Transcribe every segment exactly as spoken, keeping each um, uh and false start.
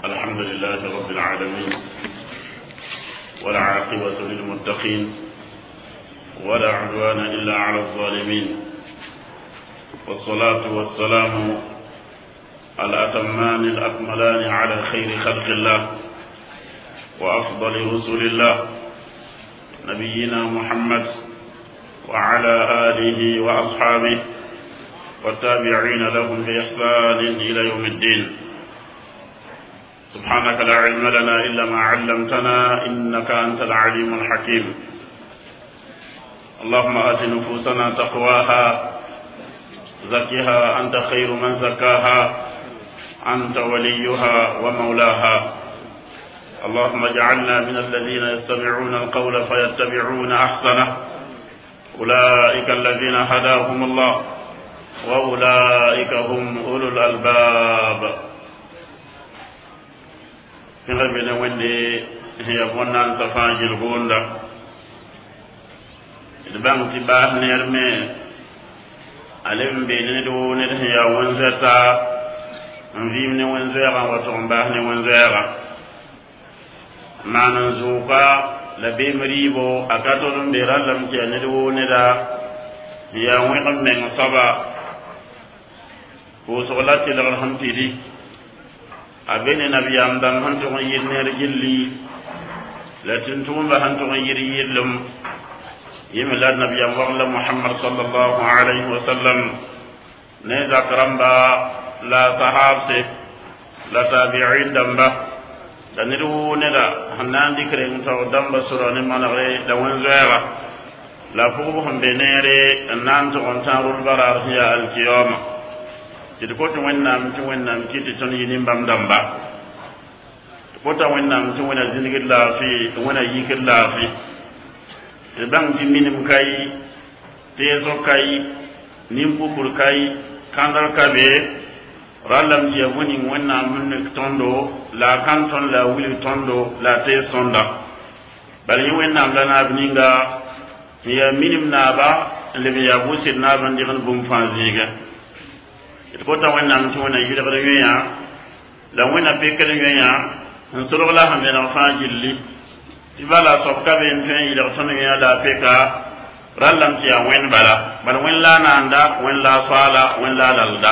الحمد لله رب العالمين والعاقبة للمتقين ولا عدوان إلا على الظالمين والصلاة والسلام الأتمان الأكملان على خير خلق الله وأفضل رسل الله نبينا محمد وعلى آله وأصحابه والتابعين لهم بإحسان إلى يوم الدين. سبحانك لا علم لنا إلا ما علمتنا إنك أنت العليم الحكيم. اللهم آت نفوسنا تقواها زكها أنت خير من زكاها أنت وليها ومولاها. اللهم اجعلنا من الذين يستمعون القول فيتبعون أحسنه أولئك الذين هداهم الله وأولئك هم أولو الألباب. في غيبنا وندي هي فنان سفاجل هوندا البان تباه نيرمي ألم بيندو ندهي ونزتا نفيمني ونزيغا وتغنباهني ونزيغا ما ننزوكا لبيم ريبو أكاتون بيرالم كي ندو ندا هي ويقم من صبا وصغلاتي لغرهم تيدي أبين نبي أمدان هنتو ينير جلي لتنتم بهنتو يريلم يملا نبي أمغل محمد صلى الله عليه وسلم نيزا كرمبا لا صحابته لا تابعين دمبا دنيرو ندا هنان ديكرين تو دمبا سوراني منغري دوان زيغا لا فوقهم بنيري نانتو انتارو البرار هي القيامة kota wennam to wennam kiti ton yinim bam damba kota wennam to wena zinigir la fi wena yikir la fi e bang ti minim kay tezo kay nimpupur kay kandal kabe ralam je woni wennam mun tondo la kanton la wili tondo la te sonda bal wennam lana abninga ya minim naba lebe ya busid naba ndigan bum fanziga kota wennam tuna yidagre yoya la wena pekere yoya nsoro la hamena fajilli tibala sokka ben fen yidag tonu ya la peka rallam ti wen bala bal wen la nanda wen la sala wen la lalda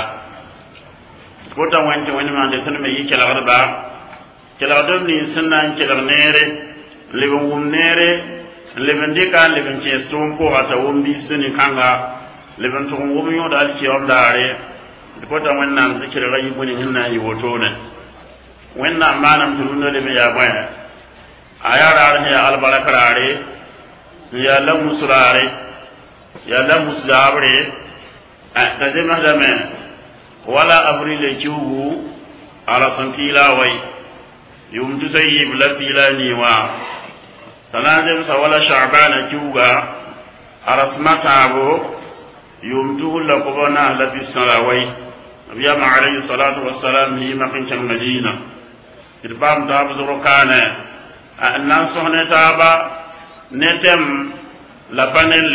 kota wente wen mande tanu me yikela garba kela dom ni sunnan kela nere lebon wum nere leben dika leben ci stompo ata wumbi suni kanga leben to wum yo dal ci on dare kota wannan zikir rayi buni hinna yi woto ne wannan manam turuno le me ya baya ayara arhe albarakarare ya lam musurare ya lam musabre kaje mahdame wala abrile chugu ala sankila wai yum tusayib la filani wa sanadem sa wala sha'bana chuga arasmatabo yum tuhla kubana la bisalawai نبينا عليه الصلاة والسلام هي مكان المدينة إربام داب زرقانة الناس هنا تابا نتم لبنل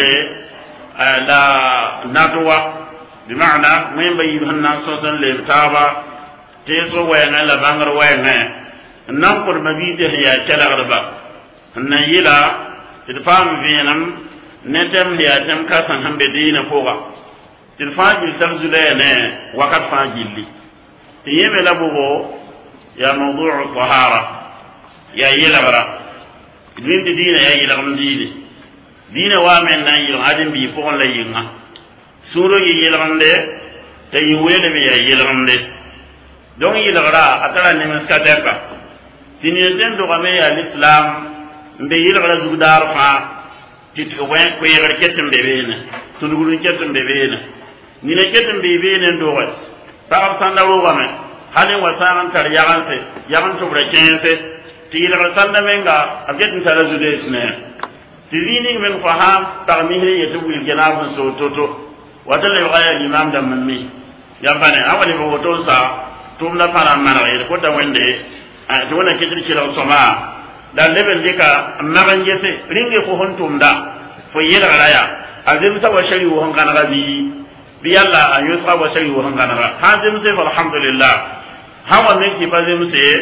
لا ندوة بمعنى وين بيجي الناس صن لتابا تيسو وين لا بانغر وين ننقل مبيده هي كلا غربا النيلا إربام فينام نتم هي تم كاسن هم بدينا فوقا تلفاجل تغزلين وقد فاجل لي تيم لبوغو يا موضوع الطهارة يا يلغرا دين دين يا يلغم دين دين وامن نايل عدم بيفون لينا سورو يلغم دي تيويل بي يلغم دي دون يلغرا أترى نمسكا دكا تنيزين دوغمي الإسلام مبي يلغرا زودار فا تتوين كويغر كتن ببين تنقلون كتن ببين nina ketin bebe ne ndogal ba sanda rogame halin wasaran tar yaganse yagan to brekense tira sanda menga agetin tara zude isne tilini men faham parmihri yetu wil janab so toto wadalla yaya imam da manni ya bane awali bo to sa tumna para manare ko da wende a to wona ketin kila soma dan leben dika magan yete ringe ko hontumda fo yela galaya azim sa wa shari wo hangana gabi biyalla ayusa wa shari wo hangana ha azim se alhamdulillah hawa men ki bazim se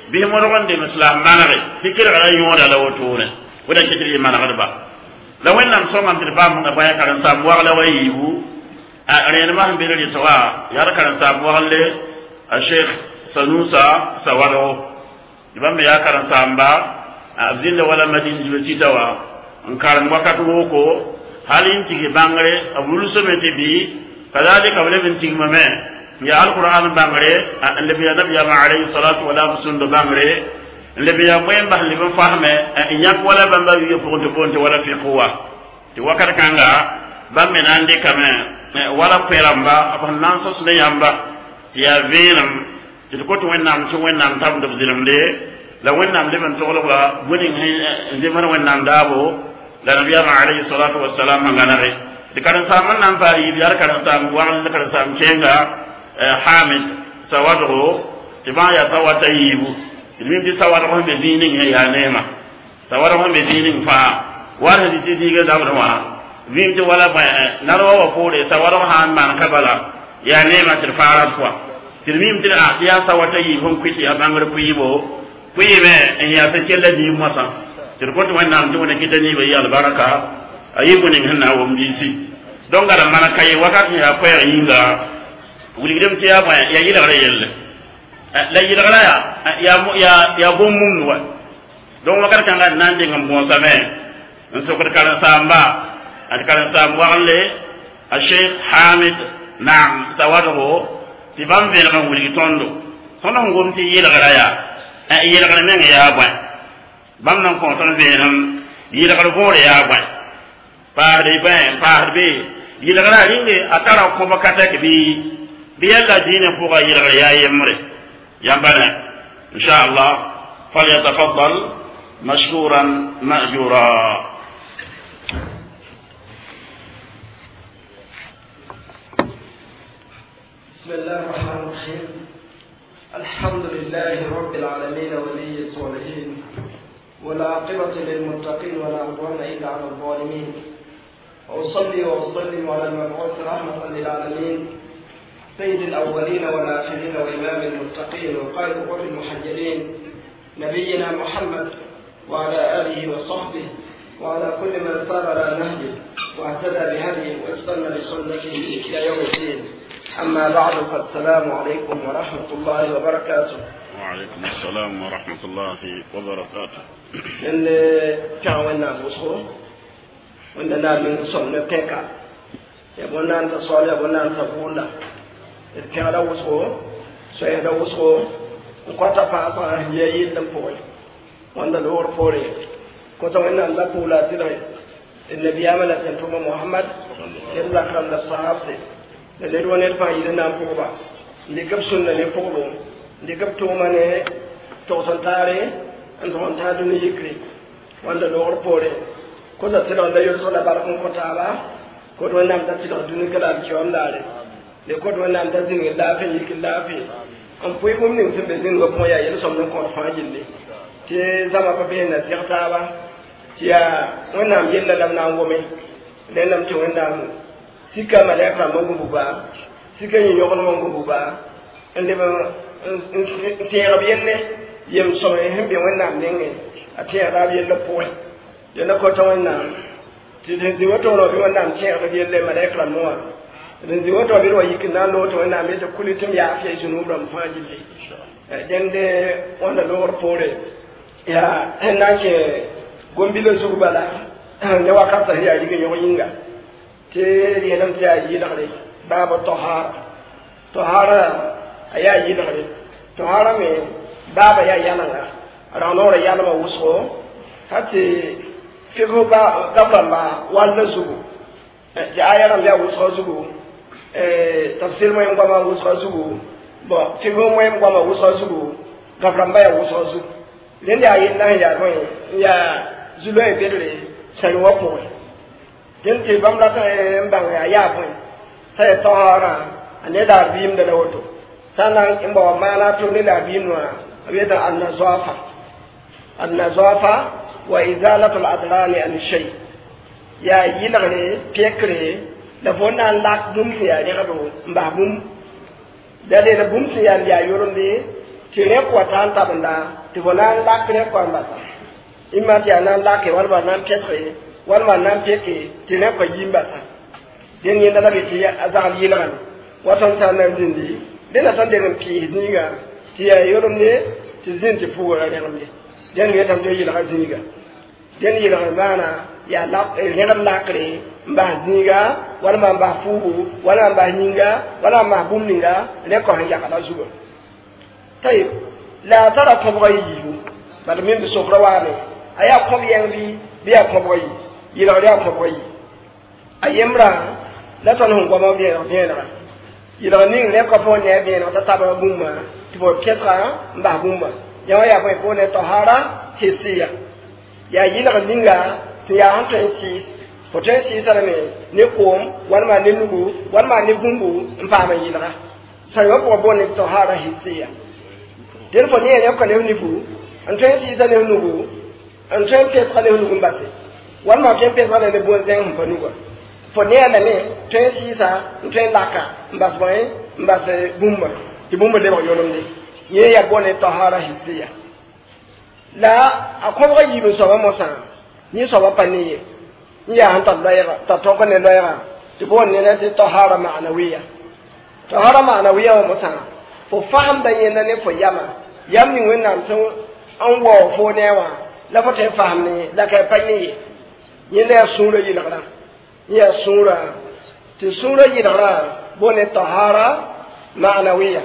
bi mo ron de islam manare fikir ala yoda la wotone wada kitri manare ba la wennam so man dir ba mo ga baya karan sam wa la wayibu a rene ma mbere ni tawa yar karan sam wa le a sheikh sanusa sawaro ibam ya karan samba azilla wala madin jibati tawa an karan wakatu woko halin tigi bangare abulu somete bi kadalika wala bin tigi mame ya alquran bangare annabi nabi ya alayhi salatu wala sundu bangare annabi ya moy mbah li ban fahme nyak wala bamba wi fonte fonte wala fi quwa ti wakar kanga bamme nande kame wala peramba aban nan sos ne yamba ti ya venam ti ko to wennam to wennam tam do zilam de la wennam de ban to wala woni ngi man wennam dabo la nabi ya alayhi salatu wassalam nganare di karan saman nan fari biar karan sam wala karan sam cenga Hamid sawadro tiba ya sawata yibu ilmin bi sawadro be dinin ya nema sawadro be dinin fa wala di diga dawra wa vim de wala ba narwa wa fore sawadro han man kabala ya nema tirfara kwa tirmim dira ya sawata yibu kwiti ya bangar kuyibo kuyibe en ya ta kella di masa tirkoto wannan to ne kitani be ya albaraka ayibu nin hanna wa mdisi don gara mana kai wakati ya koyar yinga wuli dem ci ya ba ya yila gara yelle la yila gara ya ya ya ya bomum wa don wakar kan nan de ngam mo same en so ko kala samba at kala samba walle a sheikh Hamid naam tawado ti bam be na wuli tondo sono ngom ti yila gara ya yila gara men ya ba bam nan ko ton be nan yila gara bo ya ba par de ben par be yila gara ringe atara ko bakata ke bi بيلا دين فوق يرغى يا يمري ينبنى إن شاء الله فليتفضل مشكورا مأجورا بسم الله الرحمن الرحيم الحمد لله رب العالمين ولي الصالحين والعاقبة للمتقين ولا عدوان إلا على الظالمين وأصلي وأسلم على المبعوث رحمة للعالمين سيد الأولين والآخرين وإمام المتقين وقائد قر المحجلين نبينا محمد وعلى آله وصحبه وعلى كل من سار على نهجه واهتدى بهديه واستنى بسنته إلى يوم الدين أما بعد فالسلام عليكم ورحمة الله وبركاته. وعليكم السلام ورحمة الله وبركاته. إن كان ونا وصول ونا من صلنا كيكا يبغى أن تصلي يبغى أن تقول كان له وصول سيدا وصول وقطع فاصا هي يدم فوي وند الور فوري كنت وين أن تقول أتري النبي عمل سنتم محمد إلا كرم الصحابة لدرون الفايدة نام فوبا لكب سنة لفولو لكب تومانة توصل تاري أن تون تادوني يكري وند الور فوري كنت أتري أن يرسل باركم كتابا كنت وين أن تتري دوني كلام كيوم داري le ko do nan da zin la fe yiki la fe an puy mum ni tumbe zin go mo ya yel som non ko fa jinde te zama ba be na tirta ba ya wannan yella lam na ngome le lam ci wannan sika malaka mo ngu ba sika ni yokon mo ngu ba ende ba te rabiyenne yem so e hembe wannan nenge ate rabiyenne po de na ko to wannan ti de wato no bi wannan te rabiyenne malaka mo den di woto bi ro yikina lo to na me de kulitum ya fi junubra mfajili den de wanda lo pore ya enake gombilo zugbala ne wakata ya yige yo yinga te ri nam ta yi dare baba tohara tohara aya yi dare tohara me baba ya yananga ara no ra yana ma wuso hati figo ba gabamba walla zugu ja ayara ya wuso zugu tafsir mo ngwa ma wuso zugu bo figo mo ngwa ma wuso zugu gaframba ya wuso zugu lende ayi na ya ko ya zulo e bedre sai wo ko jente bamla ta mbang ya ya ko sai tahara ane da bim da woto sana imba ma na to ne da bim wa abeda an-nazafa an-nazafa wa izalatu al-adran an shay ya yinare pekre da fona lak dum ya ne gado mba bum da le bum ya ya yoronde tire ko tan ta banda ti bona la kre ko ba sa imma ti ana la ke wal ba nan pete wal ma nan peke ti ne ko yimba sa den yin da bi ti azal yilan watan sa nan dindi den na tan den pi dinga ti ya yorum ne ti zin ti fu ra ne ngamne den ne tan do yilan dinga den yilan bana ya la ne la kre mba dinga wal ma ba fu wala ba nyinga wala ma bumninga ne ko ya kala zugo tay la tara ko boyi bal min so rawane aya ko yang bi biya ko boyi yila ya ko boyi ayemra la tan hon ko mo bi na yila ning le ko po ne bi na ta ta ba bumma ti bo ketra mba bumma ya ya bo ko ne tahara hisiya ya yila ninga ti ya han ti poten si sara me ne kom wal ma ne nugu wal ma ne bumbu mpa ma yila sa yo ko bo ne tahara hisiya den fo ne ne ko ne nifu an tren si sa ne nugu an tren ke sa ne nugu mbase wan ma ke pe sa ne bo zen mpa nugu fo ne na ne tren si sa tren laka mbas boy mbase bumba ti bumba de mo yolom ni ye ya bo ne tahara hisiya la akoba yi bi so ba mo sa ni so ba pani ni ya han ta la ya ta to ko ne la ya ti bo ne ne tahara ma'nawiya tahara ma'nawiya mo sa fo faham da yin ne fo yama yam ni wannan sun an wo fo ne wa la fo te faham ni la ka pani yin da sura yi la ya sura ti sura yi la bone tahara ma'nawiya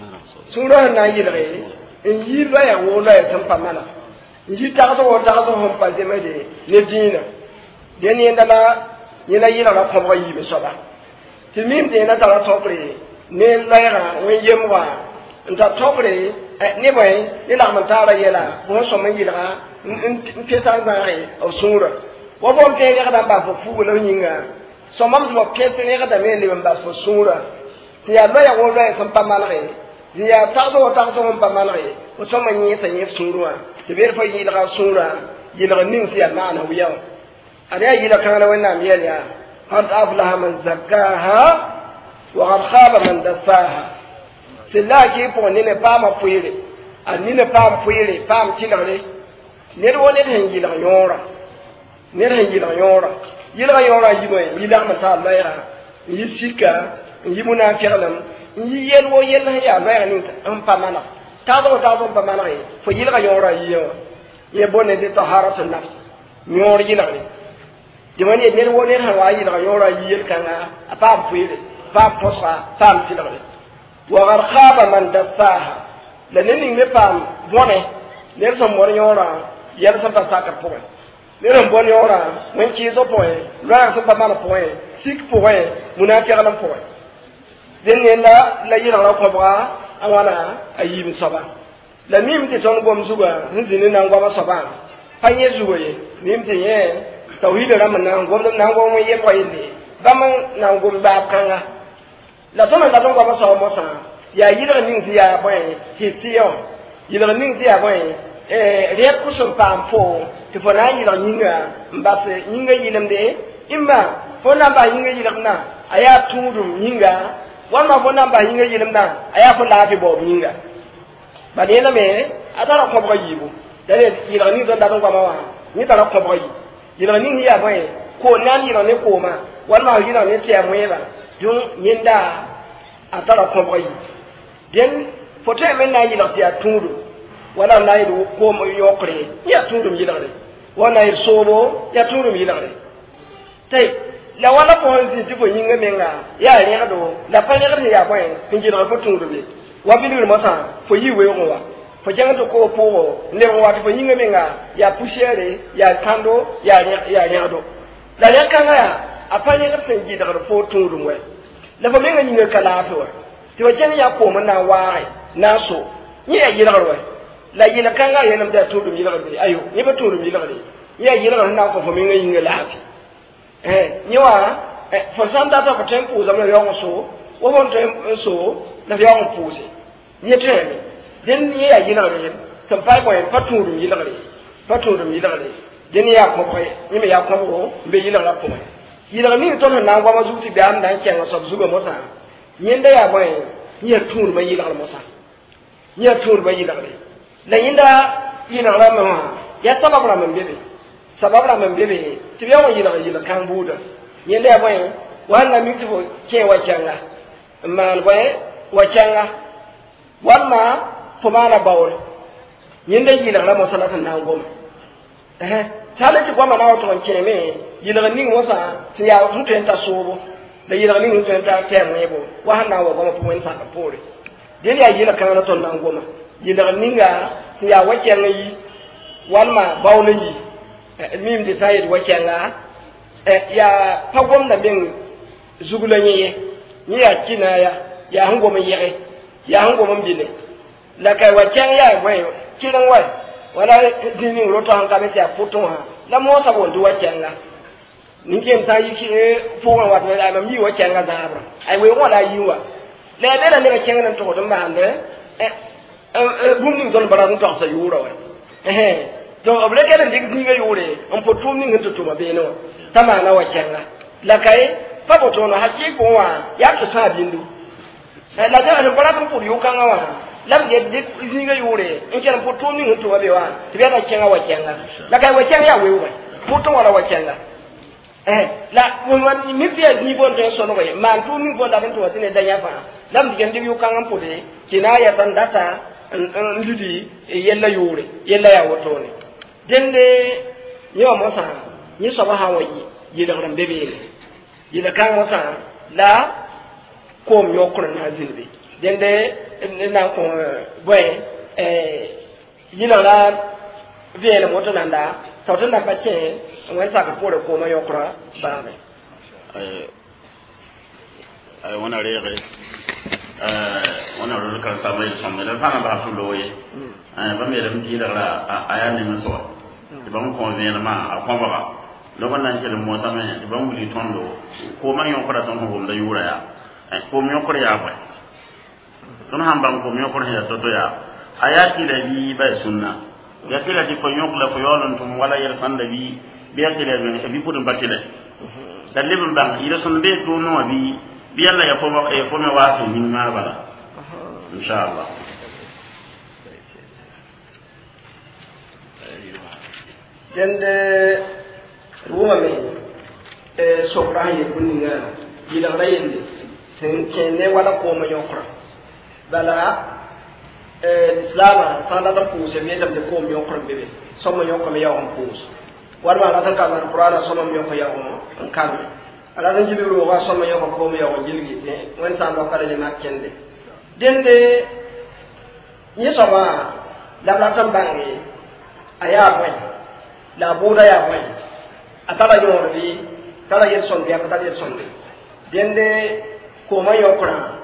sura na yi la in yi la ya wo la ya san pamana yi ta so wo ta so hon pa de me de ne dina de ni ndala yi la yi la ko bo yi be so ba ti mim de na ta la to pre ne laira wen yemwa nta tokre ne boy ni la man tara yela bo so man yila in pesa zare o sura wo bom te ga da ba fo fu lo nyinga so mam so pesa ne ga da me le ba fo sura ti ya lo ya wo lo so pa malare ti ya ta so ta so pa malare o so man yi sa yi sura ti ber fo yila ga sura yila nin si ya na wiya ada yila kana wannan miyaya qad aflaha man zakkaha وقد خاب من دساها سلاكي فوني ne pama fuire ani ne pam fuire pam chilare ne do ne hen yila yora ne hen yila yora yila yora yibo yila ma sa Allah ya yi sika yi munafiqlam yi yel wo yel ya ba ni am pamana ta do ta do pamana yi fo yila yora yiyo ye bonne de taharatu nafs nyor yila ni dimani ne wo ne han wa yila yora yel kanga apam fuire fam posa fam tilare wa gar khaba man dasaha lanin me fam bone ne so mor yora yar so ta ka poe ne ron bon yora wen chi so poe ra so pa mana poe sik poe munafi galam poe den ne la la yira la ko ba awana ayim soba la mim ti son gom zuga zini nan goma soba fa ye zuwe mim ti ye tauhid ram nan gom nan gom ye ko inde baman nan gom ba kanga la tona la tona ba so mo sa ya yira ning ti ya boy ti ti yo yira ning ti ya boy eh re ku so pam fo ti fo na yira ninga mbase ninga yilam de imma fo na ba ninga yilam na aya tudum ninga wama fo na ba ninga yilam na aya fo la fi bo ninga ba de na me atara ko bo yibu dale yira ning da don ko ma wa ni tara ko bo yi yira ning ya boy ko nan yira ne ko ma wama yira ne ti ya mo yeba dun yinda atara ko boy den foto men na yila ti atundu wala na yidu ko mo yokre ya tundu yilare wala yir sobo ya tundu yilare tay la wala ko hanzi ti ko yinga menga ya ri ado la pa yare ya boy pinjira ko tundu be wa bilir masa fo yiwe ko wa fo jangado ko po ne wa ti fo yinga menga ya pushere ya kando ya ya ri ado la ya kanga ya apanye ka tenji daga fo tundu mwe la fa menga nyinga kala to ti wa jeni ya ko na wa na so ni ya yira ro la yila kanga ya nam da tundu yira be ayo ni ba tundu yira be ya yira na ko fa menga nyinga la fi eh ni wa fo sanda ta ko tempo za me yo so wo bon tempo so na yo ko se ni treme den ni ya yira be kan fa ko fa tundu yira be fa tundu yira be den ya ko ko ni me ya ko ko be yira la ko yira ni to na ngwa ma zuti be am dan ken so zuga mosa nyenda ya boy ni tur ba yira mosa ni tur ba yira la yinda yina rama ya sabab rama bebe sabab rama bebe tibiya wa yina yina kan buda yinda boy wala mi tibo ke wa changa mal boy wa changa wala fumana bawol yinda yina rama salatan na goma eh tale ti kwama na wato cheme yina ni ngosa tiya mutenta sobo da yina ni mutenta temebo wa hana wa goma puwen sa kapore deni ya yina kan na ton na goma yina ninga ya waken yi walma bawlen yi mim de sayid waken nga ya pagom na ben zugulanye ni ya kina ya ya hango mun yere ya hango mun bile la kai waken ya wai kiran wai wala dini roto han kabe ta puto ha la mo sa wondu waken nga ninke mta yi ki fo wa wa ma mi waken nga zabra ai wai wala yiwa le le na ne waken nan to don ba hande eh bumni don bara mun to sa yura wa eh to obleke den dig ni yure on po tum ni to to ma be no tama na wa kenga la kai pa bo to no hakki ko wa ya to sa bindu eh la da no bara ko pu yu kan wa lam ge dig ni yure in ke po tum ni to wa be wa to ya da kenga wa kenga la kai wa kenga ya we wa po to wala wa kenga eh la mun wan mi fi ni bon to so no wa man tu ni bon da ben to wa tine da ya fa lam dig dig yu kan po de kinaya tan data ndudi yella yure yella ya wotone dende yo mosa ni so ba hawayi yida ran bebe yida kan mosa la ko mi okron na zilbe dende na ko boy eh yila la viene moto nanda to na bache wan sa ko ko ma yokra ba me eh ay wana rege wana ro kan sa mai samme da fana ba su loye eh ba me da mti da la aya ne maso ti ba mu ko ne ma a ko ba lo ban nan ke da mo samme ti ba mu li tondo ko man yon ko da ton ko da yura ya eh ko mi ko ya ba don han ban ko mi ko ya to to ya aya ti da bi ba sunna ya ti da ti ko yok la ko yolon tum wala yer san da bi bi ya ti da bi pudum batile da lebin ban ira sun be to no bi biyalla ya foma ya foma wato min ma bala insha Allah dende ruwa me e sokra ye kuninga gidan rayende tin kene wala ko ma yokra bala e islama sanda da ku se me da ko mi yokra bebe so ma yokra me yawon ku warma la tan ka na qur'ana so ma yokra yawon an kan ala dan jibiru wa so ma yokra ko mi yawon jilgi te wan sa ma kala ma kende dende ni so ma la la tan bangi aya boy la buda ya boy atala yorbi tala yerson bi akata yerson bi dende ko ma yokra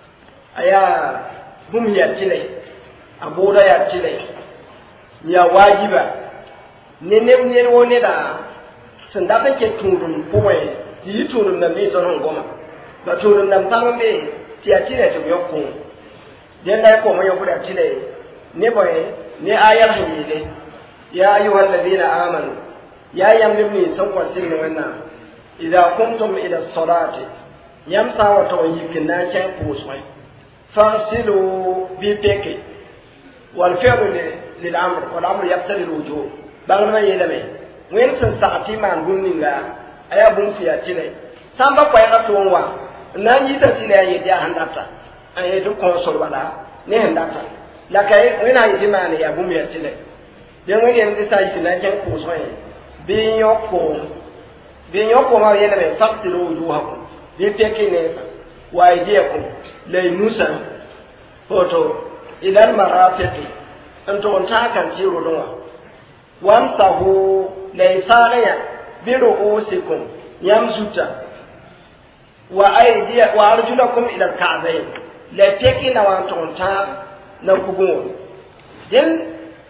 aya bum ya tile abuda ya tile ya wajiba ne ne ne woni da sanda take turun boye yi turun da me ton goma ba turun da tambe ti ya tile to yokko dende ko ma yokra tile ne boye ne ayar hanyile ya ayyuhal ladina amanu ya yamni sawwa sirri wannan idza kuntum ila salati yamsa wa tawayyikna cha puswai fasilu bi peke wal fi'lu lil amr wal amr yaqtadi al wujub bangma yelame wen san saati man gunninga aya bun siya tile samba kwa ya tuwa nan yi ta tile ya dia handata ay du ko so wala ne handata la kai wena yi mane ya bum ya tile den wani yanzu sai kina jan puswai bin yoko bin yoko ma yana mai faktiru wujuhakum bi peke ne wa idiyakum lay musa foto idan marafiqi anto on ta kan tiro donwa wan tahu lay sariya bi ru'usikum yamsuta wa aydiya wa arjulakum ila al-ka'bayn lay peke na wan ton ta na kugun den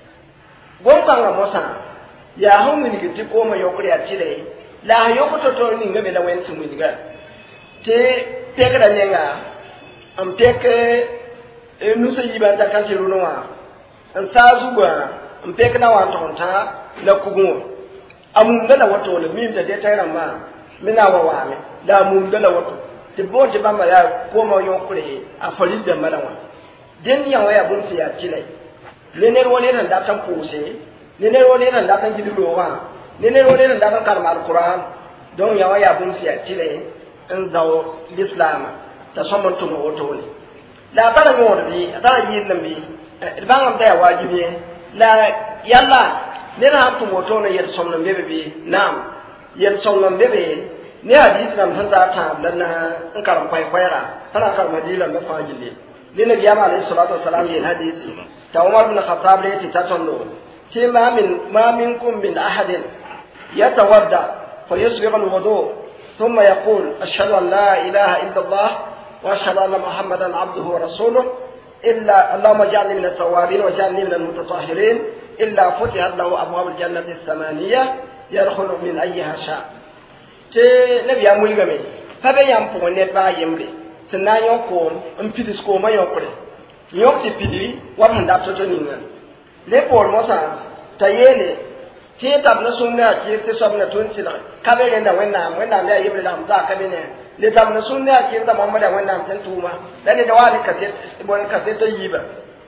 gomba mosa ya hon min giti ko ma yokuri a tire la yokuto to ni ngabe la wen sumu diga te peke da nenga am peke e nusa yiba ta kan siru no wa an sa zuwa am peke na wa tonta la kugun amun da wato le min da de tayra ma mina wa wa me da mun da wato te boje ba ma ya ko ma yokuri a farid da marawa den ya waya bun siya tire ne ne woni ran da tan pose ne ne woni ran da tan gidu wa ne ne woni ran da tan karma alquran don ya waya bun siya tile in zawo islam ta somon to mo to ne la tara ngor bi tara yin nan bi bangam da wajibi la yalla ne na to mo to ne yer somnon bebe bi nam yer somnon bebe ne hadisi nan tan ta ta dan na in karam kwai kwaira tana kar madina da fajile ne ne biya ma alayhi salatu wassalam yin hadisi ta umar bin khattab ne ta tondo ti ma min ma minkum min ahadin yatawadda fayusbigh alwudu thumma yaqul ashhadu an la ilaha illa allah wa ashhadu anna muhammadan abduhu wa rasuluhu illa allahumma ij'alni min at-tawwabin wa ij'alni min al-mutatahhirin illa futihat lahu abwab al-jannati ath-thamaniyah yadkhulu min ayyiha sha te nabi ya mulga me fa be yam po net ba yemre tna yo ko on pidis ko ma yo kore yo ti pidi wa mun da to to ninga le por mosa tayele te tab na sunna ke te sab na tun ti la ka be ne da wenna wenna ya yemre da za ka be ne le tab na sunna ke da mamma da wenna tan tuma da ne da wani ka te bon ka te to yiba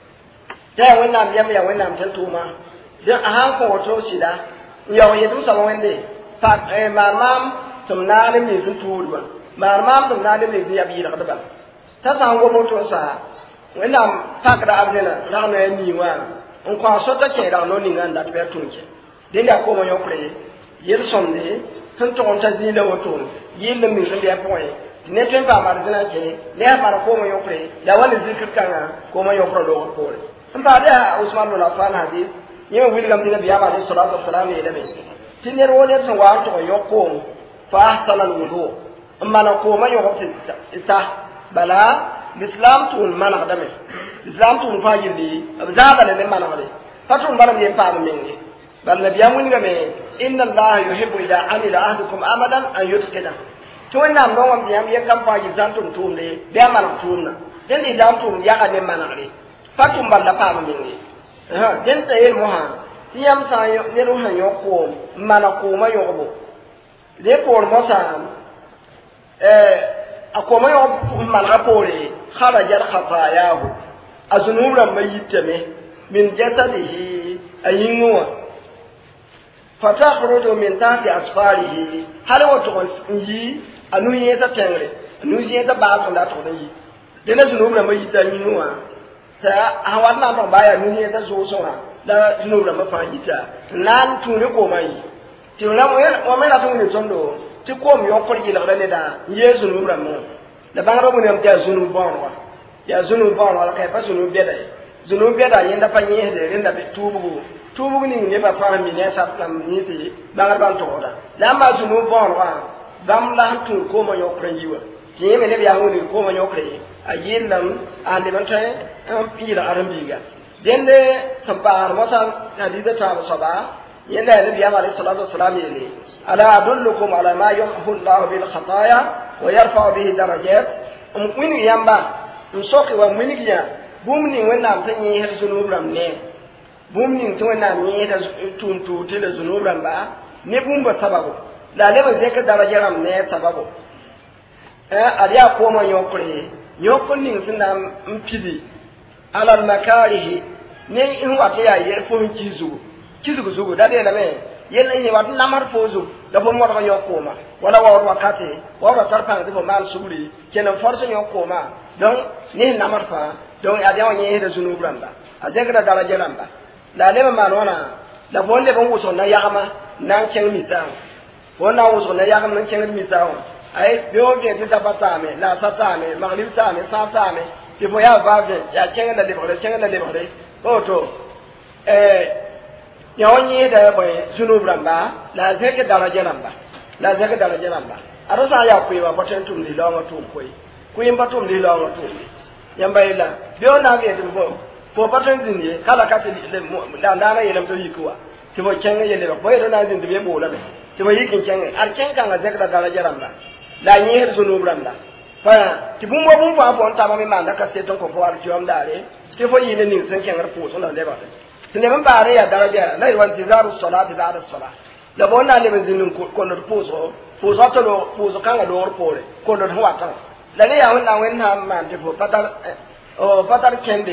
da wenna yam ya wenna tan tuma dan a han ko to sida yo yedu sa wende fa e mamam tumna ne mi tutuwa marmam dum na ne mi biya bi da ba ta san go moto sa wanda fakra abnena rana ni wa on kwa so ta ke da no ni nganda be tunke den da ko mo yokre yer sonde tan to on ta ni da woto yin mi sun da point ne tun ba ma da ke ne ba ko mo yokre da wani zikir kan ko mo yokro do ko an ba da Usman bin Affan hadis yema wilgam dina biya ma sallallahu alaihi wasallam ne da be tinner woni so wa to yokko fa ahsana alwudu amma na ko man yokko ita bala l'islam tun mana dame islam tun fajir bi abzaba le mana wale fatun baram ye faam mingi bal nabiya mun ga me inna allah yuhibbu ila amila ahdukum amadan an yutqina to nam no wam yam ye kam fajir zantun tun le be mana tun na den islam tun ya ga ne mana wale fatun bal la faam mingi ha den tayi mo ha yam sa yo ne ro han yo ko mana ko ma yo bo de por mo sa eh akoma yo man rapore kharaja khatayahu azunura mayitame min jasadihi ayinwa fatakhruju min tahti asfarihi hal wato yi anu yeta tengre anu yeta baaso la to yi dena zunura mayita yinwa ta hawanna ba baya nu yeta zo so ha da zunura mafajita nan tuni ko mai tiwla mo mo mena to ni sondo ti ko mi yokor ji la ne da yesu nu ramu da bangaro mu ne am ta zunu bonwa ya zunu bonwa la kai fa zunu beda zunu beda yenda fa nyi de renda be tubu tubu ni ne ba fa mi ne sa tam ni ti bangar ban to da la ma zunu bonwa dam la tu ko mo yokor yiwa ti me ne biya hu ni ko mo yokor ayilam ande ban tay am pira arambiga dende sabar wasa hadida ta saba yanda nabi alayhi salatu wassalam ne ala adullukum ala ma yamhu Allah bil khataaya wa yarfa bihi darajat um wini yamba um soki wa wini kiya bumni wanda tanyi har zunubram ne bumni to wanda ne da tuntu tele zunubram ba ne bumba sababu la le ba zai ka darajaram ne sababu eh aliya ko man yokure yokunnin suna mpidi ala al makarihi ne in wata ya yi fo kizu kizu zugo da de na me yella ni wat namar fozu da fo mo ko yokoma wala wa wakati wa wa tarpa de fo mal subri kenan force yokoma donc ni namar fa donc ya dawo ni da zunu branda a daga da daraja lamba la le ma nona da bonde bon wuso na yama nan ken mita wona wuso na yama nan ken mita ai biyo ke ta batame la satame maghrib tame satame ti fo ya bave ya ken da de bore ken da de bore oto eh yawonyi da boy zunu bramba la zeke daraja lamba la zeke daraja lamba arosa ya kuiwa patentum di longa tu koi kuimba tum di longa tu yamba ila biyo na ge bo po patentin ye kala kati da ndana yelam to yikuwa ti bo kenga yele bo yelo na zin de bo la ti bo yikin kenga ar kenga nga zeke daraja lamba la nyi her zunu bramba fa ti bumbo bumbo apon ta mami manda ka seton ko fo ar jom dare ti fo yine ni sen kenga po so na de ba سنبن باري يا درجة لا يوانتظار الصلاة بعد الصلاة لبونا اللي بنزلن كونر بوزو بوزو تلو بوزو كان دور بوري كونر هو كان لا ليه هون وين هم ما تفو بدر أو بدر كندي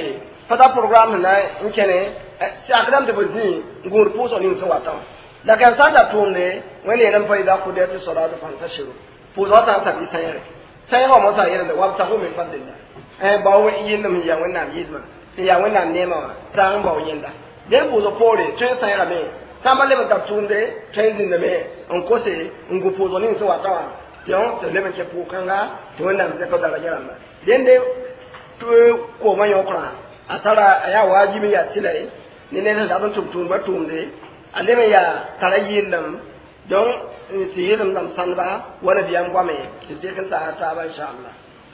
fata program na nkene sakram de bodi ngur puso ni so wata la kan sa da tumne wani ran fa ida ku da ta salatu fantashiru puso sa ta bi sayare sai ho mo sa yere da wa ta hu min fadilla eh ba wa yin nam ya wannan yidma ya wannan nema san ba yin da den puso pore tun sayara me samale ba ta tunde trending da me on ko se ngur puso ni so wata yon se lebe ke pu kanga to wannan da ka da rajara den de to ko ma yokra atara aya wajibi ya tilai ni ne da don tum ba tum de aleme ya tarayin dam don ti yidam dam sanba wala biyan gwame ti se kan ta ta ba insha Allah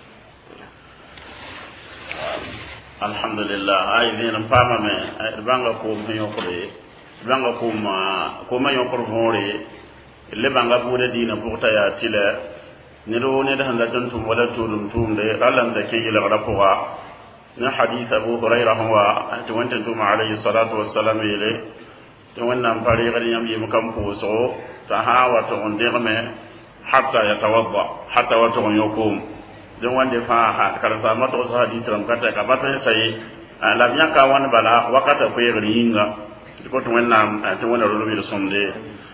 alhamdulillah ay din fama me banga ko me yokre banga ko ma ko ma yokro hore le banga bude dina burta ya tila ni ro ne da handa don tum wala tulum tum de ralan da ke yila rapoa na hadith Abu Hurairah wa to wanta tuma alayhi salatu wassalam ile to wannan fari gari yam yi mukam puso ta hawa to ondirme hatta yatawadda hatta wa to yokum don wande fa ha kar sa mato sa hadith ram kata ka batay sai la nyaka wan bala wakata ko yeri hinga ko to wannan to wannan rolo bi somde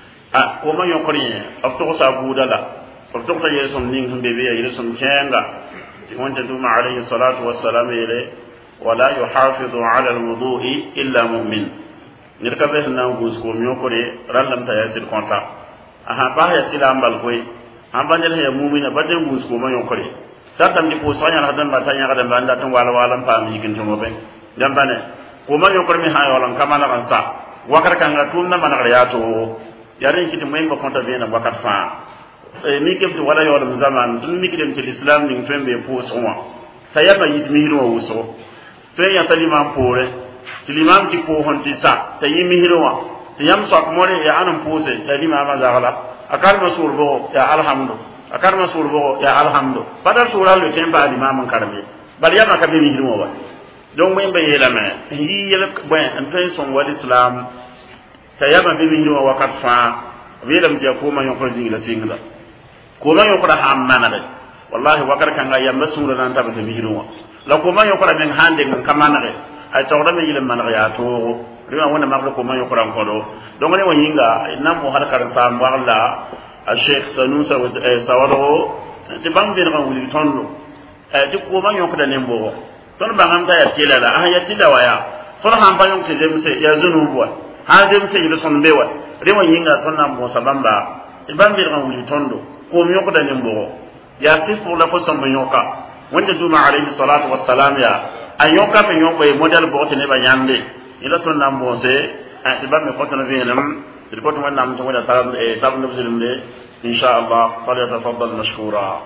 a ko ma yokori afto sa budala afto ta yesom ning humbe be yeri som kenga وانت دوم عليه الصلاة والسلام إليه ولا يحافظ على الوضوء إلا مؤمن نركبه نانغوز كوم يوكري رلم تياسر كونتا أها باه يسيل أمبال كوي أمبال هي مؤمن بدل غوز كوم يوكري تاتم دي بوسانيا هذن باتانيا هذن باندا تون والا والا بام يكين تموبين جنبانه كوم يوكري مي هاي والا كمان أنسا وكر كانغا تومنا من غرياتو يارين كتير مهم بكونتا بينا وكر فا mi kebti wala yawlam zaman dun mi kidem til islam ning fembe puso wa tayaba yitmi hiro wuso to ya salima pore tilimam ti po honti sa tayimi hiro wa tiyam so akmore ya anam pose ya lima ma zagala akar masul bo ya alhamdu akar masul bo ya alhamdu padar sura le temba limam karbe bal ya maka bi hiro wa don mo yembe yelame yi yele ben an tay son wal islam tayaba bi hiro wa kat fa wilam je ko ma yon ko zingila singla ko ma yokra hammana de wallahi wakar kan ga yamba sura nan tabe to bihirwa la ko ma yokra men hande ngam kamana de ay tawda me yilam man ya to riwa wona ma ko ma yokra ko do don ne wayinga nam mo har kar sa mballa a sheikh sanusa wa sawaro ti bam be ran wuli tonno e ti ko ma yokra ne mbo ton ba ngam ta ya tila la ah ya tila waya ton han ba yok te jemse ya zunu bo ha jemse yido son bewa riwa yinga ton nam mo sabamba ibam be ran wuli tondo ko mi yokoda nyimbo ya sifu la fo sombo yoka wonde duma alayhi salatu wassalam ya ayoka me yoko e model bo tene ba nyande ila ton nam bo se a tiba me foto na vienam ko to nam to wala tab e tab no muslim de insha Allah fala tafaddal mashkura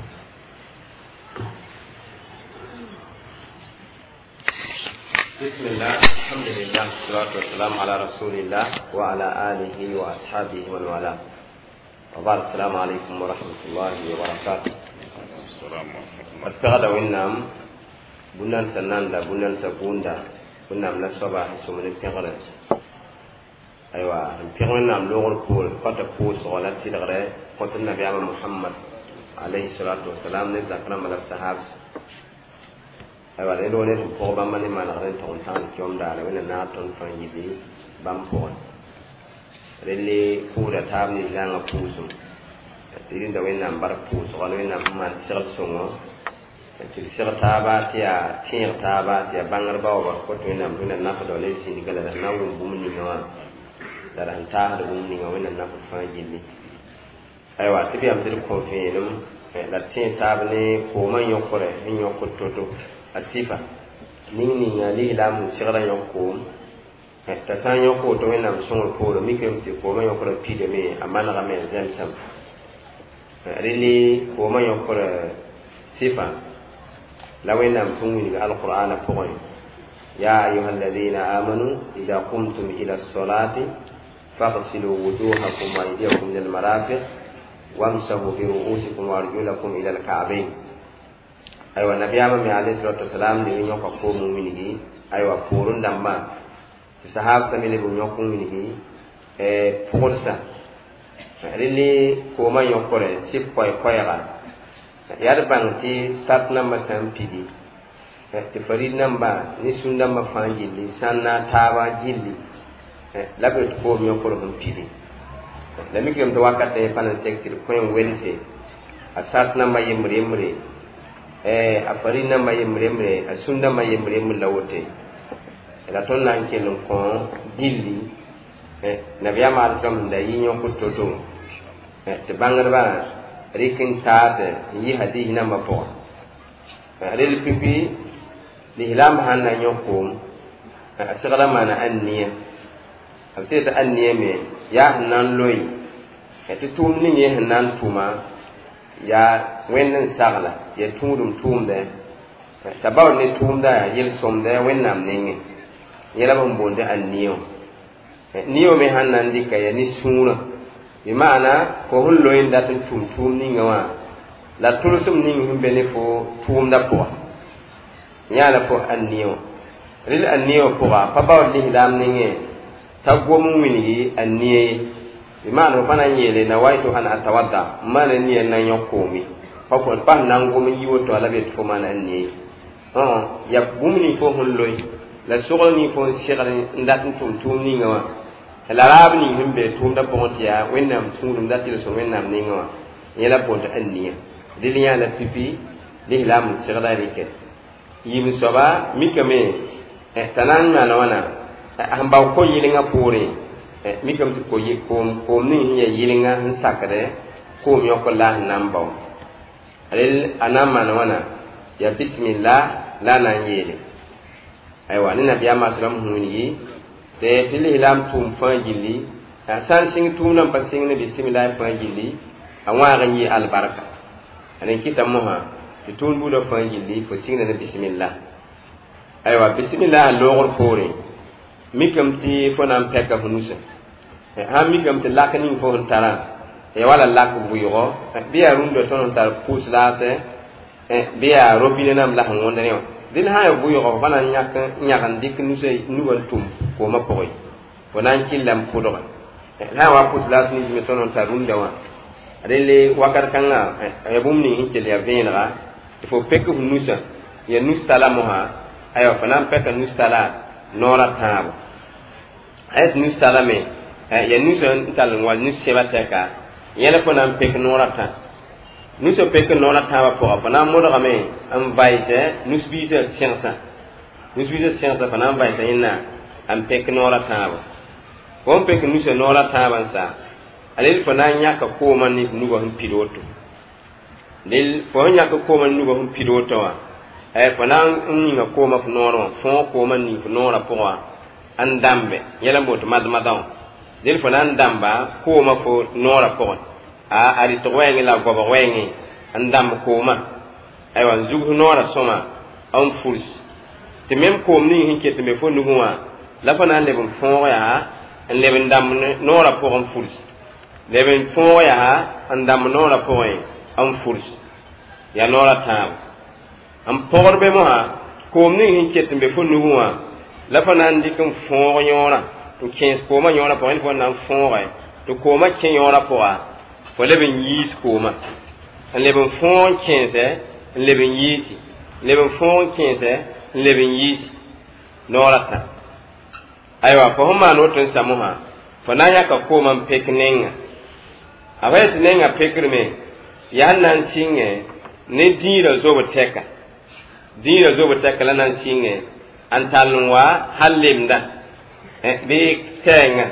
bismillah alhamdulillah salatu wassalamu ala rasulillah wa ala alihi wa ashabihi wa wala وبعد السلام عليكم ورحمة الله وبركاته. السلام عليكم. أتقدر وينام بنان سنان دا بنان سكون دا بنام نصبا سمن التقرن. أيوة التقرن نام لغر كول قط كول سوالات تدغرة قط النبي محمد عليه الصلاة والسلام نذكرنا ملك صحاب. أيوة لأنه نحن فوق بمن ما نقدر تون تان كيوم دا لأننا ناتون فنجيبي بامبون. rele pura tamni langa pusum tidin da wenna bar pus wala wenna man sir songo til sir taba tiya tin taba tiya bangar bawa ko to wenna wenna nafa do le sin gala da nawu bumni ngawa da ran ta da bumni ngawa wenna nafa fa jinni aywa tibi am dir ko fenum la tin taba ne ko man yokore hin yokko to asifa nini ngali la mu sir la yokko ta san yoko to wena songo polo mi kem ti ko ma yoko pi de me amana ga me zem sam rili ko ma yoko sifa la wena sunni ga alqur'ana ko ya ayyuhalladhina amanu idha qumtum ila as-salati faghsilu wujuhakum wa aydiyakum ila al-marafiq wamsahu bi ru'usikum wa arjulakum ila al-ka'bayn aywa nabiyama mi alayhi salatu wassalam ni yoko ko mu'mini gi aywa porun damma sahab tamile bu nyokku minigi e porsa rili ko ma yokore sip koy koyra yar banti start number sam pidi ti farid namba ni sunda ma fanjili sanna tawa jilli la be ko mi ko hum pidi la mi kem to wakate panan sektir ko en welise asat namba yemre yemre eh a farid namba yemre yemre a sunda ma yemre yemre lawote la ton nan kelon ko jilli eh nabiya ma sallam da yi nyon ko toto eh te bangarba rikin taate yi hadihi namba po adel pipi li hilam hanna nyokum asgala mana anniya abseta anniya me ya nan loy eti tum ni ye nan tuma ya wennen sagla ya tumudum tumde tabaw ni tumda yel somde wennam ningi yela bon bonde anniyo niyo me hannan dikka ya ni sura bi maana ko hon loyin datun tum tum ni ngawa la tulusum ni himbe ne fo tumda po nyala fo anniyo ril anniyo po pa baw ni hilam ningi tagom winigi anniye bi maana fana yele na waitu an atawadda mana ni na yokomi fa ko pa nango mi yiwoto ala bet fo mana anniye oh ya bumni fo hon loy la sogol ni fo shegale ndatun tum tum ni ngawa la rab ni himbe tum da bontia wennam tumdum datil so wennam ni ngawa yela bonta anniya diliya la pipi dihlam shegala rike yim soba mikame eh tanan na wana hamba ko yilinga pore eh mikam ko yi ko ko ni ya yilinga han sakare ko mi ko la nambaw alil anama na wana ya bismillah la nan yele aywa ni nabiya ma sallam huni de tilhilam tum fangili san sing tum nam pasing ne bismillah fangili anwa ga yi albaraka anen kita moha tum bu do fangili fo sing ne bismillah aywa bismillah logor fore mikam ti fo nam peka hunusa ha mikam ti lakani fo tara e wala lak buyo biya rundo ton tar pusla se e biya robine nam la ngonde ne din ha ya buyo ko bana nyaka nyakan dik nuse nugal tum ko ma poy wonan killam fudo ha wa pusla ni mi ton tar runda wa adele wakar kanga e bumni hinkel ya venra il faut peka hunusa ya nustala moha ayo fanam peka nustala nora tabo ayat nustala me ya nusa tal wal nuseba teka yela fanam peka nora ta nusa peka nora taba po fanam modo game am vaite nusbita science nusbita science fanam vaite ina am peka nora taba won peka nusa nora taba sa alil fanan yaka ko man ni nugo hum piloto lil fo yaka ko man nugo hum piloto wa ay fanan ni nga ko ma fnoro fo ko man ni fnora po andambe yela mboto mad madaw del fanan damba ko ma fo nora po a ari to wengi la gobo wengi andam ko ma ay wan zugu nora soma on furs te mem ko ni hinke te me fo nuwa la fanan le bon fo ya en le ben dam nora po on furs le ben fo ya andam nora po on furs ya nora tam am porbe mo ha ko ni hinke te me fo nuwa la fanan dikum fo yora to quinze ko ma yora po en fo nan fo wa to ko ma ken yora po a fo le ben yis ko ma en le ben fo quinze en le ben yisi le ben fo quinze en le ben yisi nora ta aywa fo ma no tun samuha fo na ya ka ko man peknenga awet nenga pekrme ya nan singe ne dira zo boteka dira zo boteka la nan singe antalwa halimda e bi tenga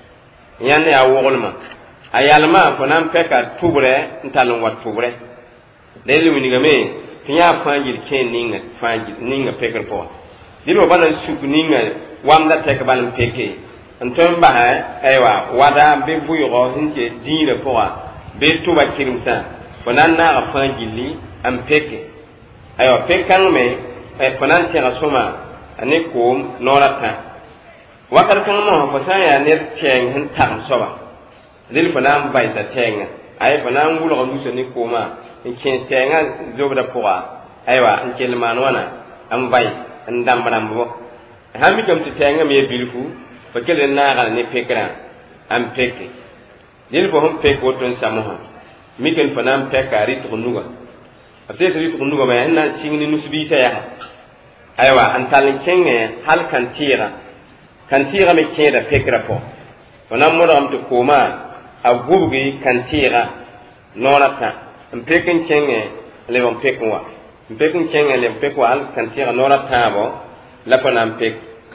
yan ya wogolma ayalma fonan peka tubre ntalon wat tubre delu miniga me tinya fanjir ken ninga fanjir ninga peker po dilo bana suk ninga wamda tek ban peke anton ba ha aywa wada be buyo hinje dina po be tuba kirimsa fonan na fanjili am peke aywa pekan me e fonan tira soma ani kom norata wakar kan mo fa sa ya ne teng hin tam soba dil fa nam bai sa tenga ay fa nam wulo ko so ni koma in ken tenga zobda poa aywa in kel man wana am bai ndam badam bo ha mi kam ti tenga me bilfu fa kel na ga ne pekra am peke dil fa hum pek woton samoha mi ken fa nam pekari to nuga afse to nuga ma na singni nusbi sa ya aywa an talin kenge hal kan tira kan tira me keda pekra po wana mo ram to koma a gubgi kan tira nonata en pekin kenge le bon pekwa en pekin kenge le pekwa al kan tira nonata bo la panam pek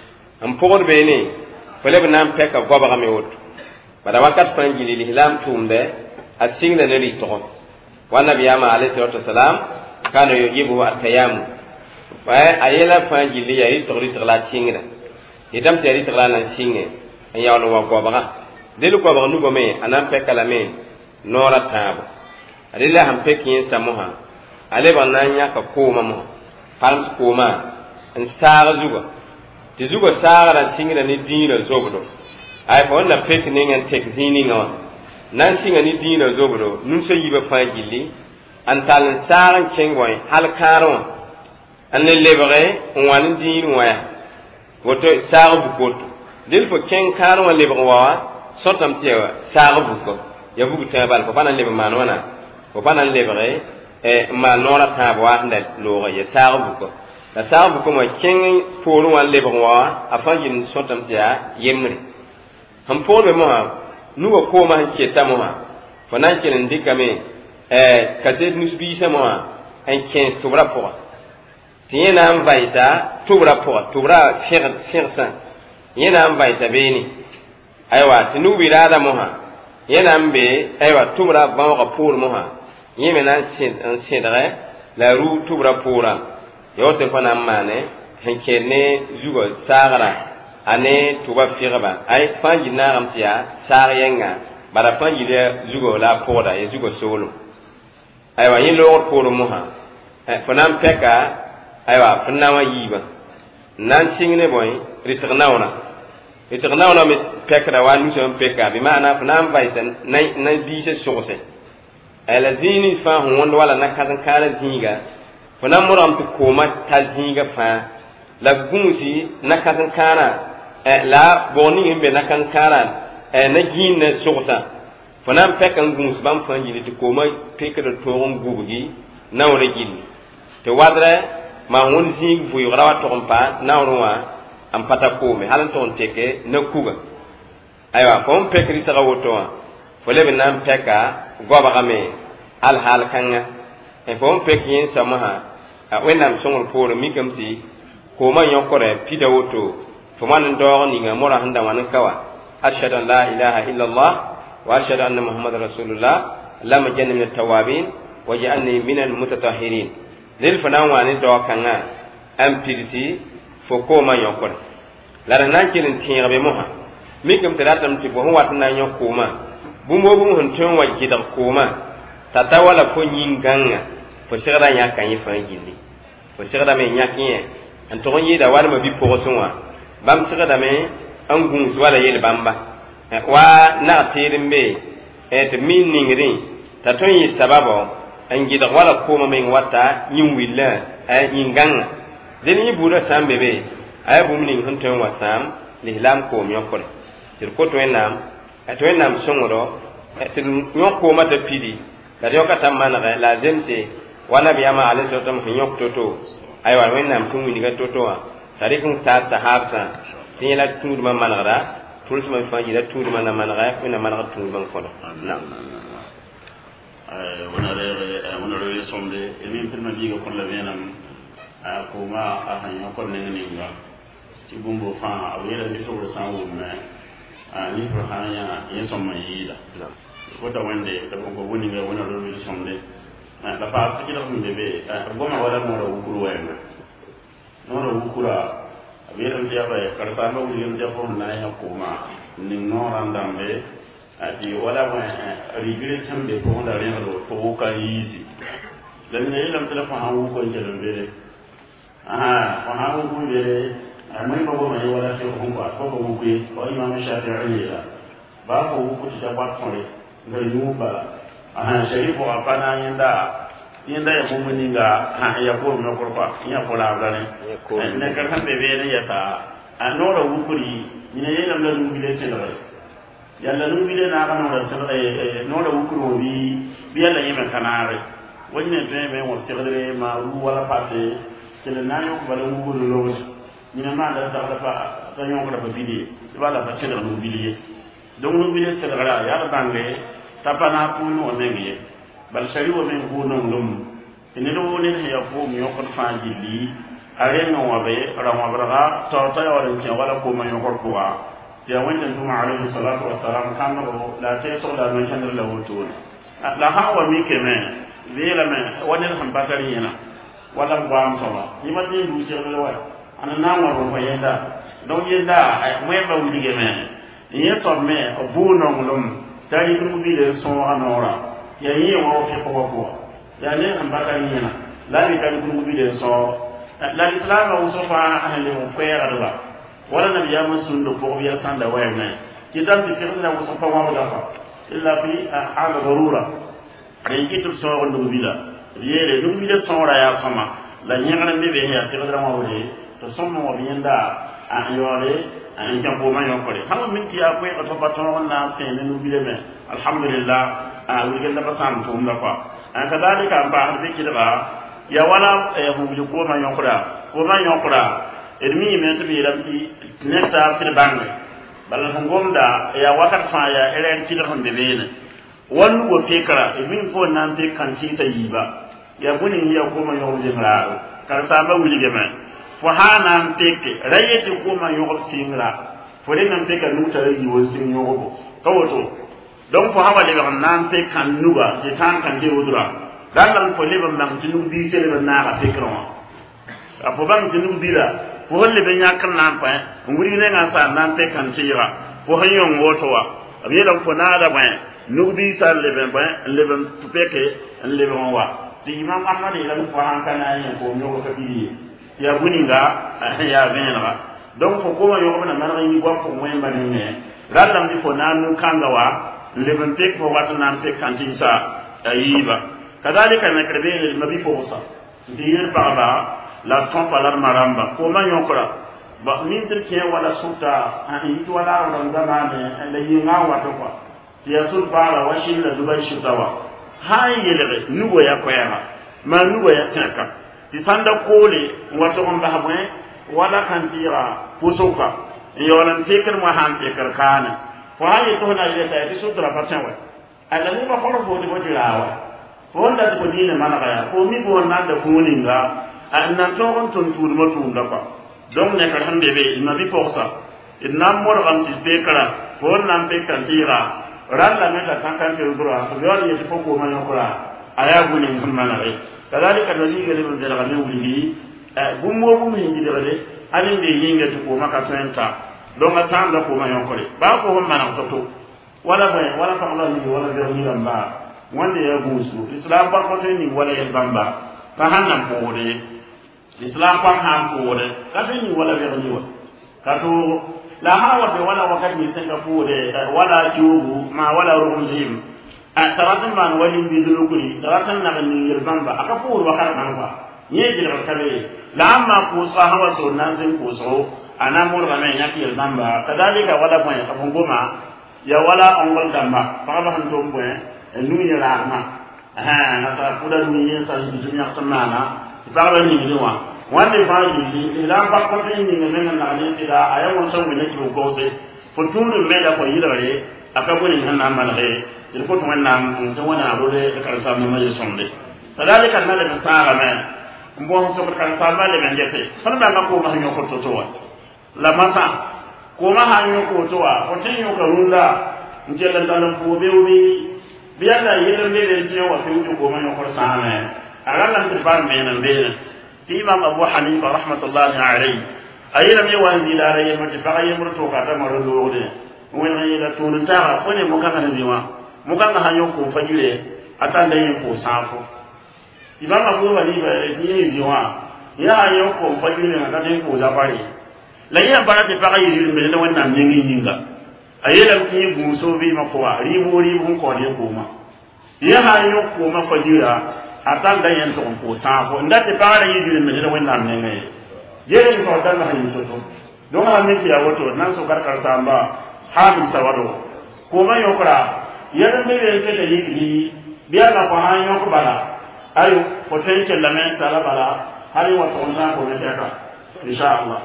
am pogor be ni fele be nam peka goba ga me wot bada wakat fanjili li hilam tumbe a singna ne ri to wa nabiyama alayhi salatu wasalam kana yujibu at-tayammum wa ayela fanjili ya ri to ri to la singna idam te ri to la nan singe en yawno wa goba ga delu ko ba nu go me anan peka la me nora tabo adila ham pekin samoha ale bananya ka koma mo palms koma en saga zugo ti zugo saga ran singa ni dina zobdo ay ko na pek ni ngan tek zini ngawa nan singa ni dina zobdo nun so yiba fajili an tal saga chengoy hal karo an le lebre wan din waya woto saga bukoto dil fo ken karo lebre wa sotam tiwa saga buko ya bugu tabal ko panan lebre manwana ko panan lebre e ma nora tabwa ndal lo ya saga buko la sabu ko ma ken polu wan le bwa afan yin sotam tia yemri ham polu mo ha nuwa ko ma ke tamo ha fanan ken ndikame eh kaze nusbi sa mo ha en ken tubra po tiena am vaita tubra po tubra sher shersan yena am vaita beni aywa tinu birada mo ha yena ambe aywa tubra ba ko polu mo ha yemena sin an sidre la ru tubra pora yote fana mane henkene zugo sagara ane tuba firba ay fanji na amtia saryenga bara fanji de zugo la poda e zugo solo aywa yin lo poro moha e fana peka aywa fana wa yiba nan singne boy ritrnauna ritrnauna mi pekra wa nu so peka bi maana fana vaisan nay nay dise sose ala zini fa hon wala nakazan kala dinga fana muram to koma tazinga fa la gumusi nakasan kana e la boni imbe nakan kana e na ginna sosa fana pekan gumus bam fanji to koma pekado toron gubugi nawre gin to wadre ma won zing fu yura to kompa nawrwa am pata kome halan ton teke na kuga aywa kom pekri taga woto fole be nan peka goba game al hal kanga e fom pekin samaha a wenam songol poro mikamti ko man yokore pida woto foman do ni nga mora handa wan kawa ashhadu an la ilaha illa allah wa ashhadu anna muhammadar rasulullah lam janna min at-tawabin waj'alni min al-mutatahhirin lil fanan wani do kanga am pirisi fo ko man yokore la nan kilin tiyabe moha mikam tiratam ti bo watna nyokuma bumbo bum hun ton waji da koma tata wala ko nyinganga fo sira nya kan yi fa gilli fo sira me nya kiye an to yi da wala ma bi po sonwa bam sira da me an gun wala yel bamba wa na tirin be et min ningri ta ton yi sababo an gida wala ko ma men wata yin willa ay nyinganga den yi bura sambe be ay bum ning hun ton wasam lihlam ko mi okore tir ko to enam to enam songoro et nyoko mata pidi da yoka tamana la zemse wana biyama alayhi salatu wa nyok toto ay wa wenam tun ni ga toto wa tarikun ta sahabsa tinela tudu man manara tulus man fanji da tudu man manara ina manara tudu ban fodo na ay wana re wana re somde emin pirma diga kon la venam ko ma a han ko ne ni nga ti bumbo fa awela ni to sa wo me ani ko hanya yeso mayida ko ta wande da ko woni ga wana re somde la pas ki do mbe be goma wala mo ro wukuru wayna no ro wukura abiram dia ba karsa no wuli dia fon na ya ko ma ni no randambe ati wala ma regression de ko da ren ro to ka yizi dan ne lam telefon ha wu ko jelo be ah fa ha wu ko be amai ma go mai wala se ko ko ko wu ko ko imam shafi'i la ba ko wu ko ta ba ko le ngai nu ba aha sharifu apana yenda yenda ya mumuni nga ha ya ko no ko pa ya ko la gane ne kan han be ne ya sa anora wukuri ni ne yela la nu bile se la ya la nu bile na kana da se la no da wukuru bi bi ya la yema kanare wonne to be mo se gele ma ru wala pate kele na yo ko bala mu lo lo ni ma da da fa ta yo ko da bidi bala fa sele no bidi donc no bidi sele gara ya da bangle tapana ku no ngi bal shari wo men ku no lum ene do ne ya ko mi yo ko fa jili are no wa be ra wa braga to ta yo ren ke wala ko ma yo ko ko wa ya wanda tuma alaihi salatu wassalam kan no la ta so da no chandra la woto la hawa mi ke men vela men wani han batari yana wala gwam so ni ma din du je lo wa ana na ma ro yenda don yenda mo ba wuli ge men ye so me bu no ngulum tari du bi le so anora ya yi wo ke ko ko ya ne han batari yana la ni tari du bi le so la islam wa sofa ahli wa khayra da wala nabi ya masun do ko biya sanda wa men kitab bi sirna wa sofa wa da fa illa fi hal darura ay kitu so on bila yere dum bila so ra ya sama la nyangana be be ya sirra ma wole to sommo mo bienda a yore an jambo ma yo kore xam minti ya ko to baton na sen no bila me alhamdulillah a wi gel ba sam to la fa an kadalika ba be kidaba ya wala ya hu bi ko ma yo kora ko ma yo kora edmi me to bi ram ti neta fil bangwe bal ngomda ya wakat fa ya eren ti do be be wannan go fekara ibin ko nan te kanci sai ba ya guni ya ko man yo jimra kar sa ba wuli gema fo hanan teke rayeti ko man yo singra fo de nan te kan nuta yi wo sin yo go kawoto donc fo hawa le nan te kan nuga je tan kan je wudura dan lan fo le ban nan tinu bi sele ban na ka fekra a fo ban tinu bi la fo holle be nyakan nan pa nguri ne nga sa nan te kan tira fo hanyon woto wa abi dan fo na da ban nubi sal leben ba leben tupeke leben wa di imam ahmad ila ko han kana yin ko nyogo kabiri ya buninga ya venra donc ko ko yo bana man ngi ko ko moy mbani ne radam di fo nanu kanga wa leben tek fo wat nan tek kantin sa ayiba kadalika na krebe le mabi fo sa di yer baba la tompa la maramba ko man yokora ba min ter ke wala suta an yi wala ron zamane la yinga wato ko ya sul bara washin la dubai shutawa hay yele nugo ya koyama ma nugo ya tsaka ti sanda kole wato on ba hamwe wala kan tira pusoka yolan tekar mo han tekar kana fo hay to na ile ta ti sutra patanwa ala ni ba foro fo di bo tirawa fo nda ko dine mana ga ko mi bo na da funinga an nan to on ton tur mo tunda ko donc ne kar hande be ma bi forsa inna mor gam ti tekara fo nan tekar tira ralla meta tankan ke ubra ko yori yeti foko ma yokora aya guni ngam manare kadalika dali gele be dara ne wuli gummo gum hingi dere alin de hinga to ko maka tenta do nga tanda ko ma yokore ba ko hon mana to to wala ba wala fa Allah ni wala de ni lamba wande ya busu islam par ko ni wala ya bamba ka hanam ko de islam par ham ko de ka ni wala de ni wala ka to la hawa be wala wakati ni Singapore wala jubu ma wala rumzim taratan man wali bizulukuri taratan na ni yelbamba akapur wakar nangwa nyeje la kabe la amma ko sa hawa so nazin ko so anamur ga men yaki yelbamba kadalika wala point afungoma ya wala ongol damba fa ba han to point nu ni la ma ha na ta kuda ni yin sa ni dunya sanana ba ba ni ni wa wande faji ila ba ko ni ni men na ni sira ayo so mi ne ki ko se futuru me da ko yidare aka boni nan na mal he il faut to nan to wana rode ka sa ma ma sonde kadalika na le sara me mbo so ka sa ma le men jese fana ba ko ma nyo ko to to la masa ko ma ha nyo ko to wa ko tin yo ka runda njela dalam ko be wi biya na yele me le je wa fi ko ma nyo ko sa me ala lan ti bar me nan be ti imam abu hanifa rahmatullahi alayhi ayina mi wanzi la ray ma ti fa yemro to ka ta maro do de wona yela to nta ko ne mo ka na ziwa mo ka ha yo ko fajire atanda yin ko safo imam abu hanifa ni ziwa ya yo ko fajire na ka ne ko za bari la ya bara ti fa yi me ne wannan nyingi nyinga ayela ki bu so bi ma ko ribo ribo ko ne ko ma ya ha yo ko ma fajira atanda yen to ko safo ndate bara yiri me ne wannan ne ne yere ko dan na yin to to don ha min ya wato nan so karkar samba hamil sawado ko ma yokra yere me ne ke da yiri biya na ko han yoko bala ayo potential la men tala bala har yi wata wani ko na daga insha Allah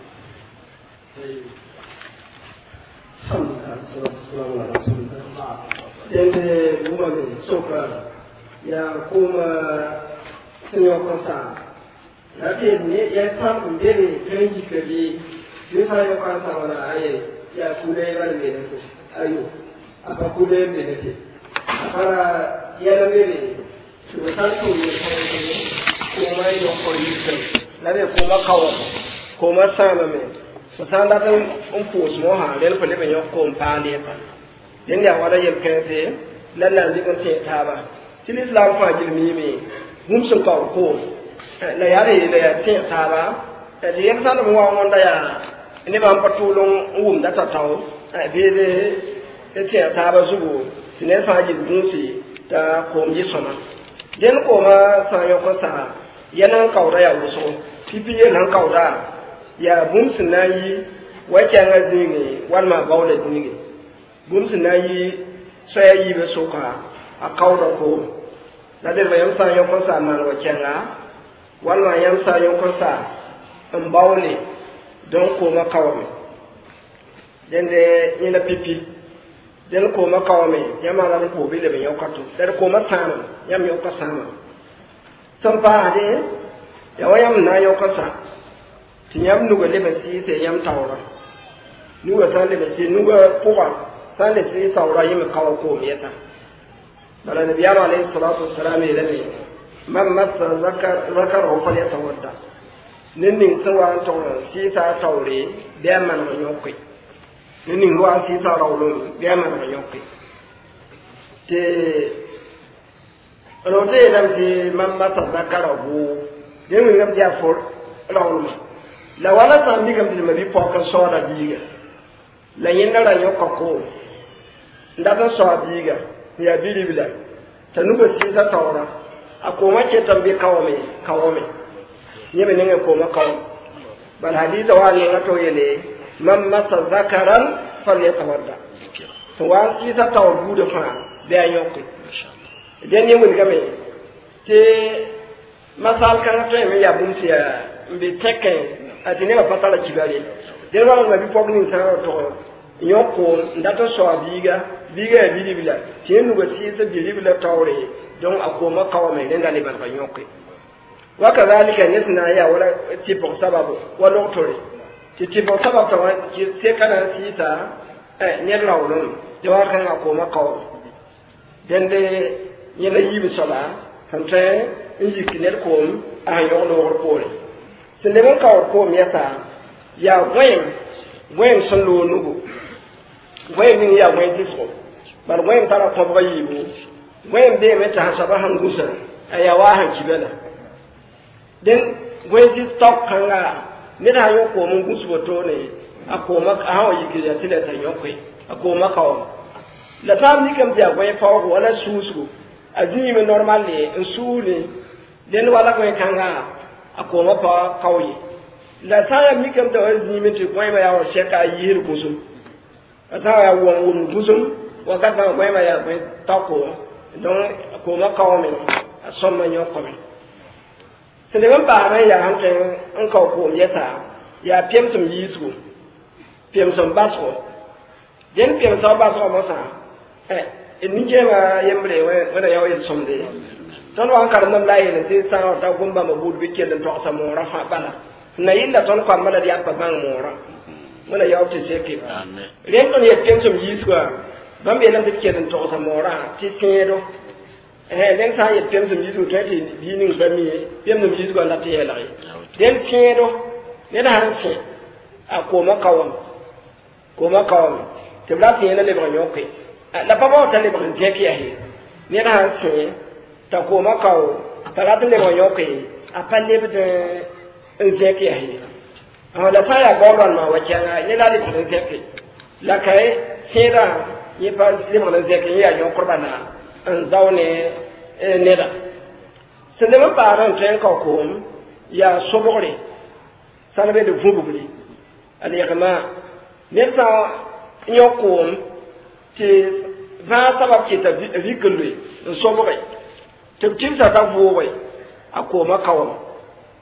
yadda kuma mai soka ya kuma sanyo kwasa ya ce ne ya samu dare kan jikari yin sanyo kwasa wani ayi ya kuda ya bada mai nufi ayo a ka kuda ya mai nufi a fara yana mere shugaban su ne kuma yi da kwarisan na zai kuma kawo kuma sama mai musan da kan un pos mo ha len ko le ben yo ko pa le pa den ya wala yel kete lan lan di ko te ta ba til islam fa jil mi mi hum sun ka ko la ya re le ya te ta ba de yen san mo wa da ya ni ba patulung um da ta taw be de te ta ba zugo ne fa jil dun si ta ko mi sona den ko ma sa yo ko sa yanan ka da ya wuso pipi yan ka da ya bumsu na yi waken azini walma baula dingi bumsu na yi so ya yi be soka a kaura ko na da bayan sa yo kosa man waken ga walma yan sa yo kosa an baule don ko makawame den de ni na pipi den ko makawame yama la ko bi le be yo katu der ko matana yam yo kosa ma sampa de ya wayam na yo kosa tinyam nuga leba si te yam tawra nuga tan leba si nuga puwa tan leba si tawra yim kawa ko meta bala nabi alayhi salatu wassalam ila ne man massa zakar zakar ho fa yatawadda ninning sawa to si ta tawre de man ma nyokki ninning wa si ta rawlo de man ma nyokki te rote lam ti man massa zakar ho de min ngam ja for rawlo la wala tan mi kam di ma bi pokal soda biga la yenda la yokko ko ndata so biga ya bili bila tanugo sisa tawra akoma ce tambe kawame kawame yeme ne ko ma kaw bal hadith wa ne ngato yele man masa zakaran falyatawadda to wa sisa taw bude fa be ayokko den ni mun game te masal kan to me ya bum sia mbi tekke atine ba patala kibale den wala ma bi pogni tan to yoko ndato so biga biga bili bila tinu ba si sa bili bila tawre don akoma kawame den dali ba yokko wakadhalika nisna ya wala tipo sababu wala otore tipo sababu tawa se kana sita eh ne lawlon de wa kan akoma kaw den de yela yibi sala hante inji kinel kom a yo lo pole sende mon kaw ko miata ya wen wen son lo nugo wen ni ya wen disko bal wen tara ko ba yibu wen be meta sabahan gusa aya wa han kibela den wen dis stop kanga ne da yo ko mun gusu to ne akoma hawo yiki ya tile ta yokwe akoma kawo la tam ni kam ja wen fa wala susu azini me normal ne usuli den wala ko kanga akoma pa kawyi la ta mi kam da azini me to wen ba ya wa sheka yir kusum ata ya won won kusum wa ka ba wen ba ya wen tako don akoma kawo me asoma nyoko me sende ban ba ran ya hanke an ka ko yeta ya piem sum yisu piem sum baso den piem sum baso mo sa eh ni je ma yembre we wala yaw yi somde ton wan kar nam lay ne ti sa ta gumba ma bud bi kelen to sa mo rafa bala na yinda ton ko mala ya pa bang mo ra wala yaw ti se ke ren ton ye piem sum yisu ban be lam ti kelen to sa mo ra ti sedo eh den sa ye piem sum yisu tati bi ni ba mi piem sum yisu ko la ti yela den sedo ne da han se a ko ma kawam ko ma kawam te bla ti ne le ba nyoke la pa ba ta le ba je ki ahi ne da han se ta ko ma kaw ta la le ba nyoke a pa le de je ki ahi a la pa ya goron ma wa cha ne la le ba je ki la kai se da ye pa le ba je ki ya yo qurbana an zaune ne da se ne ma pa ran ten ko ko ya sobore salbe de vubugli ali yakama neta nyokom ti va sabab ki ta vikulu sobore te tim sa ta vuwe akoma kawam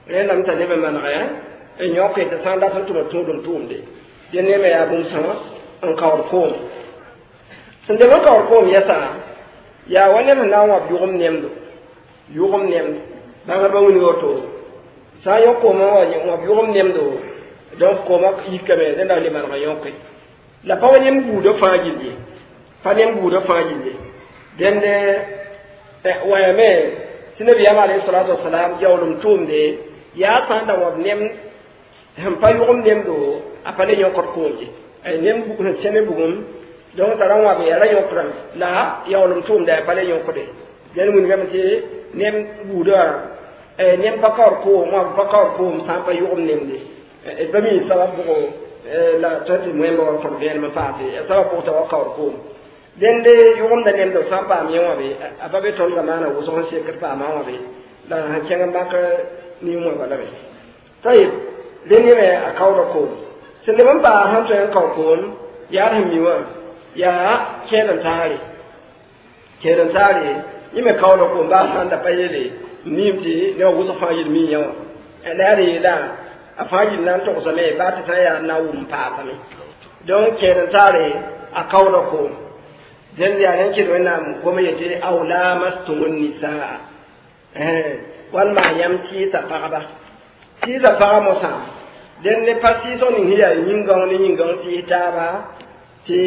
re nam ta ne be man ga e nyoke ta san da tan tu tu dum tumde de ne me ya bum sama an kawar ko sun de ba kawar ko ya sa ya wani mun na wa yugum nemdo yugum nem ba ga ba woni woto sa yo ko ma wa yugum nemdo donc ko ma yikame de na le man ga yoke la pa wani mbu do fajilde fa ne mbu do fajilde den de wa ya me sinabi ya alayhi salatu wassalam yawlum tumde ya san da wa nem hem pa yugum nemdo apale yokot ko ji ay nem bu ko sene bugum donc taran wa be ra yokran la yawlum tumde apale yokode den mun gam ci nem bu do e nem bakar ko mo bakar ko san pa yugum nemde e bami sababu ko la tati mwemba wa ko bien ma faati sababu to bakar ko den de yugum da nem do san pa mi wabe ababe ton ga mana wo so se kirta ma wabe la ha kenga maka ni mo wala be tayib den ne a kawra ko sinde ban ba han to en kaw ko ya han mi wa ya kenan tare kenan tare yime kawra ko ba san da payele ni mti ne wo so fa yil mi yawa elare da a fajin nan to so me ba ta ya na wum pa ta me don kenan tare a kawra ko dan ya nan ki wannan goma yace aula mastumun nisa eh wal ma yamti ta faqaba ti ta faqa mosa den ne parti so ni hiya yinga ni yinga ti ta ba ti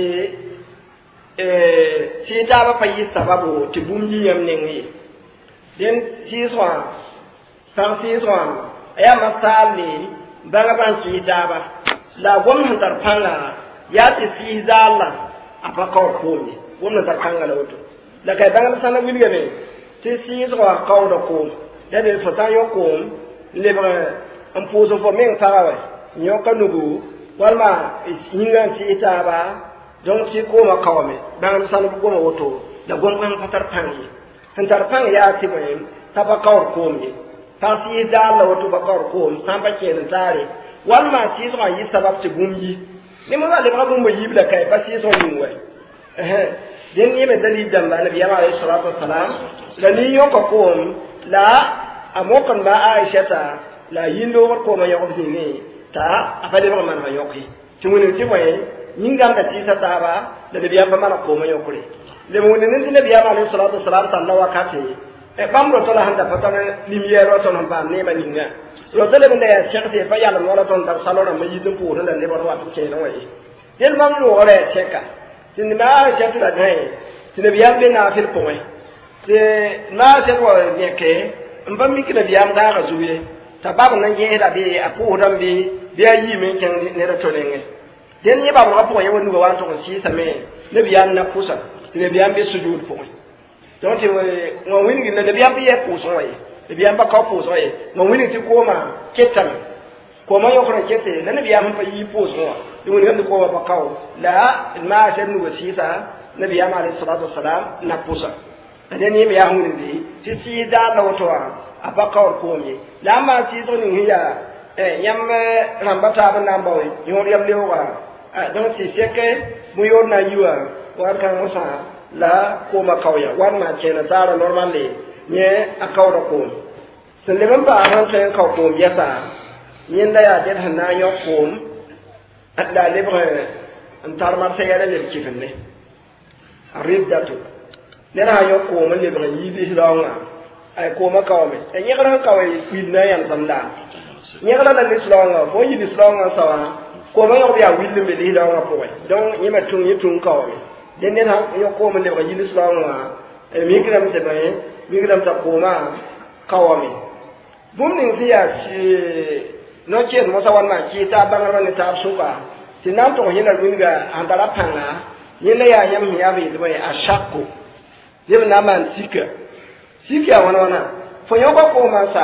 eh ti ta ba fayi sababu ti bumji yam ne ngi den ti so san ti so ya masali banga ban ti ta ba la gom tar panga ya ti si zalla apa ko ko ni wonna ta kanga la woto la kay bangal sana wilga me ti si zo ka do ko ya de fata yo ko le ba am pozo fo men tarawe nyoka nugu walma hinga ti ita ba don ci ko ma kawame bangal sana ko ma woto la gon ban fatar pangi fatar pangi ya ti mai ta ba ka ko mi ta si da la woto ba ka ko san ba ke da tare walma ci zo yi sabab ti gumyi ni mo le ba gumba yi bla kai ba si so ni wai eh den yeme dalil damba nabi alayhi salatu wassalam la ni yoko ko la amokon ba aisha ta la yindo war ko ma yoko ni ta afade ba man ma yoki tumuni ti moy nyingam da ti sa ta ba da nabi amba man ko ma yokure le mo ne ni nabi alayhi salatu wassalam ta la wakati e bam ro to la handa patana limiere ro to non ba ne ma ninga ro to le bende ya chekte fa yalla no la ton dar salona ma yidin ko to la ne ba wa to ke no wai del mam no ore cheka tin ma ja tu la dai tin biam be na fil point te ma se ko ne ke mbam mi kina biam da ga zuwe ta babu nan je da be a ko dan be be yi men ken ne da to ne nge den ye babu ga point wonu ga wan to ko si same ne biam na kusa ne biam be sujud point donc te mo wini ne ne biam be ye ko so yi ne biam ba ka ko so yi mo wini ti ko ma ketan ko ma yo ko kete ne biam fa yi po so dum ngam ko ba kaw la ma shan wasisa nabi ya alayhi salatu wassalam na pusa dan ni ya hun ndi ti ti da la woto apa kaw ko mi la ma ti to ni hiya eh yam rambata ban nam boy yo yam lewa ah donc ti seke mu yo na yuwa war kan musa la ko ma kaw ya war ma ce na tara normal le nye akaw da ko sun le ban ba ran sai kaw ko yasa yin da ya der hana yo ko adda libre antar mar se yala le kifne arib datu nera yo ko man libre yi bi longa ay ko ma kawme e nyara kawai kwilna yan samda nyara da lislonga bo yi lislonga sawa ko ma yo ya willi me li longa po donc yima tun yi tun kawme den den ha yo ko man libre yi lislonga e mi gram se baye mi gram ta ko ma kawme bum ning fiya ci no chen mo sawan ma ki ta bangar ni ta suka sinan to hinal winga antara panga yele ya yam ya bi do ya shakku yem na man sika sika wana wana fo yoba ko ma sa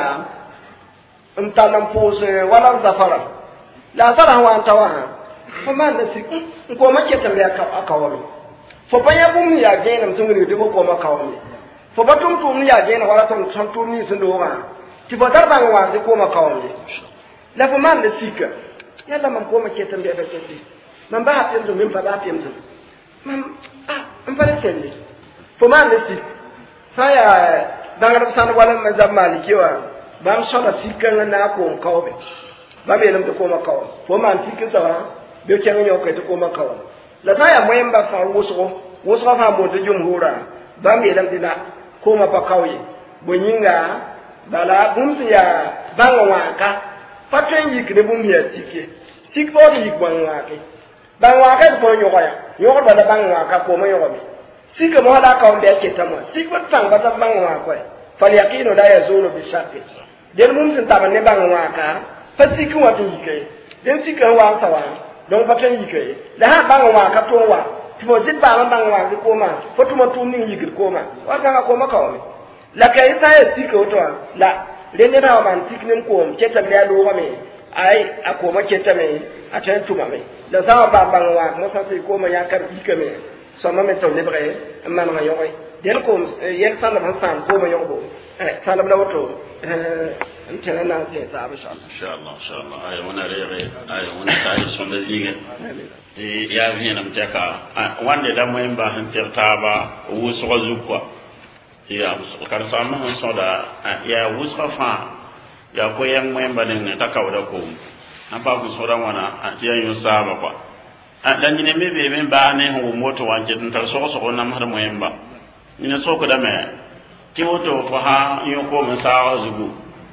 ntanam pose wala zafara la sara wa antawa fo man da sik ko ma ke tambe aka akawami fo banya bum ya gena mtungri de ko ma kawami fo batum tum ya gena wala tum tum ni sindo wa ti badar bang wa ko ma kawami la fo man da sika yalla man ko ma ke tambe ba ke man ba hapim to min fa ba hapim to man ah an fara telle fo man da sika saya dangar san wala mazhab malikiwa bam sola sikkan na ko kawbe ba be lam to ko ma kaw fo man sikkin sa be ken yo ko to ko ma kaw la ta ya moyen ba fa woso woso fa mo to jumhura ba be lam dina ko ma pa kawye bonyinga bala bumsi ya banga waka patren yikne bum ya tike tik bo yik banga waka banga waka ko nyoga ya nyoga bala banga waka ko ma yoga mi sika mo ala ka onde ke tamo sik bat tang bata banga waka fal yaqinu la yazulu bi shakki den bumsi taba ne banga waka pasiku watu yike den sika wa tawa don patren yike la ha banga waka to wa timo jit ba banga waka ko ma fotuma tuni yikir ko ma wa ka ko ma ka la kai ta ya sika to la rende na man tiknin ko keta me lo wa me ai akoma keta me atan tuma me da sa ba bangwa mo sa ko ma ya kar dika me so ma me to le bre man ma yoy del ko yen san ba san ko ma yobo eh salam la woto eh antena na te ta insha Allah insha Allah insha Allah ay wona rere ay wona tay son da zige di ya vina mteka wande da mo emba han tertaba wo so zukwa ya kar sama soda ya wusfa fa ya ko yang memba ne ta kawda ko an ba ku soda wana a tiya yo saba kwa dan ni me be be ba ne ho moto wanje tan tar so so na mar memba ni ne so ko da me ti woto fa ha yo ko ma sa zugu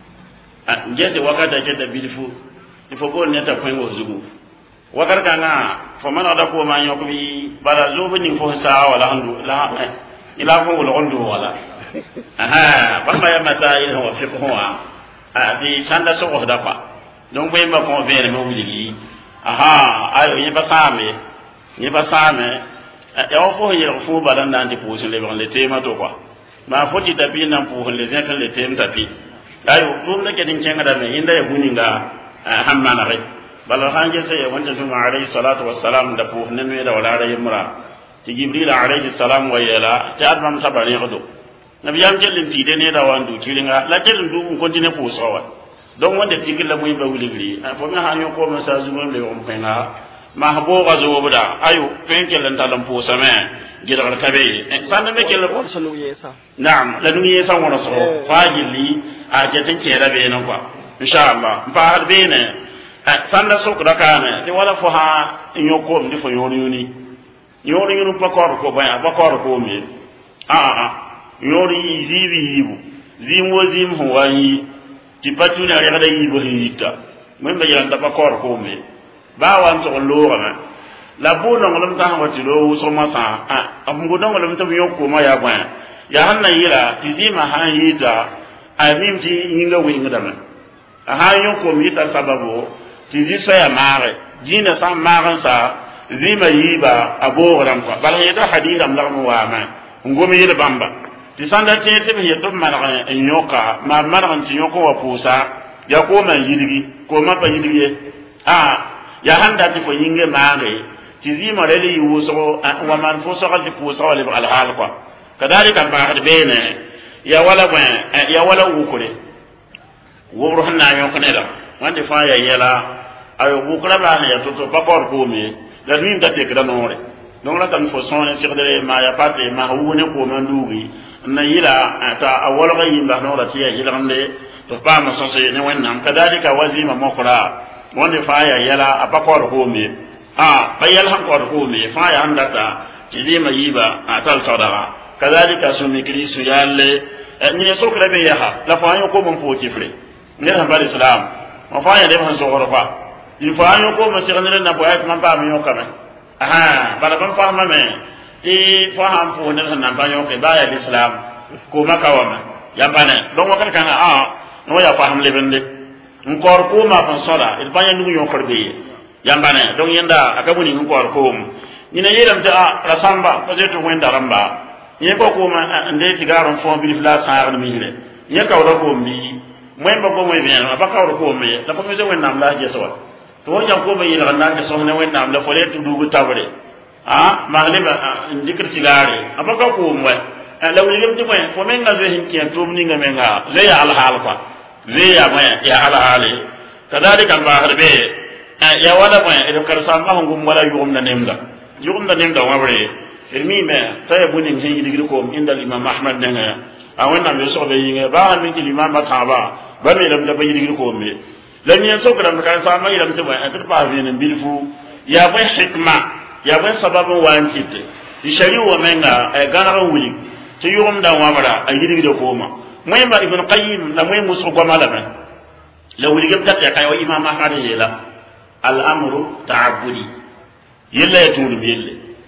a jede wakata jede bilfu ifo ko ne ta ko ngo zugu wakar kana fa man ada ko ma yo ko bi bala zubu ni fo sa wala handu la ila ko lo ondo wala aha bamba ya masail ho fiqh ho ati sanda so ko da pa donc be ma ko vere mo wili aha ayo ni basame ni basame e o fo ye fo badan nan ti pousse le ban le tema to quoi ma foti tapi nan pour les gens le tem tapi ayo tum ne kedin kenga da me inda ya buninga hamma na re bala hanje se ya wanda tuma alayhi salatu wassalam da pour ne me da wala da yimra ti jibril alayhi salam wa yala ta admam tabani godo nabiyam jellin ti de ne da wandu kiringa la jellin du ko dine po sowa don wanda tikil la muy ba wuligri fo mi hanyo ko ma sa zumum le on penga ma habo gazo buda ayo penke lan talam po sama gidar kabe sanda me kele ko sanu yesa na'am la nu yesa wona so fajili a je tin kera be nan kwa insha Allah ba har be ne sanda so ko dakane te wala fo ha nyoko ndi fo yoni yoni yoni yoni pa ko ko ba ba ko ko mi a a yori zibi yibu zimwo zim huwani tipatuna ya kada yibu hita mwemba yanda pa kor ko me ba wan to lora na la bono ngolom ta hawati lo so masa a abungo don ngolom to yoko ma ya gwan ya hanna yira tizima ha hita amim ti inga winga dama ha yoko mi ta sababu tiziso ya mare jina sa mare sa zima yiba abogram ko bal yeda hadidam lamu wa ma ngomi yida bamba ti sanda tete be yeto mara nyoka ma mara nti nyoko wa pusa ya ko man yidigi ko ma pa yidigi a ya handa ti ko yinge mare ti zima lele yuso wa man fuso ka ti pusa wala al hal ko kadalika ba had bene ya wala ba ya wala wukure wobro hanna nyoko ne da wande fa ya yela ayo wukura ba ya toto pa kor ko me da nim da te kra nore donc la tan fo sonne sigdere ma ya pate ma wone ko man dugi na yila ta awala ga yimba no la tiya yila ngande to pa ma so se ne wannan kadalika wazima mokra wonde fa ya yala apakor ko mi a bayal han ko ko mi fa ya andata tilima yiba atal tawdara kadalika sumi krisu yalle ni so kra be ya ha la fa yo ko mon fo tifre ne han bar islam ma fa ya de han so ko fa il fa yo ko ma se ngene na boyat man pa mi yo kame aha bala ban fa ma me ti faham fu ne na ba yo ke ba ya islam ko makawama ya bana don wakar kana a no ya faham le bende ngor ko ma fan soda il banya ndu yo korbe ya bana don yanda aka buni ngor ko ni ne yelam ta rasamba ko zeto wenda ramba ni ko ko ma ande sigaron fon bi fla sa ni mire ni ka wala ko mi moy ba ko moy bien ba ka wala ko mi la ko mi ze wenda am la je so to jam ko be yila nan ke so ne wenda am la fole tu dugu tawre ah magleba ndikir sigare abaka ko mwa law lim ti moy fo men nga ze hin ki to mni nga menga ze ya al hal kwa ze ya moy ya al hali kadalika ba harbe ya wala moy e kar sama ngum wala yugum na nemda yugum na nemda wabre ilmi me tay bunin hin digir ko inda imam ahmad nga a wannan be so be yinga ba min ti imam mataba ba me lam da bayi ko me lam yen so kram kan sa ma ilam te ba atir pa vin bilfu ya ba hikma ya ba sababun wankite di shari wa menga e ganara wuli to yum da wa mara ay yidi ko ma moy ba ibn qayyim la moy musu ko mala ba la wuli gam tat ya kay wa imam ahmad yela al amru ta'abbudi yella ya tulu yelle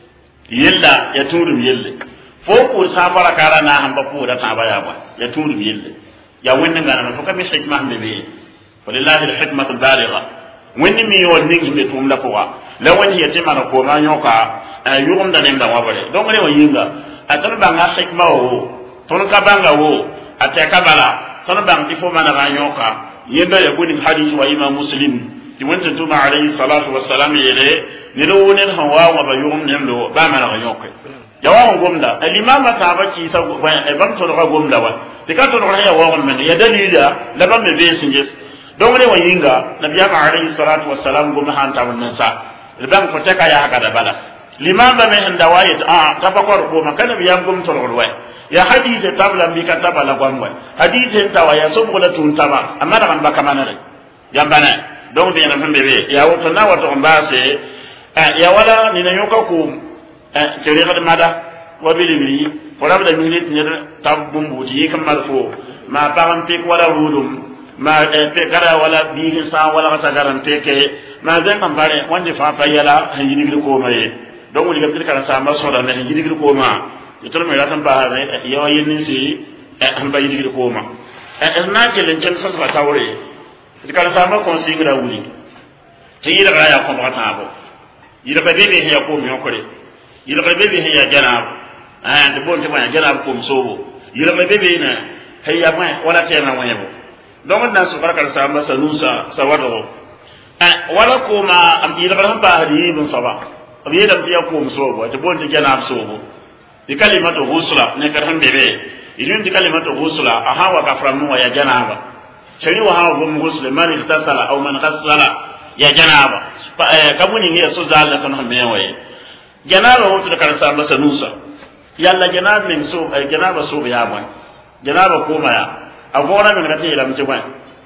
yella ya tulu yelle fo ko safara kara na hamba ko da ta baya ba ya tulu yelle ya wonna ngana to kam hikma be be walillahi al hikmatu al baligha wonni mi yo ningi be tum la ko wa la woni yete mana ko ma nyoka yugum da nem da wabare donc ne wayinga atan banga hikma o ton ka banga wo ataka bala ton bang di fo mana ga nyoka yenda ya goni hadith wa imam muslim di wonta tuma alayhi salatu wassalam yele ne do wonen hawa wa ba yugum nem do ba mana ga nyoka yawa gomda al imam ta ba ki sa e bam to ga gomda wa te ka to ga ya wa men ya dalila la ba me be sinjes donc ne wayinga nabiyama alayhi salatu wassalam gomna hanta wannan sa البنك فتكا يا هكذا بلا لماذا ما عند وايد اه تفكر كما كان بيامكم ترغوا يا حديث تبلا بك تبلا غوموا حديث انت ويا سوق لا تنتبا اما دغن بك مانره جامبنا دون بينا من بيبي يا وتنا وتغمباسي يا ولا نينيوكاكم تريغد مادا وبيلي فلا بد من نيت تابومبوتي كما الفو ما بام بيك ولا ولوم ma pe gara wala bihi sa wala ta garante ke ma zan kan bare wanda fa fa yala hanjini gir ko maye don wuli gamtir kana sa ma so da ne hanjini gir ko ma to me ratan ba ha yo yin si an ba yiri ko ma e na ke len chen sa ba tawre kana sa ma kon singra wuli ti yira ga ya ko ma ta bo yira ba bebe ya ko mi okore yira ba bebe ya janab ah de bon te ma janab ko msobo yira ba bebe na hayya ma wala te na wayebo donc na su barkar sa masa nusa sawado eh wala kuma am ila ban ba hadi bin saba abi da biya ko muso ba to bon de jana so bo di kalimatu husla ne kar han bebe idin di kalimatu husla aha wa kaframu wa ya janaba shari wa hawa gum husla man ihtasala aw man ghassala ya janaba kabuni ne so zalla tan han mewaye janaba wato da kar sa masa nusa yalla janaba min so janaba so ya ba janaba kuma ya agora men ngati ila mtwa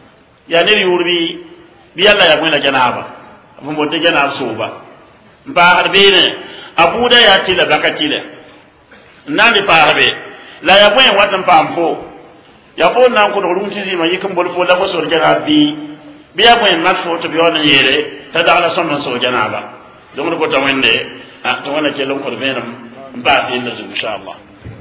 ya ne yurbi bi Allah ya gwela janaba abu mo de janaba suba mba harbine abuda ya tila bakatile nani pa harbe la ya gwen watan pa amfo ya bo nan ko do rumti zima yikum bol fo la ko so janaba bi bi ya gwen matfo to bi wona yere ta dala somma so janaba donc ko tawende ah to wona ke lon ko benam mba fi inna inshallah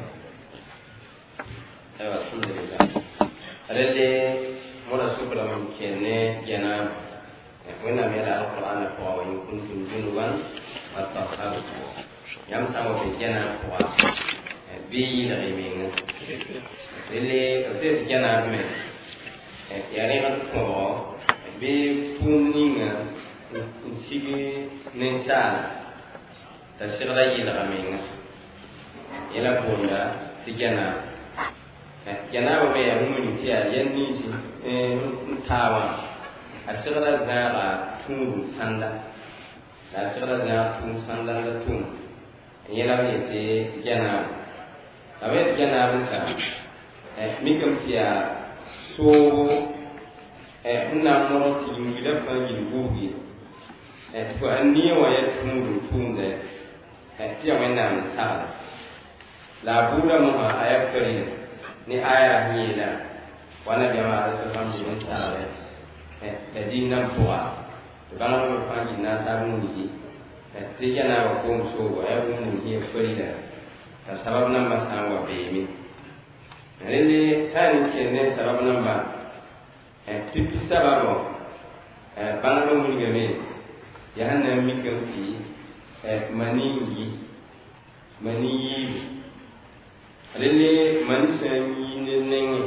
ayo alhamdulillah rede mona supra mam kenne jana wena mera alquran ko wa in kuntum junuban fatahharu yam sama be jana ko bi la eminga rele ko te jana me ya re ko be puninga sigi nensa ta sira yi la eminga ila bunda ti jana janaba be ya mun ti ya yanni ti eh tawa asira zara tun sanda asira zara tun sanda da tun yela be ti janaba abe janaba sa eh mikam ti ya so eh na mo ti yumi da fa yi bugi eh ko anni wa ya tun tun da eh ti ya wena sa la bura mo ayat kare ni aya hila wala jamaa sallallahu alaihi wasallam eh kadina poa bana mo fangi na tamu ni eh tijana wa ko so ay ko ni ni farida ta sabab nan ma sanwa be mi rele sani kenne sabab nan ba eh pipi sababo eh bana mo ni game ya hanna mi kan fi eh mani mani rele manisan yi ne nengi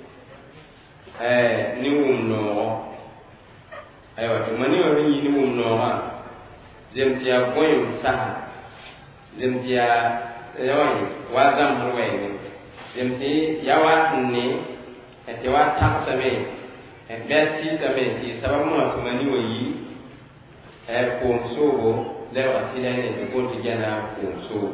eh ni wum no aywa mani wa yi ni wum no ma zemtia koyum saha zemtia yawan wazam harwai ne zemti yawa ne ete wa taksame e besi same ti sababu ma mani wa yi e ko sobo lewa tilane ko tijana ko sobo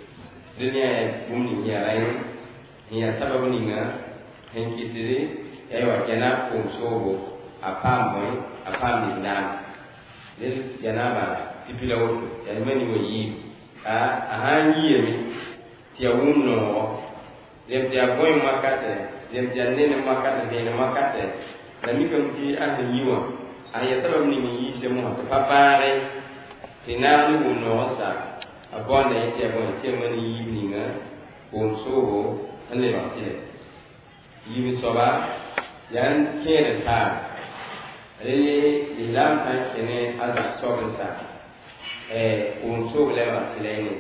dunia bumi ya lain ya sababu ninga henkitiri ya wa jana ko sobo apam boy apam dinam lil janaba tipila woto ya mani wo yi a ahanyi yemi ti awumno lem dia boy makate lem dia nene makate nene makate la mi kam ti an yiwa aya sabab ni mi yi se mo ta papare tinani wumno sa abonda yete abonda ti mani yi ni nga ko sobo alle ba ti yi soba yan kere ta rele ilam san kene ala soba sa eh ko sobo le ba ti le ni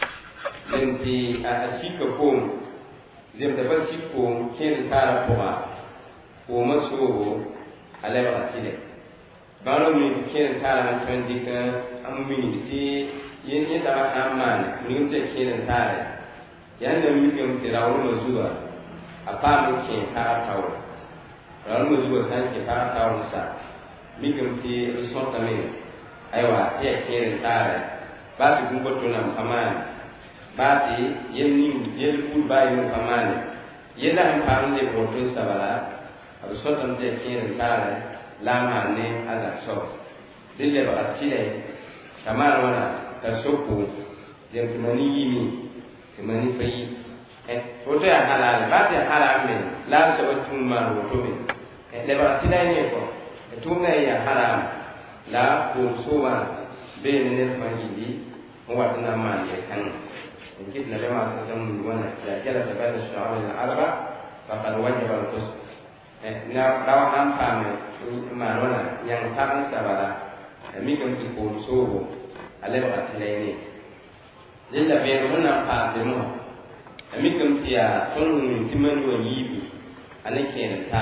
lenti a asika ko zem da ba si ko kere ta ra ko ba ko maso ale ba ti le balo mi kere ta ra tan dika am mi ti yin yin da amman ni te kere ta ra yan da mi ke ti ra wo zuwa apa mi ke ta ta wo ra wo zuwa san ke ta ta wo sa mi ke ti so ta me aiwa te kere ta ra ba ti kun ko to na amman ba ti yin ni yin ku ba yin amman yin da am pa ne ko to sa bala abu so ta te kere ta ra la ma ne ala so dille ba ti le kamar wana ka soko yang kemani ini kemani pai eh foto ya halal ba ya haram me la ta watum ma foto me eh le ba ti dai ne ko tu me ya haram la ko so ma be ne ne ma yi mo wa na ma ye kan ngit na le ma sa sam wana ya kala ta ba da sha'ab al arba fa qad wajaba al qus eh na dawa am pa me ma wana yang tan sabara mi kan ti ko so ale ba ti le ni lilla be no na pa de mo ami kam ti ya ton ni ti man wo yibi ane ken ta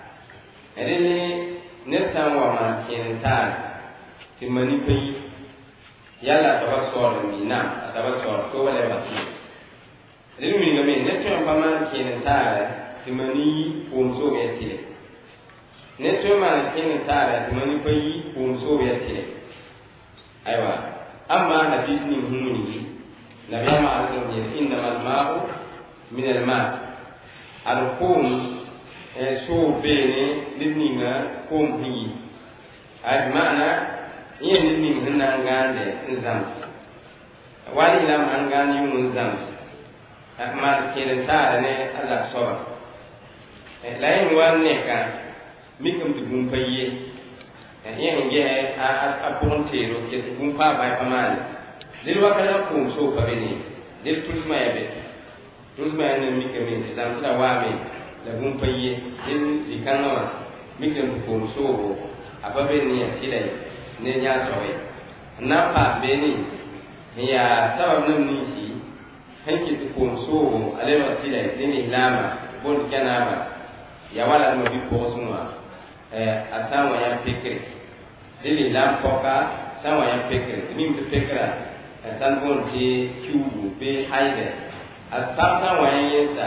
ere ne ne san wa ma ken ta ti mani pe yala ta ba so ni na ta ba so ko wala ba ti ere mi ga me ne to pa ma ken ta ti mani ko so ye ti ne to ma ken ta ti mani pe ko so ye ti aiwa amma hadith ni humuni nabi ma azza inna al ma'u min al ma' al qum so bene lidninga qum hi ay ma'na yin lidning hinna ngande nzam wali lam angan yun nzam amma kelen tare ne Allah soba lain wanne ka mikum du gumpaye yen ge a a pontero ke gumpa bai pamani dil wakala ko so ka beni dil tulma ya be tulma ya ne mikame zam sida wame la gumpaye dil dikanwa mikam ko so apa beni ya sidai ne nya sowe na pa beni ya sabab nam ni si hanki ko so alewa sidai ni lama bon kanaba ya wala mo bi ko sunwa eh asawa ya fikri dili lam poka sawa ya fikri nim te fikra san bon ti kubu be haide asam sawa ya yesa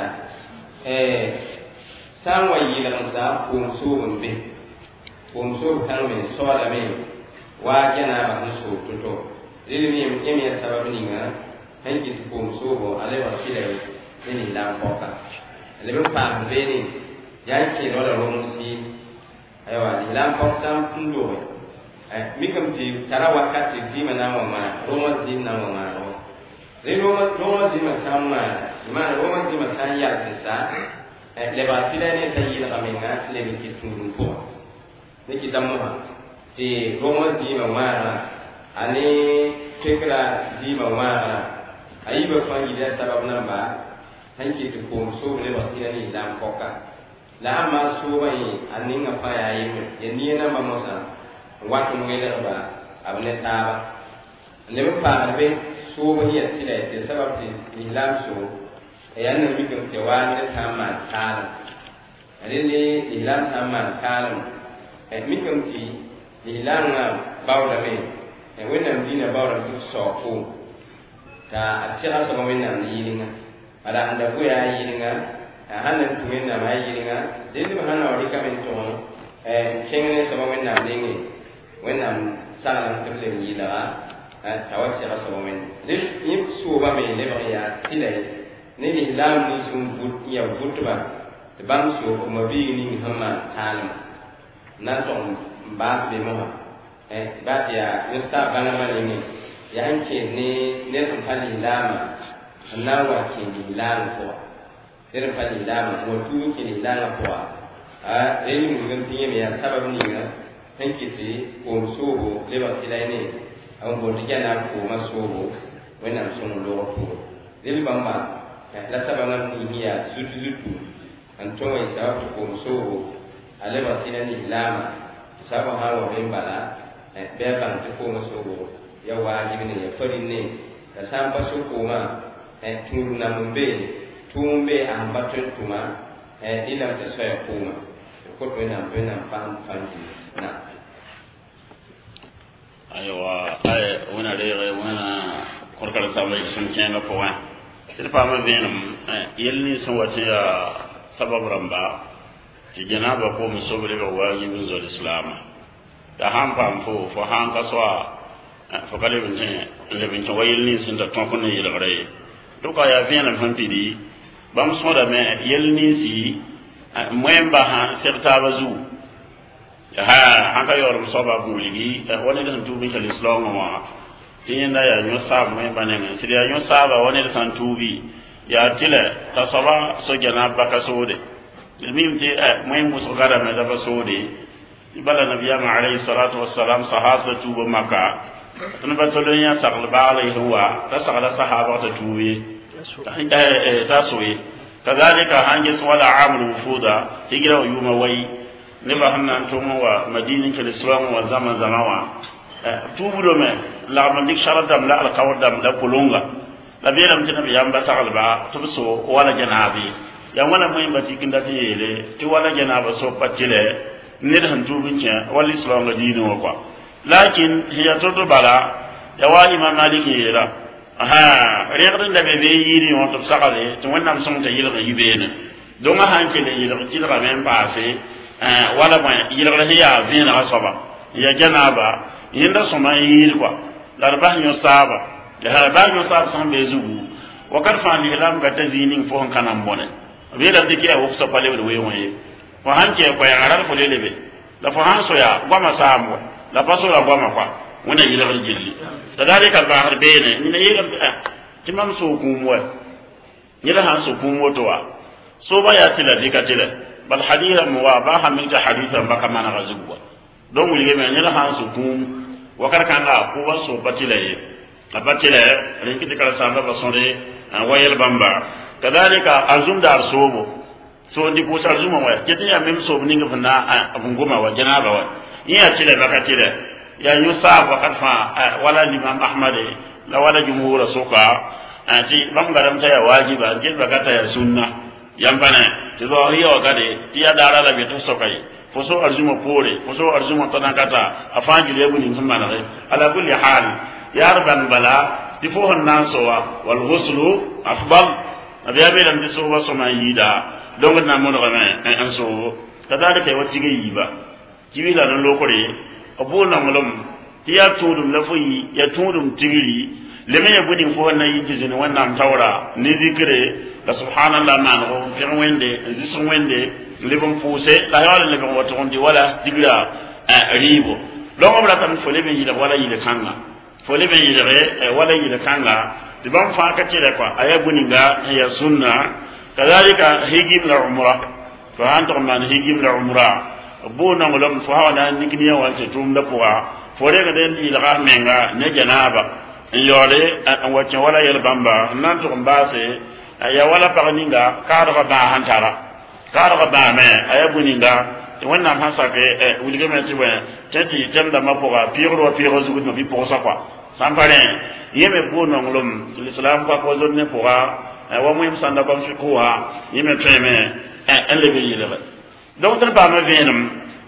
eh sawa yilan sa ko so be ko so kan me so da me wa jana ba so toto dili mi mi ya sababu ni nga hanki ko so bo ale wa sile dili lam poka ale be pa be ni yanki no la rom si aywa lam poka ndo eh mikam ti tara wakati di mana mama roma di na mama ro re roma roma di masama ma roma di masanya ya sa eh le ba ti ne tayi la kamenga le ni ki tunu ko ne ki tamma ti roma di mama ani tekra di mama ayi ba fa ida sabab namba hanki to ko so le ba ti ni lam koka la ma so bai aninga fa ya yi ya ni na mama sa watu mwele ba abne taba lebe pa be so ba ya tida te sabab ti islam so e yanna mi ko te wani ta ma kala rele islam ta ma kala e mi ko ti islam na bawla me e wena dina bawla tu so ko ta atira so wena ni yinga ada anda ko ya yinga hanan tu wena ma yinga dele ba hana wali ka men to e kenge so wena ningi wenam salam kable yi la tawassi rasul men lil yim suba me le ba ya tilay ne ni lam ni sum but ya butba ban so ma bi ni hama tan nan to ba be mo eh ba ya yusta bana bana ni ya anke ne ne kan fali lama na wa ke ni lama ko irin fali lama ko tu ke ni lama ko a reyi mun gan tiye me ya sababu ni ga hanki ti ko so le ba tilai ne an bo digana ko maso wannan sun lo ko dil bamba la sababu ni ya sutu sutu an to wai sababu ko so ale ba tilani lama sababu hawo ben bala be ban ko maso ya wajibi ne ya farin ne da san ba su koma eh turu na mumbe tumbe ambato tuma eh ila ta so ya koma ko to ina to ina fan fanji na aywa ay wana re wana korkal sabai sun kenga ko wa til fama venum yelni sun wata ya sabab ramba ti janaba ko musobre ga wajibi zo islam da han pam fo fo han kaswa fo kale bintin le bintin wayelni sun da ton ko ne yelgare to ka ya venam han pidi bam so da me yelni si moyemba ha serta bazu ha han ka yor musoba buligi woni da tubi kal islam wa tin da ya nyo sab moyemba ne si ya nyo saba woni da san tubi ya tile ta saba so janaba ka sode ilmim ti moyem muso gara me da basode ibala nabiyama alayhi salatu wassalam sahaba tuba makka tun ba tolon ya sakal ba alayhi huwa ta sakala sahaba ta tubi ta soye kazalika hange wala amul wufuda higira yuma wai ne ba hannan to wa madinin kal islam wa zaman zamawa tubu do me la man dik sharadam la al qawdam la kulunga la biram tin bi yamba sakal ba tubso wala janabi ya wala mai bati kinda tele ti wala janaba so patile ne dan tubin ce wal islam ga dino kwa lakin hiya to bala ya wa imam maliki yira aha reqrin da be yiri on to sakale to wannan sun ta yilga yibene don ha hanke ne yilga tilga men paase wala ma yilga hiya zina asaba ya janaba yinda suma yiri kwa larba nyo saba ya harba nyo saba san be zugu wa karfa ni lam ga tazinin fo kana mbone be da dike a wofsa pale be we won wa hanke ko ya aral fo lelebe la fo hanso ya goma sambo la paso la goma kwa wona yilga jilli tadalika al-bahr bayna ni yega timam so kumwa ni la han so kumwo to wa so ba ya tila dika tila bal haditha muwabaha min ta haditha baka mana gazubwa don wuli me ni la han so kum wa kar kan ga ko wa so batila ye batila rin kiti kala samba ba sonde wayel bamba tadalika azum dar sobo so ndi ko sa zuma wa kiti ya mem so ninga fana abungoma wa janaba wa ni ya tila baka tila ya yusab wa kadfa wala imam ahmad la wala jumhur suka ati bangaram ta ya wajiba jil bagata ya sunna yambane to zo hiyo gade tiya dara la beto sokai foso arjuma pore foso arjuma tanakata afanji lebu ni humana re ala kulli hal ya rabban bala tifuhun nasowa wal ghuslu afdal abiya be lam tisu wa soma yida donga na mono gane an so kadalika wajige yiba jiwila no lokore abuna mulum tiya tudum lafuyi ya tudum tigiri leme ya budin fo na yijini wannan tawra ni zikre la subhanallah man o fi wende zisun wende lebon puse la yawala lebon wato ndi wala tigira ribo don obla tan fo lebe yida wala yida kanga fo lebe yida wala yida kanga diban fa ka tire kwa ayabuninga ya sunna kadhalika higim la umra fa antum man higim la umra bona ngolam fo hawana nikniya wante tum da puwa fore ga den ila menga ne janaba yole wace wala yel bamba nan to mbase ya wala pagninga kaado ba hantara kaado ba me ayabuninga wannan hasa ke wulige me tiwe tati tanda mapoga piro piro zugu no bi posa kwa sampare yeme bona ngolom l'islam kwa ko zonne puwa wa mu imsanda ba fikuwa yeme teme en lebe yele donc tan ba ma venum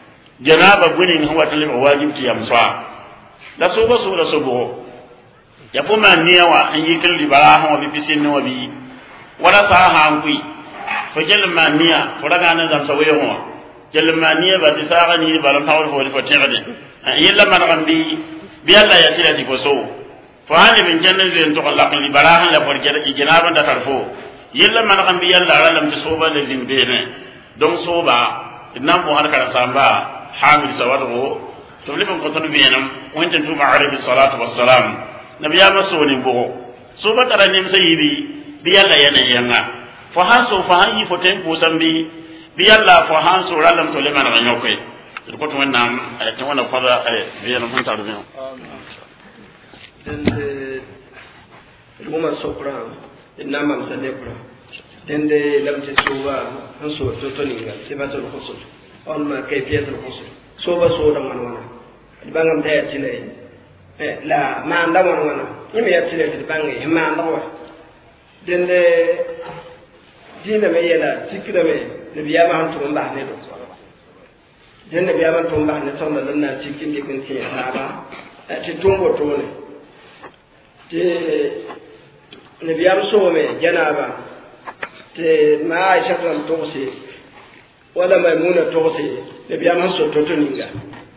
janaba bunin huwa talim wajib ti amsa la sobo so la sobo ya fuma niyawa an yikil li baraha wa bi bisin no bi wala sa hankui fo jelma niya fo daga nan zam sawayo ho jelma niya ba tisaga ni balam tawol fo fo tigade yilla man gambi bi alla ya tira di ko so fo hani bin jannan zen to Allah li baraha la for jada janaba da tarfo yilla man gambi yalla alam ti soba le zin bene don soba inna mu har kala samba hamil sawadu to liban ko tanu biyanam wancan tuba alaihi salatu wassalam nabiya masoni bo soba tara nim sayyidi biyalla yana yanga fa haso fa hayi fo tempo sambi biyalla fa haso ralam to leman ganyoke ko to wannan ay to wannan fara ay biyanam hun taru biyan den de mo man sopra inna mam sadebra den de lamte soba han so to to ninga sibatul khusul amma kayfiyatul khusul soba so da man wana bangam ta yatile eh la ma nda wana wana yime yatile de bangi ma nda wa den de dina me yela tikira me nabiya ma han to mba ne do den nabiya ma to mba ne so na na cikin de kun ce ta ba ti tumbo to ne te nabiya so me janaba te ma aisha kan to se wala maimuna to se nabiya ma so to to ninga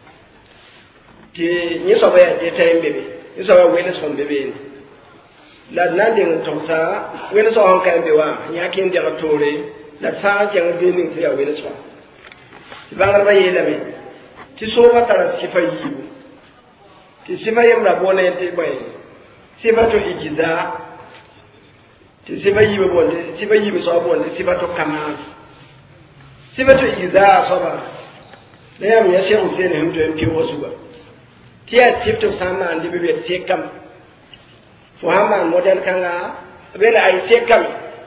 ti ni so ba ya ta yin bebe ni so ba wele so bebe la nanding to sa wele so han kan be wa ya kin de tore la sa jang be ning ya wele so ti bangar ba yela me ti so ba tara ti fa yi ti sifa yam ra bone ti bay sifa to ijida ti sifa yi bo bonde sifa yi bo so bonde sifa to kamal sifa to ijida so ba da yam ya shehu sen hem to em ki wo su ba tiya tifto sama andi be be tekam fo hama model kanga be la ay tekam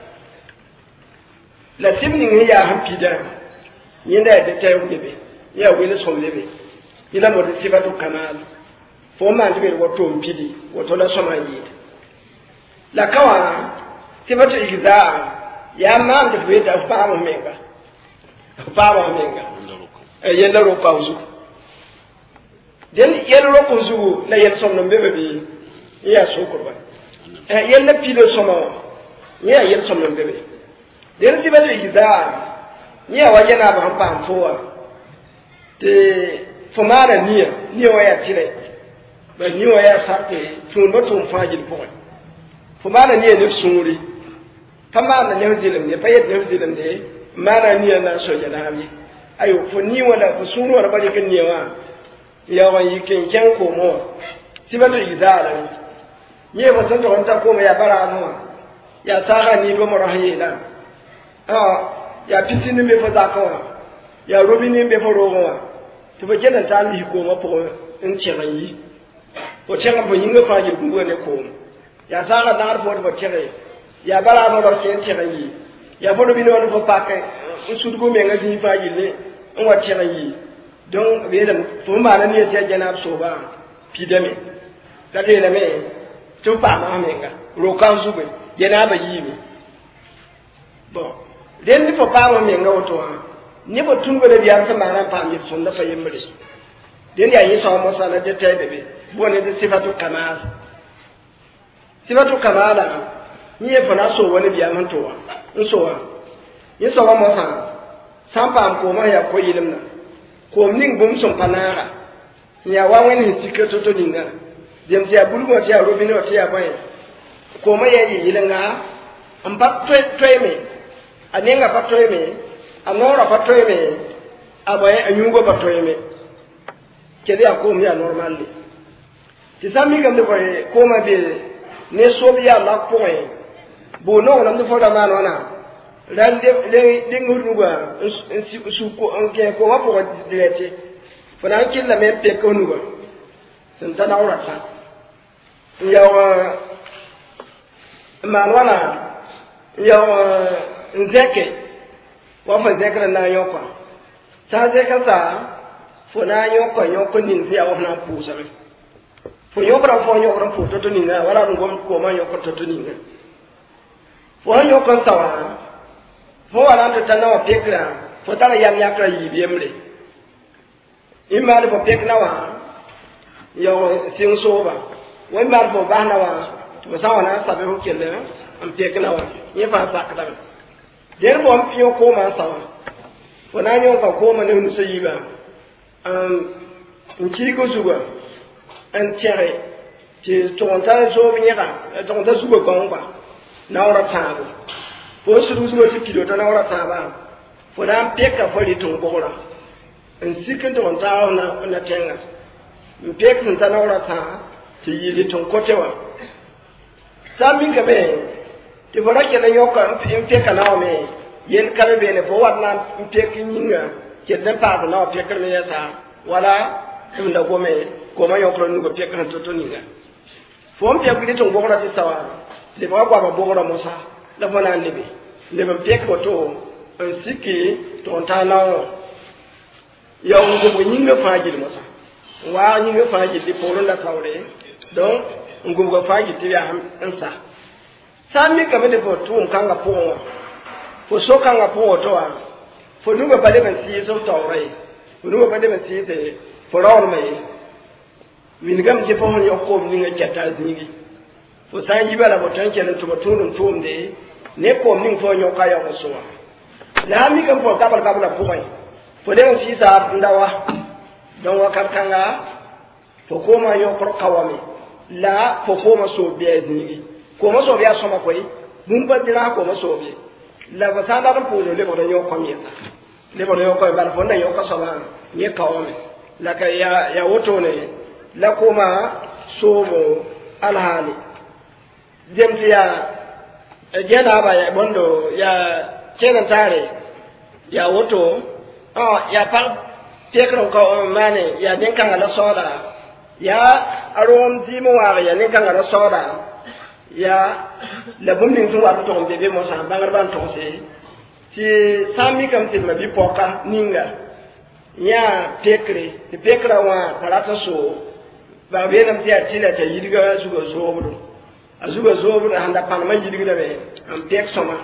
la simni ngi ya hampida yinda de tay be ya wele so lebe ila mo de sifatu kamal fo ma andi be woto mpidi woto la soma yi la kawa sifatu igza ya ma andi be da fa mo menga fa mo menga e yenda ro pauzu den yelo ko zugu la yel somno bebe bi ya sokurba eh yella pido somo ya yel somno bebe den tiba de gida ya wajana ba pam fowa te fomara niya niya waya tire ba niya waya sarte tun batum fajil ko fomara niya ne sunguri kama na ne dilim ne payet ne dilim de mara niya na so jana bi ayo fo ni wala fo sunu wala ba de kan niya wa yawan yi kenken komo sibatu idara ye ba san da wanta koma ya bara anwa ya saka ni ba marahi da ah ya pitini me fa zakawa ya robini me fa rowa to ba kenan ta li koma ko in ce yi ko ce ga yin ga faji ku ne ko ya saka da harfo ba ce ya bara ma ba ce ce yi ya fa robini wani fa pakai in su dugo me ga ji faji ne in wa ce yi don beda to ma na ne ta janab so ba pidame ta te na me to pa ma me ga ro kan su be janaba yi mi bon den ni fo pa ma me ga wato ni bo tun go da biya ta ma na pa mi sun da fa yimbe den ya yi so mo sala de tay be bo ne de sifatu kamal sifatu kamala ni e fa na so wani biya man to wa in so wa yi so wa mo sa san pa ko ma ya ko yilim na ko ning bum son panara ya wa wani tikato to ninga dem ya bulgo ya robino to ya bai ko ma ya yi yilanga am pa twe twe me anenga pa twe me anora pa twe me abai anyugo pa twe me kede ya ko mi ya normally ti sami gam de ko ma be ne so bi ya la ko e bo no nam de foda man wana ran de de nguruga su ko anke ko ma ko dilete fana killa me pe ko nuga san tan awrata yawa man wana yawa nzeke wa fa zekra na yoko ta zeka sa fona yoko yoko nin fi awa na pusa fo yoko ra fo yoko ra fo to to ninga wala ngom ko ma yoko to to ninga fo yoko sawa fo wala to tanawa pekra fo tala yam yakra yibiyemle imma fo pekna wa yo sing soba wai mar fo bahna wa to sawa na sabe ho kelle am pekna wa ye fa sakata der bo am fiyo ko ma sawa fo na nyo ka ko ma ne nu sayiba um nki ko zuwa an tere ti to ta so bi ya to ta zuwa ko ba na ora tabo fo su du zuwa ti kido ta na ora taba fo dan peka fo ri tun bora en sikin to ta na na tenga en pek tin ta na ora ta ti yi tun kotewa samin ka be ti bora ke na yoka en peka na me yen karbe ne fo wadna en pek nyinga ke dan pa na pekar me yasa wala in da gome goma yokro ni go pekar to to ninga fo mpe ku tun bora ti sawa le ba gwa ba bora musa la fona libi le ba pek ko to en siki to ta na ya ungo bu nyinga faji musa wa nyinga faji di poro la tawre donc ungo go faji ti ya ansa sami ka mede fo tu kanga po fo so kanga po to wa fo nu ba bale ban ti so tawre fo nu ba bale ban ti te fo rawr mai min gam je fo yo ko ni nga chata zingi fo san yi bala bo tan kelen to tunun tumde ne ko min fo nyo ka ya ko so la mi kam fo kabal kabala po mai fo de si sa ndawa don wa kanga fo ko ma yo ko kawami la fo ko ma so biya zingi ko ma so biya so ma koy mun ba dira ko ma so biya la ba sa da ko le bo yo ko mi le bo yo ko ba fo nda yo ko so ba ni kawami la ka ya ya woto ne la ko ma so mo alhali jemti ya jena ba ya bondo ya kenan tare ya woto ah ya par tekron ko mane ya den kan ala soda ya arom dimo wa ya den kan ala soda ya la bumin tun wa to bebe mo sa bangar ban to se ti sami kam ti ma bi poka ninga ya tekre ti tekra wa tarata so ba be nam ti atila ta yidiga su go so budu azuga zo budu handa pan ma yidiga be am tek soma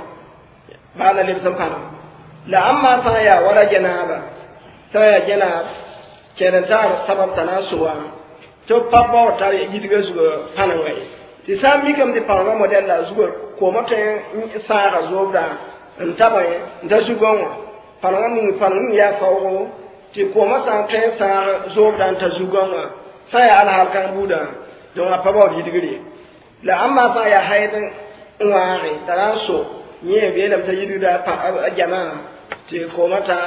ba na le sam pana la amma sa ya wala janaba sa ya janab kenan tar sabab tanasuwa to papa ta yidiga zugo panangai ti sami kam di parma model la zugo ko mata sa ga zobda ntaba nda zugo parma ni parma ya fawo ti ko mata ta sa zobda nta zugo sa ya ala halkan buda don papa yidigire la amma sa ya haidin ngare taraso nye be da ta yidiga pa jama'a ti ko mata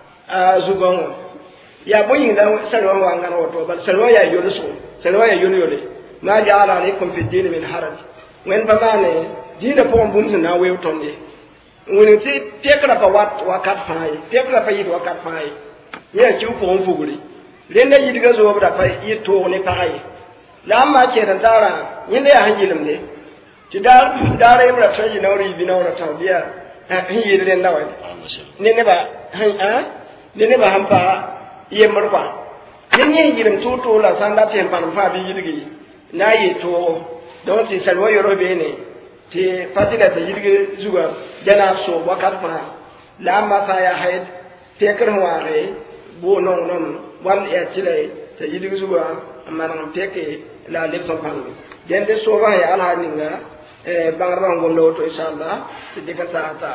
zugo ya boyin da salwa wa ngana wato bal salwa ya yoluso salwa ya yole ma ja'ala alaykum fi din min haraj wen famane dina po mbum na we tonde woni ti tekra pa wat wakat fay tekra pa yid wakat fay ye ci ko on fuguri renda yidiga zo bra fa yito ne paay la ma ce dan tara yinde ya hanjilim ne ti dar dare ibra taji nawri bi nawra tawbiya hin yidi den dawai ne ne ba ha ne ne ba hampa yembar kwa yin yin yirim tuto la sanda te pan fa bi yidigi na yi to don ti salwa yoro be ne ti fatila ta yidigi zuga jana so wakat fa la ma fa ya haid te kar ware bo non non wal ya tile ta yidigi zuga amma nan teke la le so pan dende so ba ya ala ninga e bangarba ngondo to inshallah ti dikata ta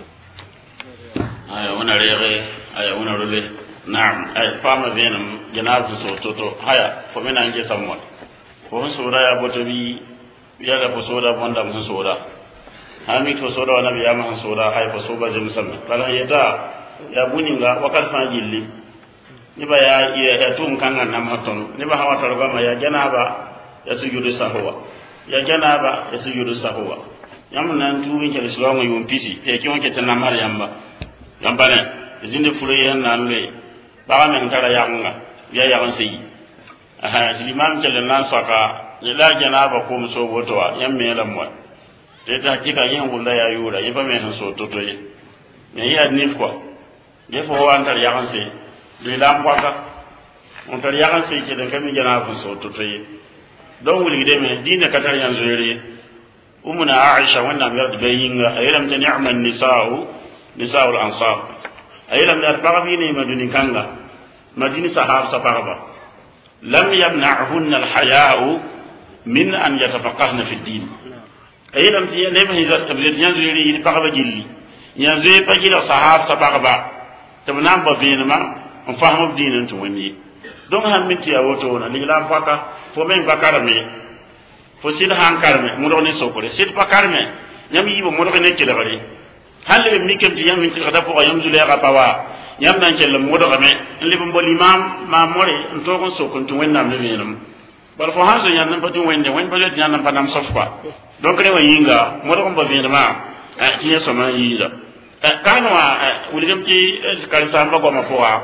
aya wana rere aya wana rule na'am ay fama benam janabu so toto haya ko mena nge sammo ko sura ya boto bi ya ga ko sura bonda mun sura hami to sura nabi ya man sura hay ko soba jëm sam kala yeta ya buninga wakar fa jilli ni ba ya ya tum kanga na maton ni ba hawa to gama ya janaba ya sujudu sahwa ya janaba ya sujudu sahwa yamna tuwin ke islamu yum pisi e ki wonke tan mar yamba yamba ne jinde fure yan nan le ba men tara yanga ya yawan sai aha limam jalla nan saka ila janaba ko so wotowa yamme lamwa te ta kika yin gulla ya yura yiba men so toto ye ne ya nif ko de fo wan tar yawan sai le lam kwaka on tar yawan sai ke dan kami janaba so toto ye don wuli de me dina katar yan zure umuna aisha wannan yar da yinga ayram ta ni'man nisa'u nisa'ul ansar ayram da babi ne maduni kanga madini sahab saparaba lam yamna'hunna al-haya'u min an yatafaqahna fi ad-din ayram ti ne me hizat tabiyat yanzu yi paraba jilli yanzu pa jila sahab saparaba tabna ba binama on fahamu dinin to wani don han minti ya woto na ligla faka fo men bakarame fo sid han karme mo do ne sokore sid bakarme nyam yibo mo do ne ci dabari halle mi kem ti yam min ti kada ko yam zule ga pawa yam nan cel mo do game li bom bol imam ma more nto kon so kon to wennam le wenam bal fo hanzo yan nan patu wende wen patu yan nan panam sof quoi donc le wayinga mo do kon ba wenama a ti so man yida kanwa wuli gam ti kal samba ko ma poa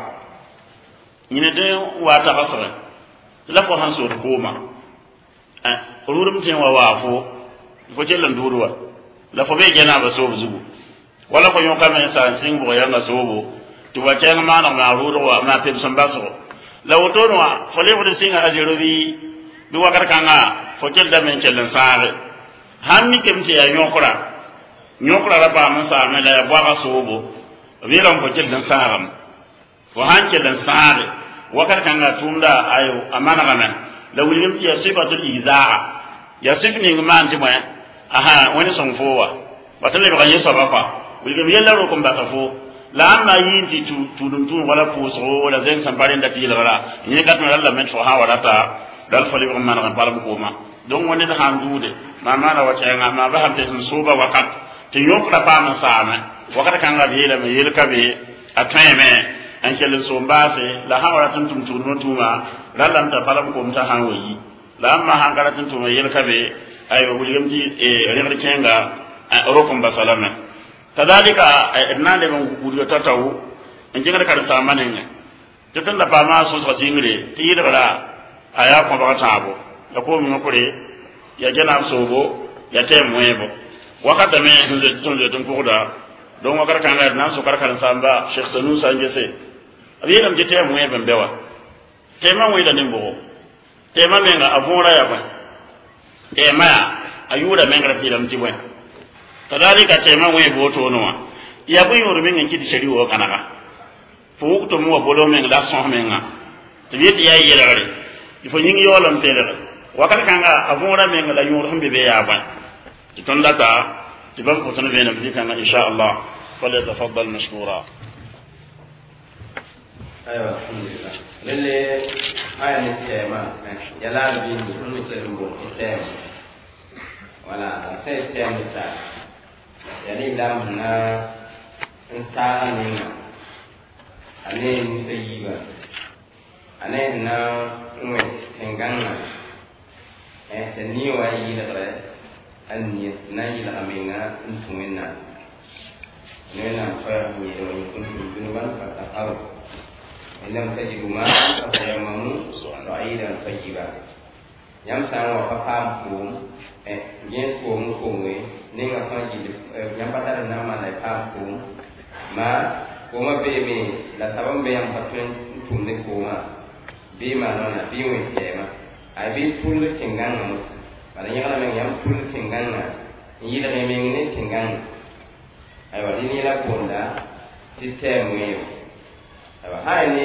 ñine de wa ta basra la ko hanso ko ma eh rurum tin wa wa fo fo celan duruwa la fo be jena ba so zugu wala ko yon kama sa singo yanga sobo to wa kenga mana ma ruruwa ma pe son baso la wotono wa fo le wode singa ajiro bi bi wakar kanga fo cel da men celan saare hammi kem ti ya yokora yokora la ba man sa me la ya bwa sobo bi ram fo cel dan saaram fo han celan saare wakar kanga tunda ayo amana gamen la wulim ti ya sifatul izaa ya sifni ngman ti moya aha woni son fowa batale ba yeso ba fa wulim yella ro ko mbata fo la amma yinti tu tu dum tu wala puso wala zen sampare ndati yela ni kat na Allah men fo ha wala ta dal fali ko man ran param ko ma don woni da handude ma mana wa tayanga ma ba hamte sun soba wakat ti yokra pa ma sama wakata kanga bi yela me yel kabe atayme an kele so mbase la ha wala tum tum tu no tuma lalam ta param ko mta hanwi la amma hangara tum tum yel kabe ay ba wulim ti e rewre kenga rokom basalama kadalika ibnade mon kudiyo tatawu en jinga kar samanen ne tan da ba ma so so jingre ti yidara aya ko ba tabo da ko mi ngore ya jana sobo ya te moyebo wakata me hunde tonde ton ko da don wakar kan ga na so kar kan samba sheikh sanu sanje se abi ram je te moyebe bewa te ma moyda nimbo te ma menga avora ya ba te ma ayura menga tilam tibwen kadalika te ma moyebo to no ya bu yoro menga kidi shari'o kanaka fo to mo bolo menga da son menga te yeti ya yelare ifo nyingi yolam tele wakati kanga avora menga la yoro hambe be ya ba ton data tibam ko ton be na bizika na insha Allah fala tafaddal mashkura ayo alhamdulillah lele aya ni tema yala bi ni ko ni tere mbo tema wala sai tema ta yani dam na insana ni ane ni sayiba ane na ngwe tenganga eh tani wa yi da bare anni na yi la aminga ntumena nena fa ni do ni kun kun ban fa ta aru ilam tajidu ma fa yamamu sa'idan tayyiba yam san wa fa pam ku eh yen ko mu ko we ninga fa ji yam patar na ma la pam ku ma ko ma be me la sabam be yam patun tum ne ko ma be ma no na bi we tema ai bi tul tingang mu bala nyala men yam tul tingang na yi da me men ne tingang ai wa ni la bonda ti temu yo ai wa hai ne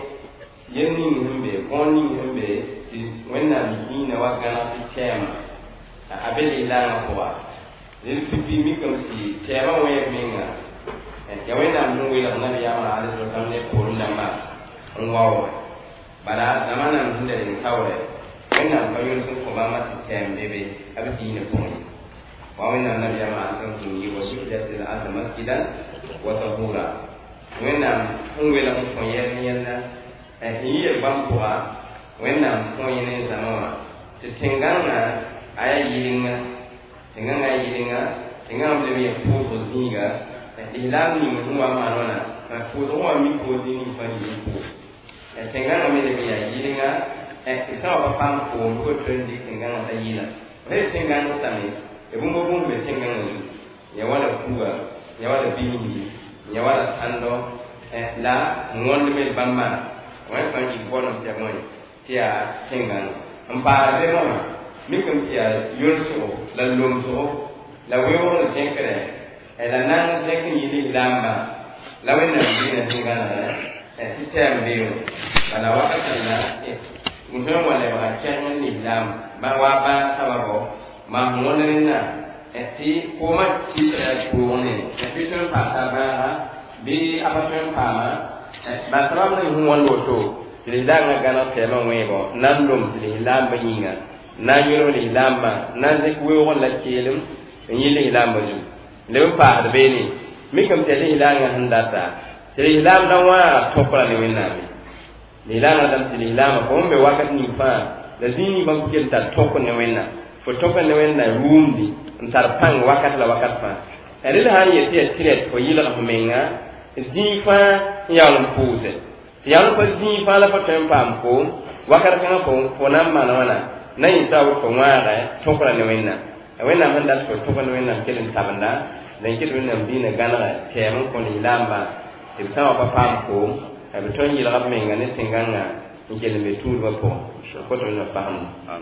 yen ni himbe kon ni himbe ti wenna ni na wa gana ti tema abeli la na ko wa ni fi bi mi ko ti tema we menga ya wenna mu we la na ya ma ala so kam ne ko na ma ngwawo bala zamana mun da ni tawre wenna ko yun sun ko ba ma ti tem bebe abdi ne ko wa wenna na ya ma san sun yi wa sujjat al azam masjidan wa tahura wenna mun we la ko yen yen na e yi bam ko ha wenna ko yen zamawa ti tinganga aya yinga tinganga yinga tinganga le mi ko ko zinga e ilam ni mun wa ma nona ma ko do wa mi ko ni fa ni ko e tinganga me le mi yinga e isa wa pam ko ko trendi tinganga ta yina re tinganga sami e bumbo bumbo tinganga ni ya wala kuwa ya wala bini ya wala ando e la ngon me bamba wa fa ni ko no te mo tia tinganga amba de mo mi ko tia yurso la lomso la wewo no tenkere e la nan tek ni di lamba la wenna ni na tinganga e sistem biyo bala wa ka na e mutum wale ba kyan ni lam ba wa ba sababo ma ngone na eti ko ma ti tra ko ne e pitun pa ta ba bi apa tun pa ma ba sabab ni hu won loto li danga gana te ma webo nan dum li lam ba yinga nan yoro li lam ma nan de ko won la kelim yi li lam ba ju le pa da be ni mi kam te hilanga handata te hilam dan wa topra ni wenna mi hilanga dan te hilama ko be wakat ni fa da dini bam kel ta topra ni wenna fo topra ni wenna rumdi ntar pang wakat la wakat fa eril han yete tiret ko yila ko menga zi fa yalum puse yalum pa zi fa la fa tempam ko wakat kan ko ko nam mana wana nay taw ko ngara topra ni wenna wenna man dal ko topra ni wenna kelen tabanda dan kit wenna bina gana tem ko ni lamba tim sawa pa pam ko e be ton yila ko menga ne singanga ngel be tur ba ko ko to na faham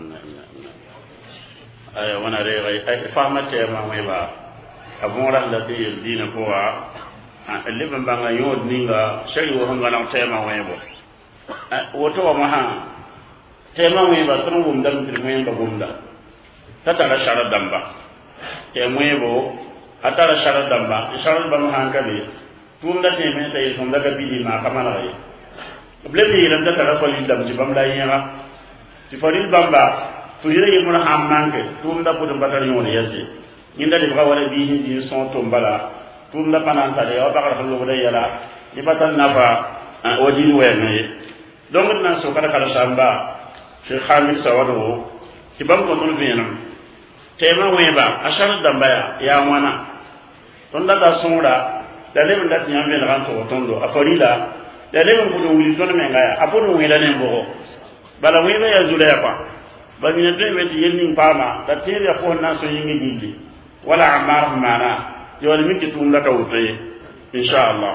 ay wana re ay fahmate ma mai ba abun ran da dil dina ko wa liban banga yod ninga shari wo hanga na tema webo woto wa maha tema webo tun wum dam dirmen ba gumda tata la shara damba tema webo atara shara damba shara damba hankali tun da teme tay son daga bidi ma kamala yi blebe yiran da tara ko lindam ci bam la yira ci faril bamba to yire yi mun hammanke tun da putum batar yone yasse inda de wala bi hin son to mbala tun da pananta de wa bakar hallo de yala ni batan nafa wajin wene donc nan so kada kala samba Sheikh Hamid Sawado ci bam ko tun bienam tema weba ashar dambaya ya wana ton da da sonda da le mun da nyambe na kan to tondo afarida da le mun ko wuli ton men ngaya apono wela ne mbogo bala wela ya zulaya pa ba mi ne be di yenning pama da tere ko na so yingi dindi wala amar mana yo ni mi tum la tawte insha Allah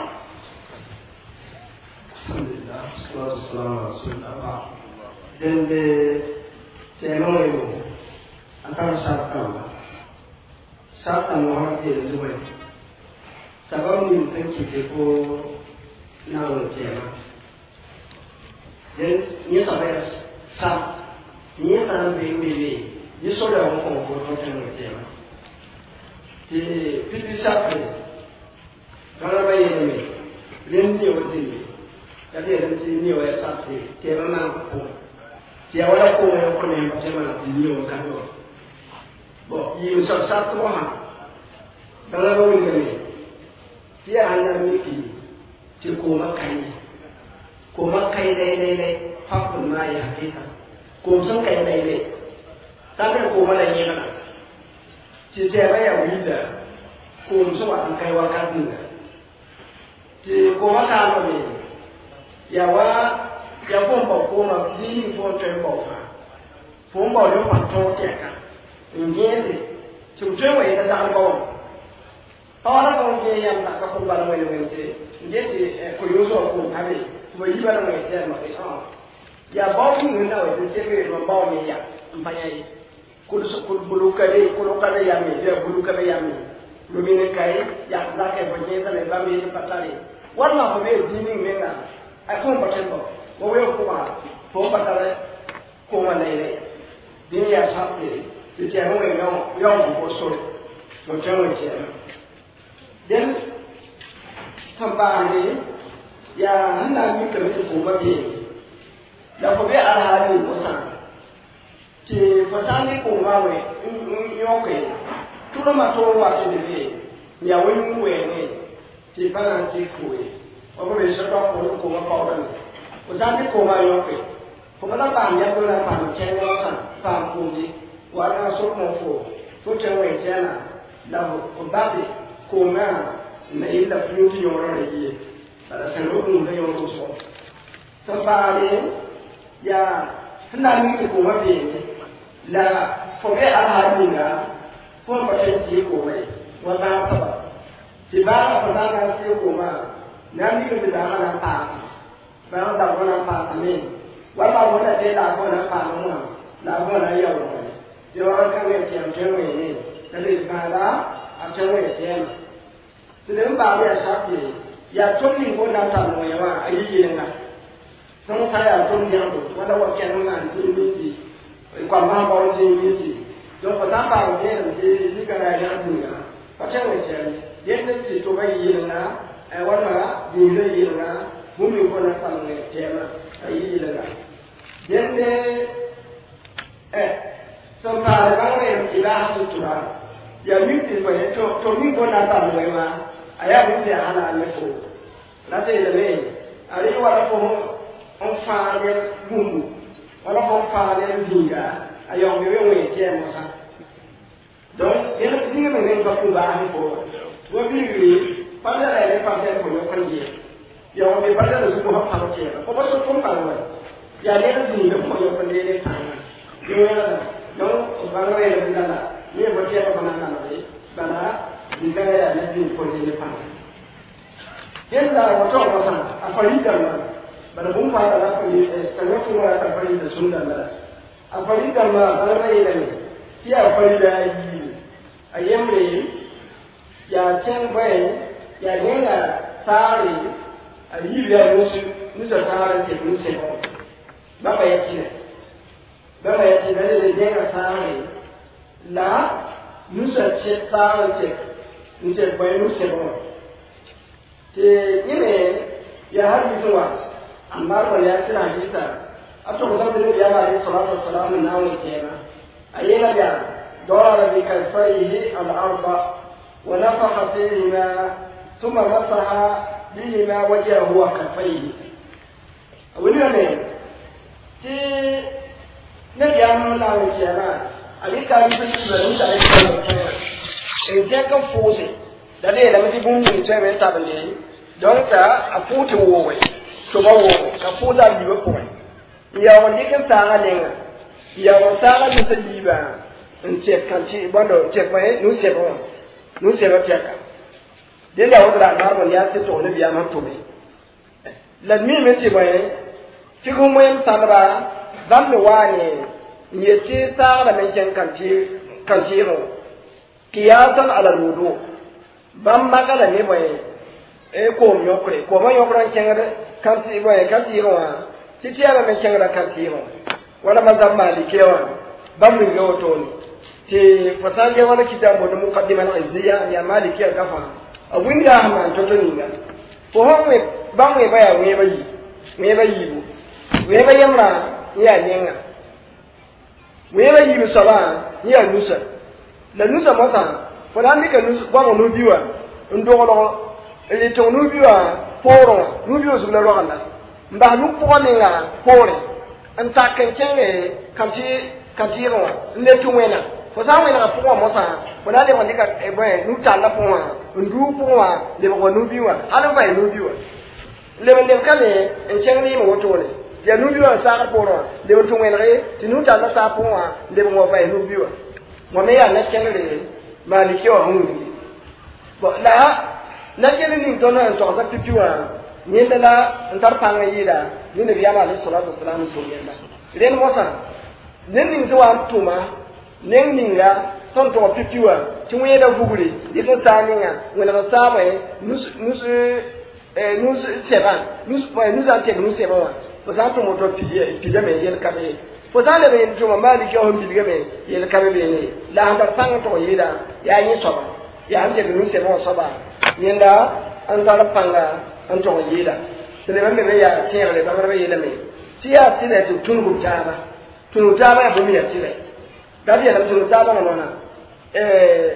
alhamdulillah sallallahu alaihi wasallam jende temoyo antara sarkam sarkam wa ke duwe sababu ni mtenki ko na wo tema den ni sabaya sa ni tan be be ni so da ko ko ko tan tema ti pipi sape kala baye ni len ni o ti ya de len ti ni o ya sape tema ma ko ya wala ko ne ko ne tema ti ni o ka do bo yi so sa to ha kala ro ni ti ana mi ki ti ko ma kai ko ma kai dai dai dai hakun ma ya hakika ko san kai dai dai sabe ko ma da yi na ti je ba ya wida ko so wa kai wa ka din ti ko ma ka ma ni ya wa ya ko ba ko ma di ko te ko fa fo ba yo pa to te ka nge ti ti je wa ida da ko awara ko je yam da ko ba no le te nge ti ko yo so ko ha ni mo yi ba no te ma ah ya ba ni na wa te je ko ba mi ya mpanya yi kul sukul bulu kale kul kale yami ya bulu kale yami lumine kai ya zake bonye sale ba mi patari wala ko be dini menga akon patembo mo we ko ma to patare ko ma lele dini ya sapte ti ti ho we no yo ko so to jawo che den tambani ya handa mi ka mi ko ba bi la ko be alhali musa ti fasani ko mawe nyoke tulo mato wa tebe ya wengu wene ti bana ti kuwe o be so ko ko ma pa ora o zani ko ma yoke ko ma ba nya ko na pa chen no san pa ko ni wa na so mo fo to chen we jana la ko ba ti ko ma na ila fruit yo ro ye para se ro ko yo ko so to ba le ya na mi ko ma be la fobe alhamdulillah ko ba ta ci ko mai wanda ta ba ti ba ba ta na ci ko ma na mi ko da na pa ba da ko na pa ne wa ba ko da da ko na pa no na ko na yo ne yo ka ne ti am je ne da le ba la a je ne je ma ti le ba ya sa ti ya to ni ko na ta no ya wa ayi yin na sun ta ya to ni ya ko wala wa ke no na ti ni ti kwa mambo nje miti donc samba ngene nje zikara ya dunya pachawe chani yende ti to bai yina e wana dile yina mumi ko na sanne tema ayi yina yende eh samba bangre ila hatu tura ya miti ko to to mi ko na sanne ma aya mu te hala me ko la te le me ari wala ko on faale bungu wala ko faale dinga ayo me we we je mo sa donc ene tinga me ne ba ku ba ni ko wo bi wi pa la le pa se ko yo kan je yo me pa la su ko ha pa je ko ba so ko pa wa ya ne da dinga ko yo kan ne pa yo ya donc ba la we le la ni ba je ba na na le ba la dinga ya ne din ko ne pa yalla wato wasa a farida ma bana mun fara da fari sanatu ma ta fari da sunna da a farida ma bana mai da ne ya farida yi ayemre ya chen bai ya nena tare a yi ya musu musu tare ke musu ba ba ya ci ba ba ya ci da da nena tare la musu ce tare ke musu bai musu ba te yine ya harbi zuwa amma ba ya tsira hita a to da da ya ba sallallahu alaihi wasallam na wani kenan ayyana da dora bi kalfaihi al-arba wa nafaqa fihima thumma masaha bihima wajhahu wa kalfaihi wani ne ti ne ya mun na wani kenan alika yi su da mutane da ke kan fose da ne da mutum bungun sai mai ta bane don ta a futu wowe to ba wo ka futa biyo ko ya wani kan ta ne ya wata ga mutum liba in ce kan ci bando ce kai nu ce ba nu ce ba ce ka den da wanda na ba ya ce to ne biya man to me ladmi me ce ba ki ko mai ta ba dan me wani ya ce ta da men kan ci kan ci ro kiyasan ala wudu ban magana ne bai e ko nyokre ko ma nyokran kengare kan ti bai kan ti ro ti ti ala me kengara kan ti ro wala mazam malike wa ban mi go to ni ti fatanje wala kitabu da muqaddima al-izziya ya maliki al-gafa awinda ma to to ni ga ko ho me ban me baya me bayi me bayi bu me bayamra ya nyenga me bayi bu sala ya nusa la nusa masa wala ni ka nusa ba mo biwa ndogolo ele to nu biwa poro nu biwa zula rogala mba nu pone nga pore anta kenchenge kanti kanti ro ne tumwena ko sa wena ko mo sa wala de wandika e boy nu tala poa ndu poa de ko nu biwa halu ba nu biwa le men dem kale en chengni mo wotole ya nu biwa sa ka poro de tumwena re tinu tala sa poa de mo ba nu biwa mo me ya na chengre maliki wa hungi la na kele ni dona to ta pipiwa ni la ntar panga yida ni ne biya alayhi salatu wassalam sallalla len mosa nen ni to am tuma nen ninga ton to pipiwa ti mu yeda bugure di to taninga wala ba sabe nus nus eh nus seba nus pa nus ante nus seba ba sa to mo to piye piye me yel kabe ko sa le be to ma mali ko hon bidiga me yel kabe be ni la handa panga to yida ya ni soba ya ante nus seba soba yenda antara panga anto yida tele bambe be ya tere ba ba yele me tiya tile to tungu taba tunu taba ya bumi ya tile dabi ya tunu taba no na eh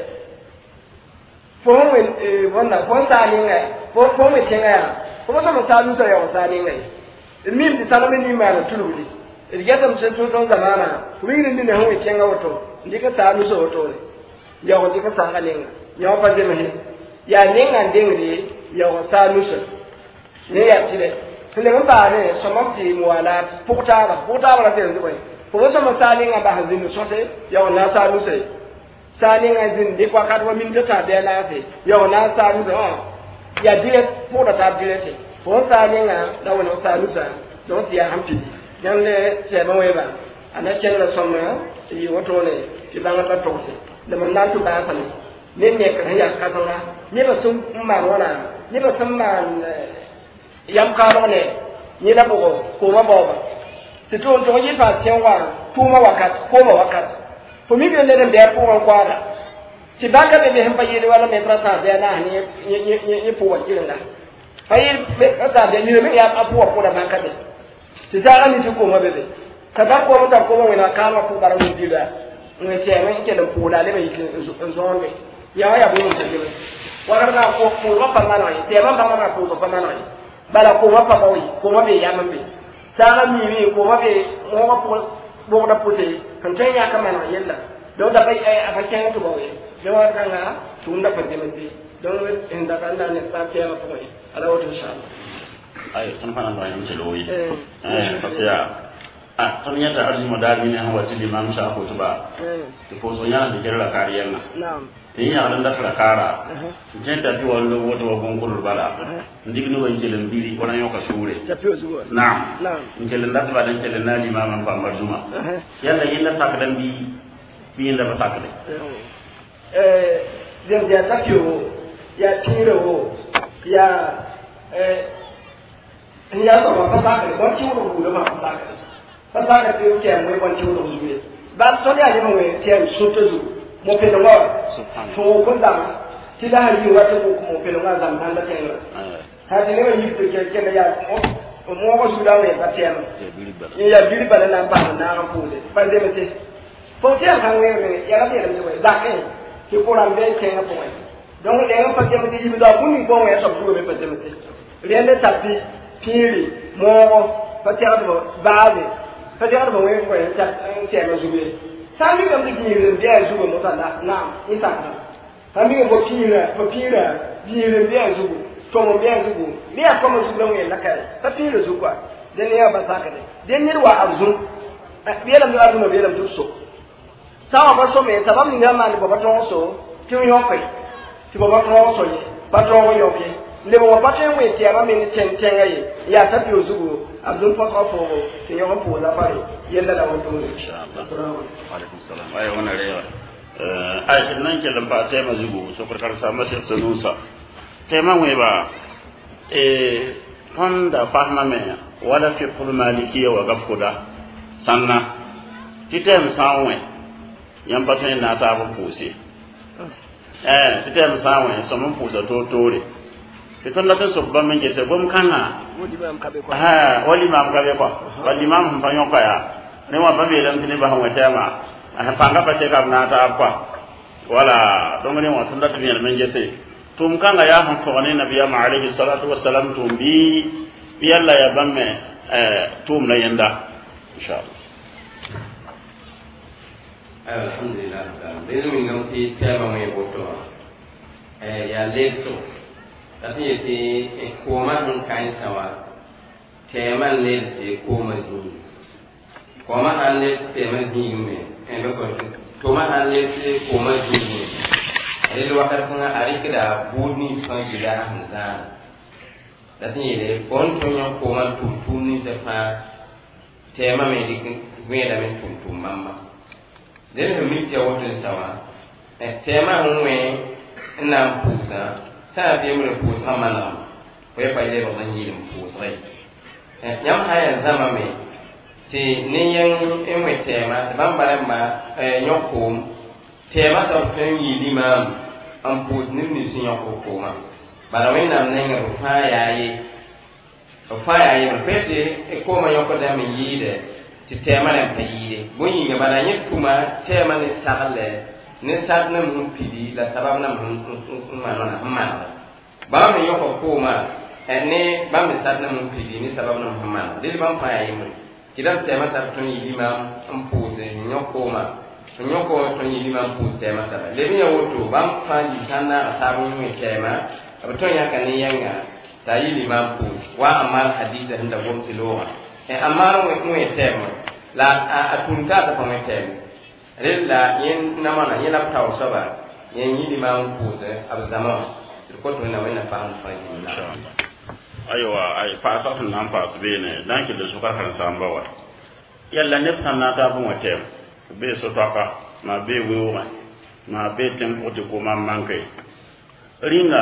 fomen eh wanda fon ta ni ngai fo fo me tenga ya ko so mo ta lu so ya ta ni ngai min ti salame ni ma tulu di rigata mo sentu don zamana wini ni ne ho me tenga woto ndika ta lu so woto ya ho ndika sa ngalenga ya pa de me ya ninga ndengri ya wata nusa ne ya tire tule mun ba ne so mun ti muwala puta ba puta ba te ndu bai ko so mun sali nga ba hazin so se ya na ta nusa sali nga din di kwa kadwa min ta da na te ya na ta nusa ya dire puta ta dire te ko sali nga da wani ta nusa don ti ya hampi dan le se ba we ba ana chen la somma yi woto ne ti ba ta tokse da mun na tu ba fa ne ne ka ya ka tanga ne ba sun ma wala ne ba sun ma yam ka ro ne ni da bo ko ma bo ba ti to to yi fa tian wa tu ma wakat ko ma wakat to mi ne ne da ko wa kwara ti ba ka be be hamba yi wala me prata be na ni ni ni ni pu wa kirin da fa yi be ka da ni me ya apu ko da ba ka be ti ta ga ni ti ko ma be be ka ba ko ta ko ma wina ka ma pu bara ni di da ne ce ne ke da pu da le be yi zo ne ya ya bu mun tabe wala na ko ko wa pa na ni te man ba na ko ko pa na ni bala ko wa pa ba wi ko wa be ya man be sa mi mi ko wa be mo wa po bo da puse kan tan ya kama na yella do da bai ai a fakin to ba wi do wa kan ga tun da fage mai don inda kan da ne ta ce ma ko ala wato insha Allah ay tan fana ba yam ce loyi eh fa ya ah tan ya ta arji modali ne hawa ti imam sha ko tuba to ko so yana da kira kariyan na na'am tin ya ran da kara jen da to wallo woto wa gongol bala ndigno wa jelen biri wala yo ka shure ta fiyo zuwa na'am na'am jelen da ba dan jelen na imam ba marjuma yalla yinda sak dan bi bi yinda ba sak de eh dem ya ta fiyo ya tiro ya eh ya so ba sak de bon tiro bu ma sak de sak de fiyo ke mo bon tiro bu zuwa ba to ya je mo tiam so to zu mo pe no to ko da ti da yi wa to mo pe no ga zam dan da ten ha ti ne wa yi to ke ke ya mo ko su da ne ta tiam ya biri ba na ba na ko se ba de mete fo tiam kan ne ne ya la de ne so da ke ki ko ran be ke na ko donc de nga fa de mete ji bi da bu ni bon ya so bu be pa de mete rien de tapi piri mo fa tiam do base fa tiam do we ko ya ta tiam zo be sami kam digirin da ya zuwa musalla na'am ita ka sami ko pira ko pira digirin da ya zuwa to mo da ya zuwa ni ya kuma zuwa ne laka ta pira zuwa dan ya ba saka ne dan yirwa arzun biyalam da arzun biyalam duk so sawa ba so me sabab ni ngama ni baba to so ti yo kai ti baba to so ni ba to yo ke le bo ba te we ti ama me ni chen chen ayi ya ta pira zuwa arzun fa so fo ti yo ko za fa yalla da wato inshallah alaikum salam ay wana rewa eh ay nan ke lamba ta ma zugo so kar sa masa sanusa tema ngwe ba eh honda fahma me wala fi qul malikiyya wa gafkuda sanna titem sawe yam patene na ta ba pusi eh titem sawe so mun pusa to tore titon la so ba men je se bom kana wodi ba am kabe ko ha wali mam kabe ko wali mam fa nyoka ya ne wa babe lam tini ba hawa tema ah panga pa te kam na ta apa wala don ne wa tunda tini men jese tum kanga ya han to ne nabiya ma alayhi salatu wassalam tum bi bi alla ya bamme eh tum la yanda inshallah alhamdulillah dan min ngam ti tema mai boto eh ya leso tapi ti ko ma nun kan sawa tema lelse ko ma du koma halle tema dingume endo ko koma halle se koma dingume ele wakar kunga arikida buni fangida hamza dati ele kon tonyo koma tutuni se fa tema me dik gweda men tutu mama dele mi ti awoto sawa e tema hunwe na pusa sa bi mu pusa mala ko e pa ile ba nyi pusa e nyam haya zama me ti niyan enwe tema bambara ma eh nyokom tema to pen yidi mam am put ni ni sin yokoko ma bara we nam nenga ro fa yayi ro fa yayi ro pete e ko ma yoko da mi yide ti tema na pa yide bo yi nga bara nyet kuma tema ni sagle ni sadna mun pidi la sabab na mun ma no na ma ba mi yoko ko ma ene ba mi sadna mun pidi ni sabab na mun ma dil bam fa yayi mun kidan tema tar ton yi imam am pose nyoko ma nyoko ton yi imam pose tema saba le mi woto bam fa yi tanna asabu mi tema abaton ya kan yanga ta yi imam pose wa amal haditha hinda gom tilowa e amaro we no tema la atunta ta fama tema rilla yen namana yela taw saba yen yi imam pose ab zaman ko to na wena fa fa inshallah aywa ay fa sa tan nan fa sbene dan ki da su kan samba wa yalla ne sanna ta bu watem be so toka ma be wewa ma be tem ko ko ma manke ringa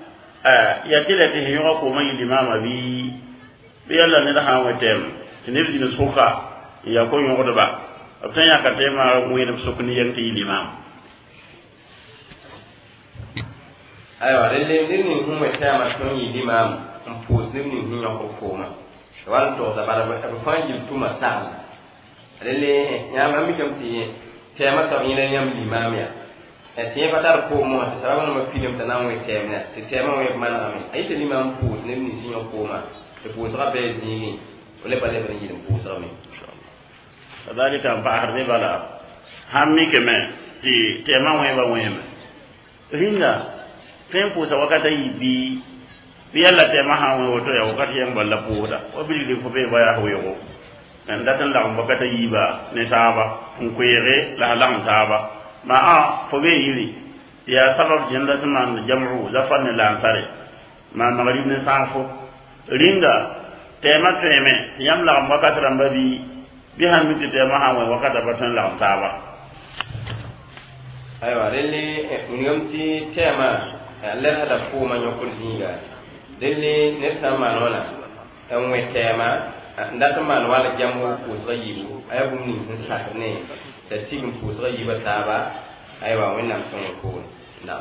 eh ya tile te yo ko ma yidi mama bi be yalla ne da ha watem tinir din suka ya ko yo ko ba abtan ya ka tema mu yida su kuni yanti yidi mama aywa rele ni hu ma tema ton yidi mama mposim ni hinya ko koma wal to da bara ba fanjil tuma sam rele nyama mi kam ti tema so ina nyam limamia tiẽ pa tar koomã tɩ sabab nambã pilm t'a na n wẽ tɛɛmdã tɩ tɛɛmã wẽ b manegame a yetɩ rĩmã n pʋʋs neb nins yõ koomã tɩ pʋʋsga bɩ zĩigẽ o le pa lebr n yɩl n pʋʋsgame kadhalika n paasd ne bala sãn mikame tɩ tɛɛmã wẽeba wẽeme rĩnga tõe n pʋʋsa wakata yɩ bii bɩ yalla tɛɛmã sã n wẽ woto ya wakat yẽng balla pʋʋsda wa bilgd fo bee ba yaa weoogo n dat n lagm wakata yiiba ne taaba n koeege la a lagm taaba ma a fo bee yiri tɩ yaa sabab jẽnda tɩ maan jamru zafar ne laansare maan magrib ne sãn fo rĩnga tɛɛmã tõeme tɩ yãmb lagm wakat rãmba bii bɩ sãn mik tɩ tɛɛmã sã n wẽ wakata pa tõe n lagm taaba aywa rẽlle wingame tɩ tɛɛmã lɛsda koomã yõkr zĩiga rẽlle ned sã n maan wãna n wẽ tɛɛmã n dat n maan wala jam wa pʋʋsga yiibu a yaa bũmb ning sẽn sak ne t'a tig n pʋʋsga yiibã taaba aywa wẽnnaam sẽn wẽ koone nam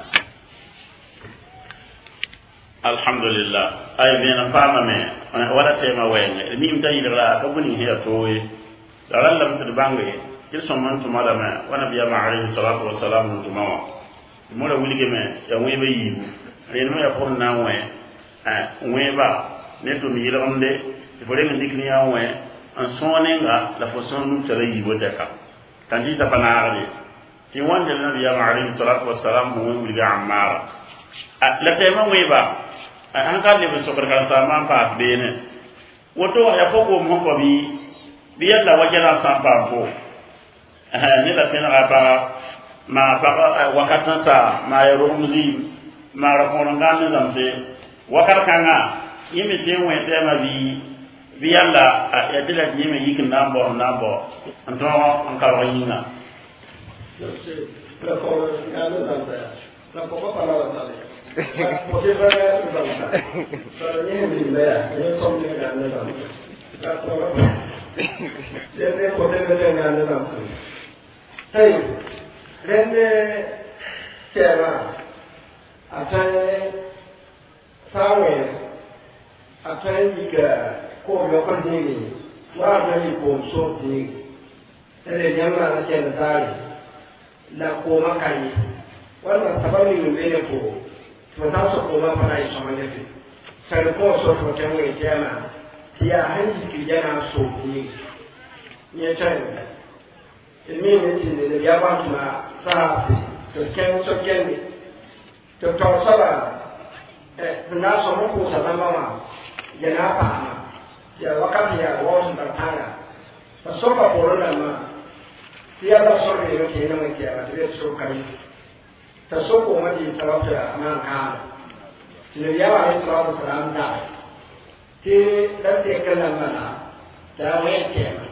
alhamdulillah ay bẽena paamame wala tɛɛmã wɛɛngẽ mim t'a yɩlgra ka bũ ning sẽn yaa tooye la rãllam tɩ d bãnge tɩ d sõm n tʋma lame wa nabiyaamã alayhi salatu wasalam n tʋma wã tɩ mora wilgame yaa wẽebã yiibu rẽndmã yaa pʋgd na n wẽ wẽeba ne tʋm yɩlgemde tɩ fo reng n dɩk ne yaa wẽ n sõog nenga la fo sõog nug tara yiibo tɛka tãn tɩ t'a pa naagde tɩ wãnde la nabiyaamã alayhi salatu wasalam fo wẽ wilga ammaara la tɛɛmã wẽeba sãn ka leb n sokr karen-saambã n paas beene woto yaa fo koom sẽn pa bɩ bɩ yalla wa gɛlã sã n paam fo ne la pẽnega paga maa pag wakat n sa maa ya rogem zɩɩm maa ra kõor n gãan ne zãmse wakat kãngã yẽ me tɩ n wẽ tɛɛmã bɩ bɩ yalla ya tɩ la tɩ yẽ me yik n na n bao n na n bao n tõog n karg yĩnga hey rende tɛɛmã a tõe sã n wẽ a tõe n yik koom yõkr zĩigi wa a tõe n yik koom sõog zĩigi tele yãmbã la kẽnd taare la koomã ka ye wala sabab ning n beene fo fo sã n so koomã pa na yɩ sõma ne fe sãn kõo so fo tõe n wẽ tɛɛmã tɩ yaa sẽn yik yãna n soog zĩigi yẽ tõe tɩ min ne tɩ ne ya bãng tɩma saase tɩ kẽng so-kẽnde tɩ tɔg soaba tɩ na n sõm n pʋʋsa bãmba wã ya na a paama tɩ yaa wakat yaa waoos n tar pãnga pa soaba pʋʋrẽ rãmbã tɩ yaa la sor reeme tɩ yẽna wẽ tɛɛma tɩ ret sok ka ye t'a sok koomã tɩ sabab tɩ a maan kaana tɩ nabiyaamã alayhi salatu wasalam daa tɩ la sɛka rãmbã la tɩ a wẽ tɛɛma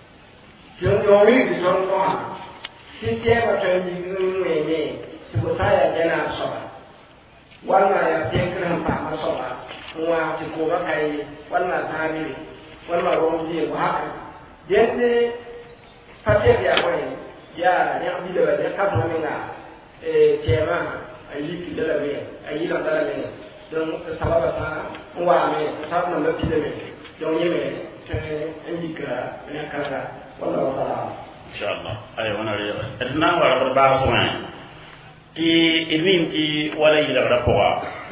tɩ yõ wɩɩgd tõnd sõma tɩ tɛɛmã tõe n yig n wẽeme tɩ fo sã n yaa gɛna a soaba walma yaa pẽkr sẽn paama soaba n wã tɩ koomã ka ye walma a tãabire walma rõom zɩɩgo haka dẽnd pa tɛk yaa bõe yaa rẽg bilba rẽg kãsmã menga tɛɛmã a yik dalame a yɩlg dalame donc sababa sã n waame sabab nambã pilame donc yẽ me tõe n yika rẽg kãnga wallahu taala inshallah ay wana reega et na wara bar ba so man ti ilmin ti wala yila ra poa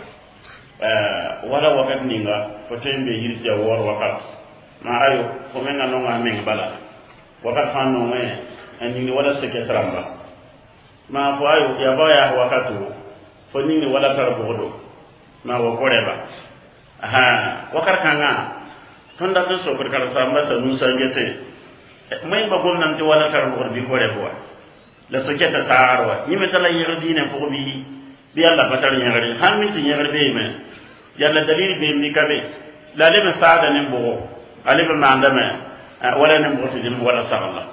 euh wala wakat ninga ko tembe yirti a wor wakat ma ayo ko men na no nga men bala wakat fa no me ani ni wala seke tramba ma fo ayo ya ba ya wakatu fo ni wala tar bodo ma wo koreba aha wakat kanga tonda to so ko kala samba sa nun sa ngete may ba gom nan ti wala tar ko bi ko rewa la so keta tarwa ni me tala yero dine ko bi bi Allah batar nyagari han min ti nyagari be me yalla dalil be mi kabe la le me saada ne bo ale be manda me wala ne bo ti dim wala sala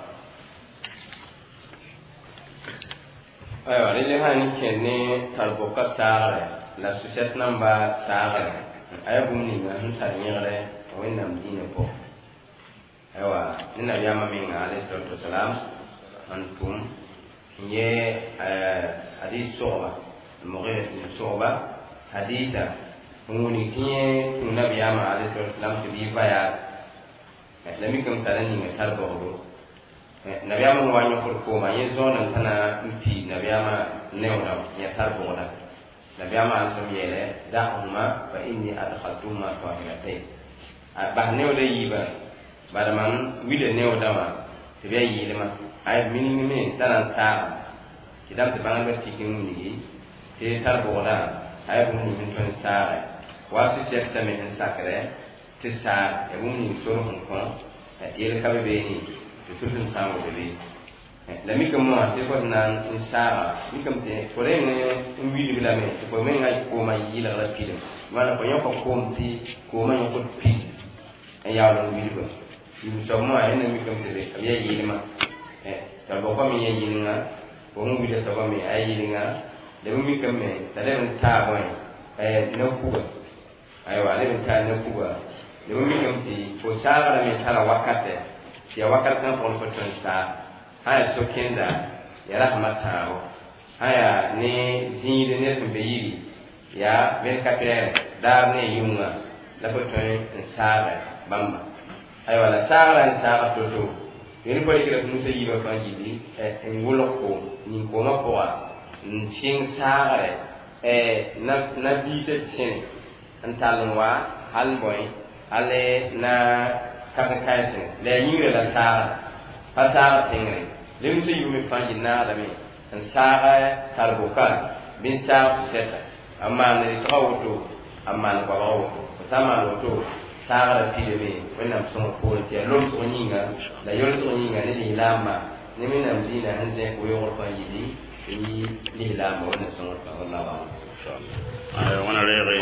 aywa le han kenne tar bo ka saare la suset namba saare ay bum ni ngan tar nyagare wẽnnaam dĩinã pʋgẽ aywa ne nabiyaamã menga alayhi salatu wasalam n tʋm n yɛ hadis sʋgba mogira tɩ sʋgba hadisa n wuni tɩ yẽ tũ nabiyaamã alayhi salatu wasalam tɩ bɩ vaya la mikame tara ninga tar bogdo nabiyama wa nyokor ko ma yin zonan tana mpi nabiyama newna ya tarboda nabiyama asam yele da'uma fa inni adkhaltuma tahiratayn ba newda yiba bada man wile newda ma tibe yilma ay minimi tanan sa kidan te bangal tikin ni te tarboda ay bu ni min ton sa wa si sekta men sakre te sa e bu ni so hon ko yele kabe be ni tutun sango bebe la mi kam mo te ko nan insara mi kam te ko re ne wi bi la me ko men ngai ko ma yi la la pile mana ko yoko ko mti ko ma yoko pi e ya lo wi ko mi so mo ay ne mi kam te be ya yi ma e ta bo ko mi ya yi nga ko mu bi de so ko mi ay yi nga de mi kam me ta le ta bo e no ku ay wa le ta no ku ba de mi kam ti ko sara me tala wakate ya wakat kan kon foton sa haya sokenda ya rahmatawo haya ne zinde ne tumbe yiri ya vingt-quatre dar ne yunga la foton sa bamba ay wala sara sa toto yiri ko ikira tunu se yiba fanjidi e ngulo ko ni ko ma ko ncing sara e na na bi se tsin antalwa halboy ale na kaka kaisen le yingre la sara pasara tingre lim se yumi fanji na la me an sara tarbuka bin sa seta amma ne tawto amma ko bawo sama loto sara pile me wena msomo ko ti lo so nyinga la yol so nyinga ni lama ni mina mdina hanze ko yo ko yidi ni ni lama wona so ko wallahi inshallah ay wana rere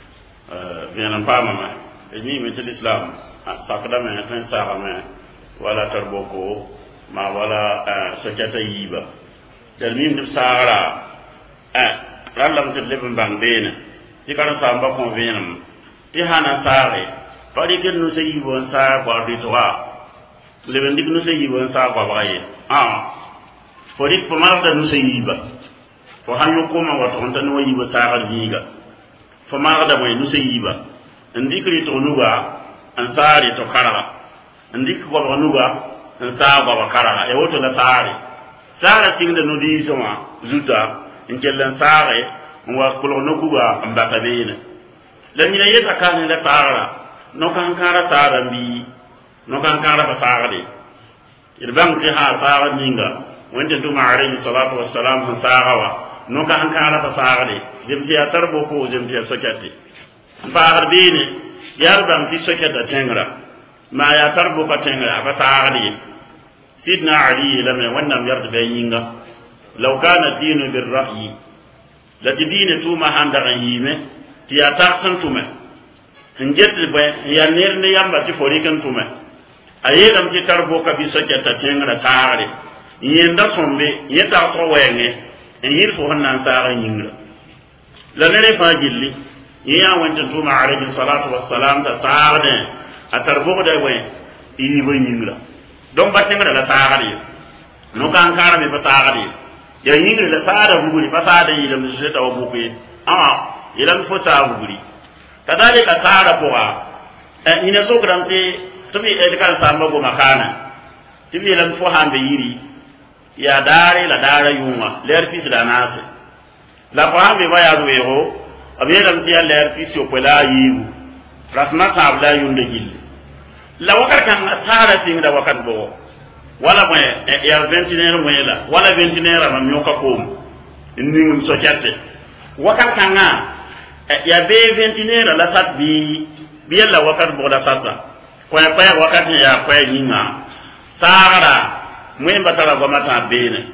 euh bien en pas mama ni mi til islam sakda me tan sara me wala tarboko ma wala sokata yiba dal min dum sara eh ralam te lebin bangdena ti kana samba ko venam ti hana sare pari ken no sey bon sa ba di toa leben dik no sey bon sa ba baye ah pori ko mar da no sey yiba fo hanyo ko ma wato on tan no yiba sara jiga fo mar da moy no sey yiba ndikri to nuga ansari to karala ndik ko nuga ansa ba karala e woto la sare sara singde no di soma zuta inkellan sare wa kulo no kuga ambasabina la mina yeta kan la sara no kan kara sara bi no kan kara ba sara de irbam ki ha sara ninga wonte duma alayhi salatu wassalam han sara wa no kan kara ba sara de jemti atarbo ko jemti sokati ba harbine yarbam ti sokata tengra ma ya tarbo ka tengra ba saari sidna ali lam wannan yard bayinga law kana dinu bir ra'yi la dinu tuma handa yime ti ya taksan tuma njet be ya nerne yamba ti forikan tuma ayedam ti tarbo ka bi sokata tengra saari yenda sombe yeta so wenge en yirfo hannan saara yingra la nere fa jilli ya wanta tuma alayhi salatu wassalam ta saade atarbo da we ini bo yingra don batenga la saade no kan kara me basaade ya yingra la saada buguri basaade yi lam seta wa buke ah ilam fo sa buguri kadalika saada poa e ina so grante to bi e kan samba go makana tibi lam fo hambe yiri ya dare la dara yuma ler fis la nase la ko hambe ba ya ruweho abiyadam ti Allah yarfisi ko la yiwu rasna tabla yunde gilli la wakar kan asara sing da wakat bo wala mo ya vingt-et-un mo la wala vingt-et-un ma nyoka ko ningum so jatte wakar kan ya be vingt-et-un la sat bi bi la wakar bo la sata ko ya pa wakat ya pa yinga sara mo mbatara go mata bene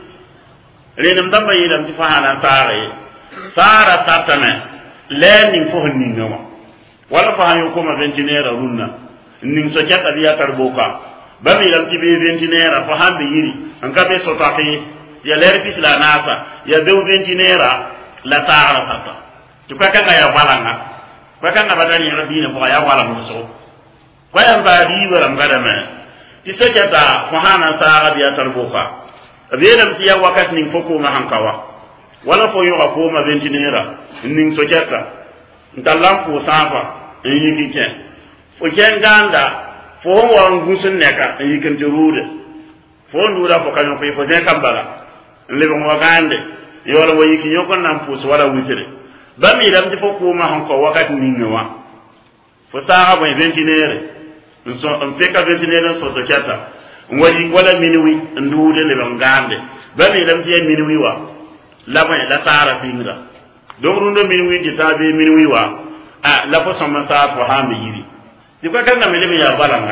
renam damba yidam ti fahana sare sara satame lenin fo ninga wa wala fa hayo ko ma vingt-et-un runna ning so jata biya tarboka babi lam tibe vingt-et-un fa hambe yiri an ka be so tafi ya ler pisla nasa ya be vingt-et-un la taara sata to ka kan ya balanga ka kan badani rabina ko ya wala muso ko ya ba di wala ngadama ti so jata fa hana saara biya tarboka abiyelam ti ya wakat ning fo ko ma hankawa wala fo yo ko ma vingt-et-un ning so jata ndalam ko safa yiki ken fo ken ganda fo wa ngusun neka yikin jurude fo ndura fo kanyo ko fo zen kambala le bon wagande yola wayi ki yokon nan pus wala witere bami lam di fo ko ma hon ko wakati ninga wa fo saa bo vingt-et-une nso on peka vingt-et-une so to kata wali wala minwi ndude le bangande bami lam di minwi wa la ba la sara singa donc rundo minwi di tabe minwi wa a la fo sama sa fo ha mi yiri di ko kanga mele ya balanga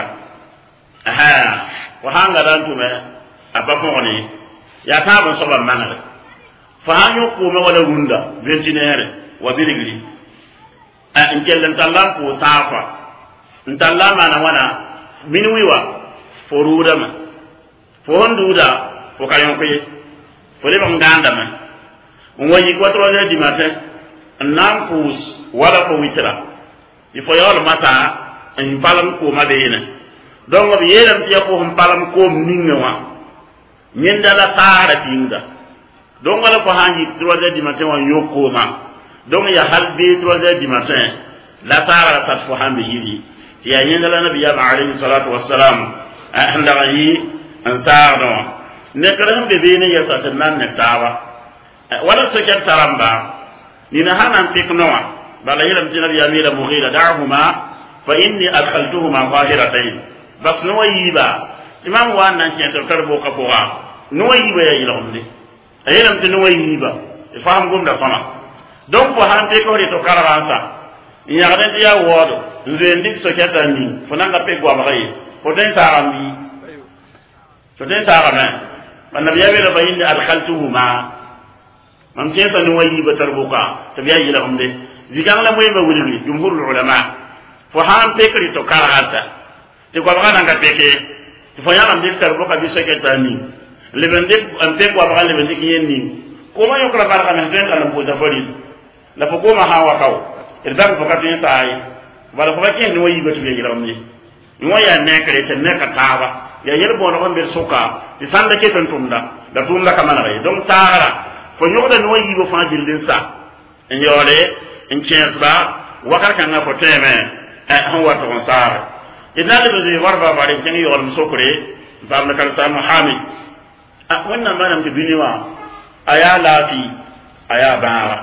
aha wa hanga dan tume abafo ni ya ta ban so ba manale fa hanyo ko ma wala runda vingt-et-une wa birigli a inkellan tallan ko safa ntalla mana wana minwi wa fo ruda ma fo honduda fo kayon ko ye fo le banganda ma ngoyi ko trois heures du matin nan pous wala ko witra il faut yol mata en palam ko mabena donc bi yelam tiya ko hum palam ko ninga wa nyenda la sara tinga donc wala ko hanji trois heures du matin wa yoko ma donc ya halbi trois heures du matin la sara sat fo hambe yidi ti ya nyenda la nabi ya alayhi salatu wassalam anda yi an sardo ne karam be bene ya satan nan ne tawa wala soket taramba nina hanan tiknoa bala yelam tinabi amira mughira da'huma fa inni adkhaltuhuma zahiratayn bas no yiba imam wa nan ci tarbo ka ko wa no yiba ya ilahumde ayelam tinu yiba faham gum da sama donc ko han te ko ri to kararansa ya gaden ya wodo nzendi soketa ni funanga pe gwa bayi ko den tarambi to den tarama annabi ya be bayni adkhaltuhuma man kesa ni wayi ba tarbuka to biya yila umde zigan la moy ba wuli jumhurul ulama fo han pekri to karata te ko ba nga peke to fo yana mbil tarbuka bi seketani le bende am pe ko ba le bende ki yenni ko ma yokra ba ka men den ala mboza fori la fo ko ma hawa kaw irdan ko ka tin sai wala ko ba ki ni wayi ba to biya yila umde ni waya ne kare te ne ka tawa ya yerbo no be soka di sanda ke ton tunda da tunda kamana re donc sahara fo nyogda no yibo fa jildin sa en yole en chensba wakar kan na poteme eh han wato on sare idan da bi warba bare kin yol musokure ba na kan sa muhammad ah wannan manam ke biniwa aya lafi aya bara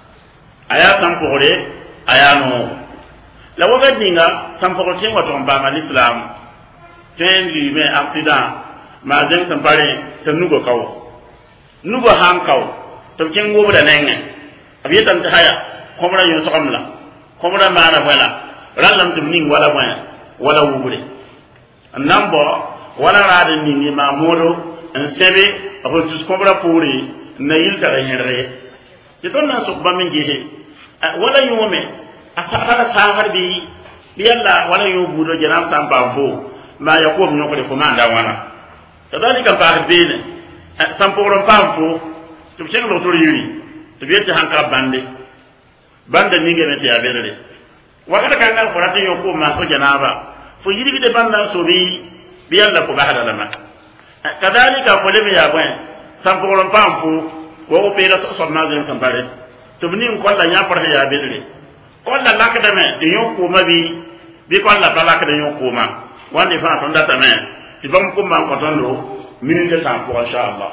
aya sampore aya no la waga dinga sampore tin wato ba ma islam ten li me accident ma den sampare tanugo kawo nugo hankaw to ken go bada nenge abiya tan ta haya komra yo sokamla komra mana wala ralam tum ning wala wala wala wure annambo wala radin ni ma modo en sebe abo tus komra puri na yil ta henre ti ton na sok bamin gehe wala yume asara sahar bi biyalla wala yu budo janam samba fo ma yakum nyoko de fo manda wana kadalika ba bene samporo pampo to ken lo to yiri to biete hanka bande bande ni ngene ti abere wakata kan ngal forati yo ko ma so janaba fo yiri bi de banda so bi bi yalla ko bahada lama kadalika ko le ya bwen samporo pampo ko o pera so so ma zen sampare to bini ko la nya par ya abere ko la lakada me de yo ko ma bi bi ko la balaka de yo ko ma wande fa to ndata me ti bam ko ma ko tondo minute temps pour inchallah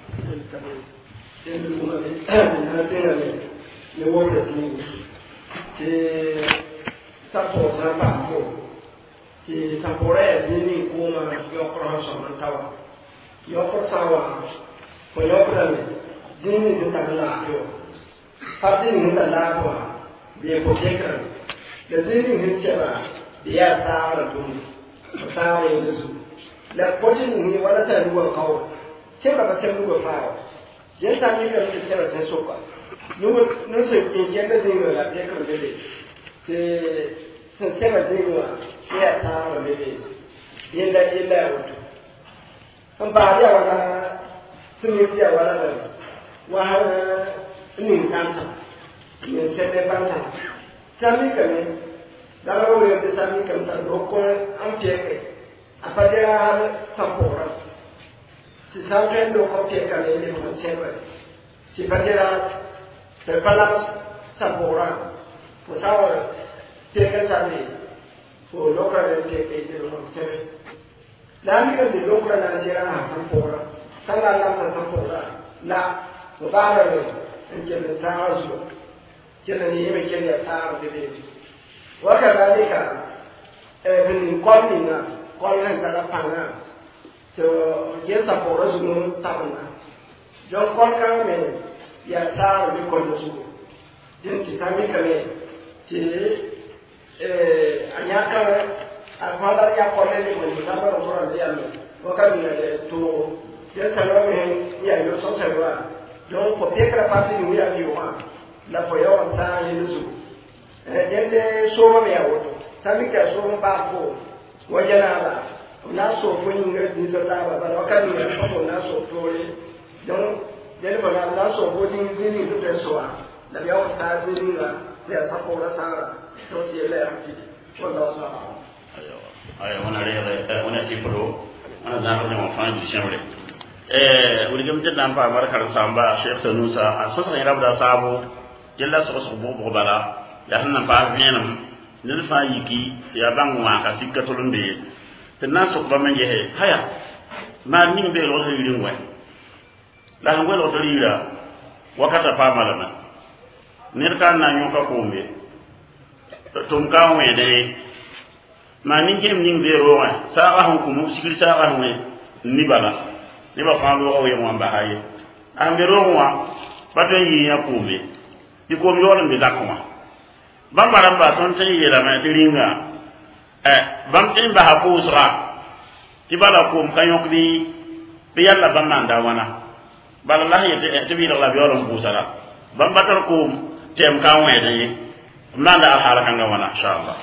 le word ni ti sapo sa pa ko ti sapore ni ni ko ma yo ko so man tawa yo ko sawa ko yo ko me ni ni ta la yo parti ni ta la ko de ko ke ka de ni ni che ba ya ta ra tu sa wa yo su la ko ni wala ta ruwa kawo che ba ba ta ruwa fa yenta ni ka ni tsara ta soka no no se ke jenda dinga la te ka bele te se tsara dinga ya ta ra bele yenda yenda wato kan ba ya wala sun yi ya wala da wa ni kanta ni se de banta sami ka ne da ro yo te sami ka ta ro ko an te ke apa dia sampora si sanke do ko ke ka le ko sebe si patera per palas sampora ko sawa te ka sami ko lo ka le ke ke do ko sebe la mi kan de lokura na jira ha san pora san la la san pora la mubara ne in ce da sa su ce da ni me ce ya sa da de wa ka da ka e bin kwani na kwani na da panga to je sa pora su no ta na jon kon ka me ya sa bi ko su din ti ta mi ka me ti eh anyaka afanda ya kole ni mo samba ro ro ya no wakati to ya salwa me ya yo so salwa donc ko pekra parti ni ya yo ma la fo yo sa ni lusu eh jende so ma me ya woto sami ka so ma ba ko wajana ba na so fo ni ngi ni da ba ba wakati ni ko na so to le donc jende ba na so ko ni ni ni to so wa la yo sa ni la ya sa ko la sa to si le ya ti ko da sa ayo wana rere wana tipro wana zaro ne mo fanji shemre eh wuri gam jidda pa barkar samba sheikh sanusa asasa ira da sabo jella so so bo bo bala ya hanna pa venam nil fa yiki ya bangwa ka sikatulunde tinna so ba manje he haya ma ning be lo yiri ngwa la ngwa lo rira wakata pa malana nirka na nyoka kombe tum ka we de ma nin kem ning de roa sa ga hon kumu sikri sa ga hon ni bala ni ba fa lo o yemo amba haye am de roa pato yi ya kumbe di ko mi wala mi dakuma bam baram ba ton tan yi la ma tiringa eh bam tin ba ha ko usra ti bala ko kan yok bi bi yalla bam nan da wana bala la ye te bi la bi wala ko usra bam batar ko tem ka won de yi nan da hala kan ga wana insha Allah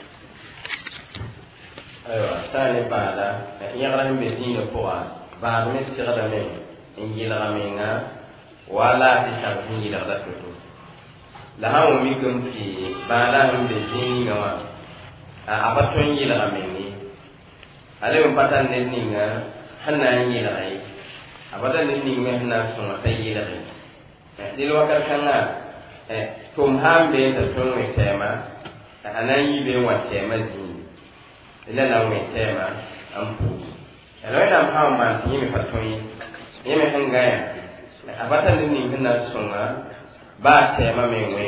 aywa sani bada yagara me dina poa ba me sira me ingila menga wala ti sabbi ila da tutu la hawo mi gum ti bala me dina wa a abaton yila menni ale on patan ne ninga hanna yila ai abada ne ninga hanna so ta yila ai dil wakal kana eh tum hambe ta tun me tema anan yi be wa tema din ila na we tema ampu elo na mpa ma ni me patoi ni me hangaya abata ni ni na songa ba tema me we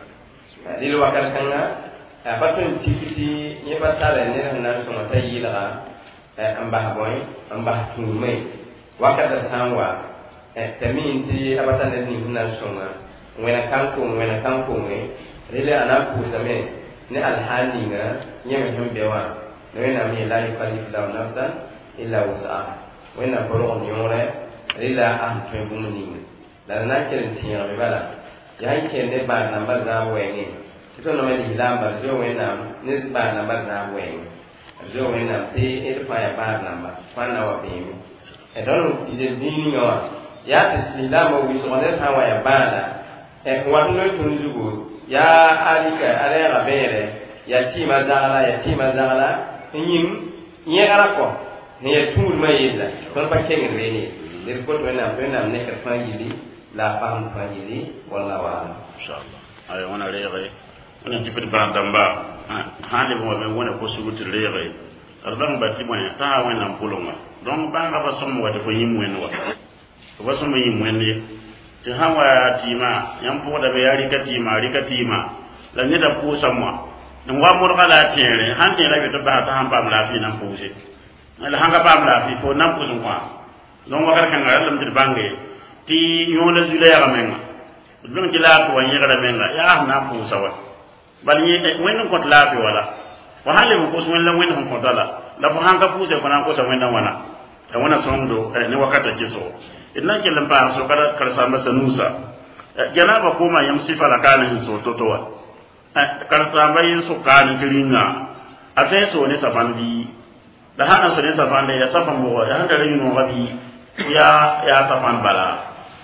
dilo wakal kanga abato tikiti ni batale ne na songa tayila amba boy amba tume wakata sangwa temi ti abata ni na songa wena kanko wena kanko me rile anaku same ne alhali nga nyeme hembewa wena mi la yukallifu lahu nafsan illa wus'aha wena boro nyore rila ah twebumuni la na kirin tiya be bala ya ke ne ba na ba za wenge to no me lamba zo wena ne ba na ba za wenge zo wena te e fa ya ba na ba fa na wa be mi e don ide dini ngawa ya te silama wi so ne ta wa ya bala e wa no tun lugo ya alika ale ga bere ya ti ma zala ya ti ma zala yin yegara ko ne tul mayida kon ba kengen reni der ko to na to na ne ka fanyili la fam fanyili wala wa inshallah ay wana rere wana jipit ba damba hande mo be wona ko sugutu rere ardan ba ti mo ta wana pulonga don ba ga ba somo wata ko yim wen wa ko ba somo yim wen ni ti hawa tima yam po da be yari katima rikatima la ne da ko samwa en wa mor kala tiere han tiere be to ba ta han pam la fi nan pose ala hanga pam la fi fo nan pose kwa don wa kan ga lam dir bange ti nyola zule ya menga dum ci la ko wani ga menga ya na pose wa bal ni wen ko la fi wala wa hale ko so wen la wen ko dala la ko hanga pose ko nan ko sa wen wana e wana sondo ne wakata jiso inna ke lampa so kada kar sa masanusa janaba ko ma yam sifa la kana so totowa kar samba yin su kan kiringa ate so ne sabandi da hana so ne sabande ya saban mo ya handa rin no gabi ya ya saban bala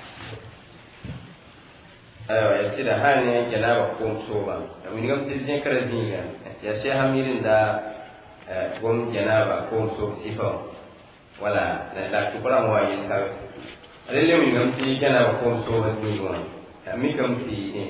ayo ya tida hane janaba ko so ba min gam tizin kara dinga ya she hamirin da gom janaba ko so sifa wala la la kubra mo yin ka rele min gam ti janaba ko so ba ni wa mi gam ti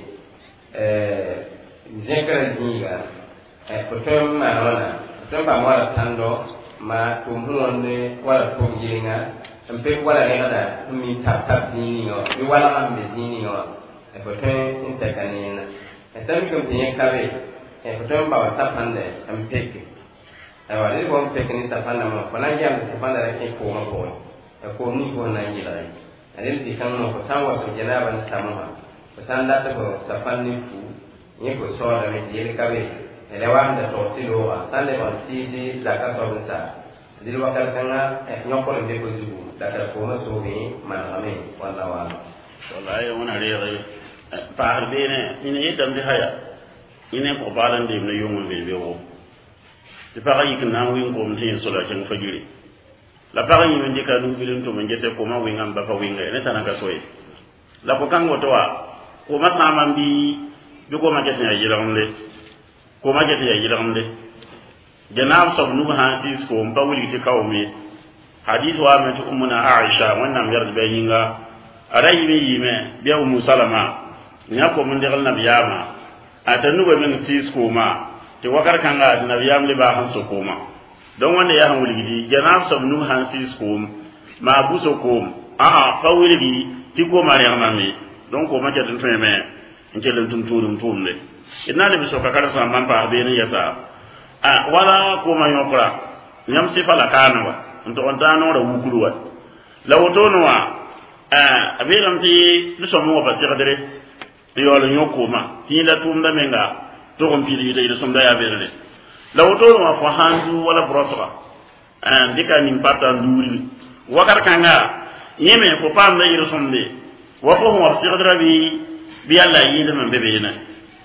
eh zikra dinga e ko tem ma wala tem ba mo tando ma tum huonde wala tum yinga ampe wala ngada mi tap tap ni ngo mi wala am be ni ngo e ko ten intakanina e sami kom tin kabe e ko ten ba sapande ampe ke e wala ni bom pe ni sapanda mo ko na jam sapanda ra ke ko ma ko e ko ni ko na yi la ale ti kan mo ko sanwa so janaba na samama ko sanda to sapandi fu ni ko so da me yele kabe ele wanda to tilo sande on siji da ka so sa dil wakal kanga e nyoko le ko jubu da ka ko ma so be man ame wala wala wallahi wona re pa bene ina yedam di haya ina ko balan de ne yongol be be wo di pa yi kan win ko mtin so la ken fajiri la pa yi men dika du bilin to men jete ko ma win am ba fa win ne tanaka soye la ko kan woto wa ko ma sama bi bi ko ma jete ya yiramle ko ma jete ya yiramle janab sab nu hansis ko mba wuli ti kawmi hadith wa ma ummuna aisha wannan yar be yinga arai be yime be ummu salama nya ko mun digal nabiyama atanu be men sis ko ma te wakar kanga nabiyam le ba han so ko ma don wanda ya han wuli janab sab nu hansis ko ma bu so ko a a fa wuli ti ko ma ya mami don ko ma jadin fe me ngelen tum turum tumle ina le biso ka kala sa man pa be ne yasa a wala ko ma yokra nyam si fala kana wa nto ontano ra wukuru wa lawotono wa a abiram ti biso mo ba sira dere yo lo nyoko ma ti la tum da menga to kon pili de so da ya berele lawotono wa fa handu wala brosra a dika min pata nduri wakar kanga yeme ko pam da yiro somde wa ko mo sira dere bi bi alla yinde man bebe na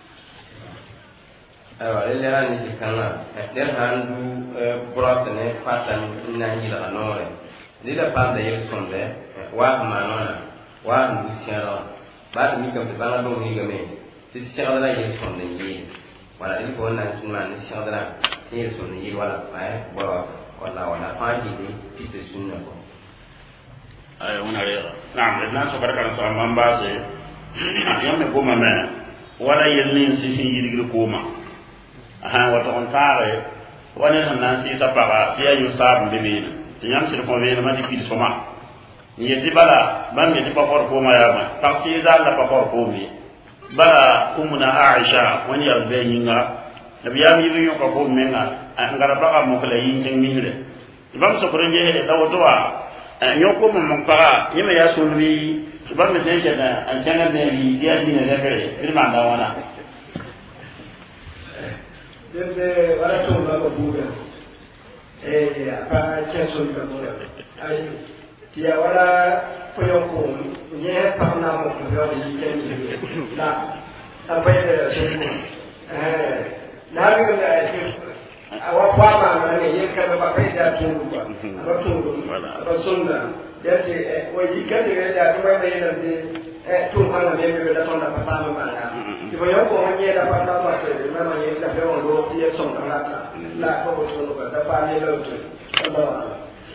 awa ele hani sikana der handu brosne patan na yila anore dida panda yel sonde wa manona wa ndu siara ba mi kam bana do mi game ti siara la yel sonde yi wala il ko na sunna ni siara la yel sonde yi wala ay bros wala wala faji de ti te sunna ko ay una rera naam na so baraka sa mamba se yamme goma me wala yel ni si fi yiri goma aha wato on tare wani nan si sapara ti ayu sab bebe ti yam si ko be ma di pil soma ni yedi bala ban mi ti pakor ko ma ya ma tak si da la pakor ko mi bala umuna aisha wani ya be yinga nabi ya mi yu ko ko menga ngara baka mo kala yin tin mi hire ibam so ko nje da woto wa nyoko mo mo para yime ya so wi ibam me je da an janga ne ri dia di ne zakare irma da wana desde wala to ba ko buga eh apa cheso ni ko ai dia wala ko yo ko ye pa na mo ko yo ni chen ni la apa ya so eh na bi ko da ce awa kwa ma ne ye ka ba kai da tun ba ba tun ba sunna da ce wai ka da da to ba ne ne eh tun ana ne be da sonda pa ma ma da ti voglio come niente da fare da parte ma non niente da fare un lo ti è sono la la ko sono da fare lo tu allora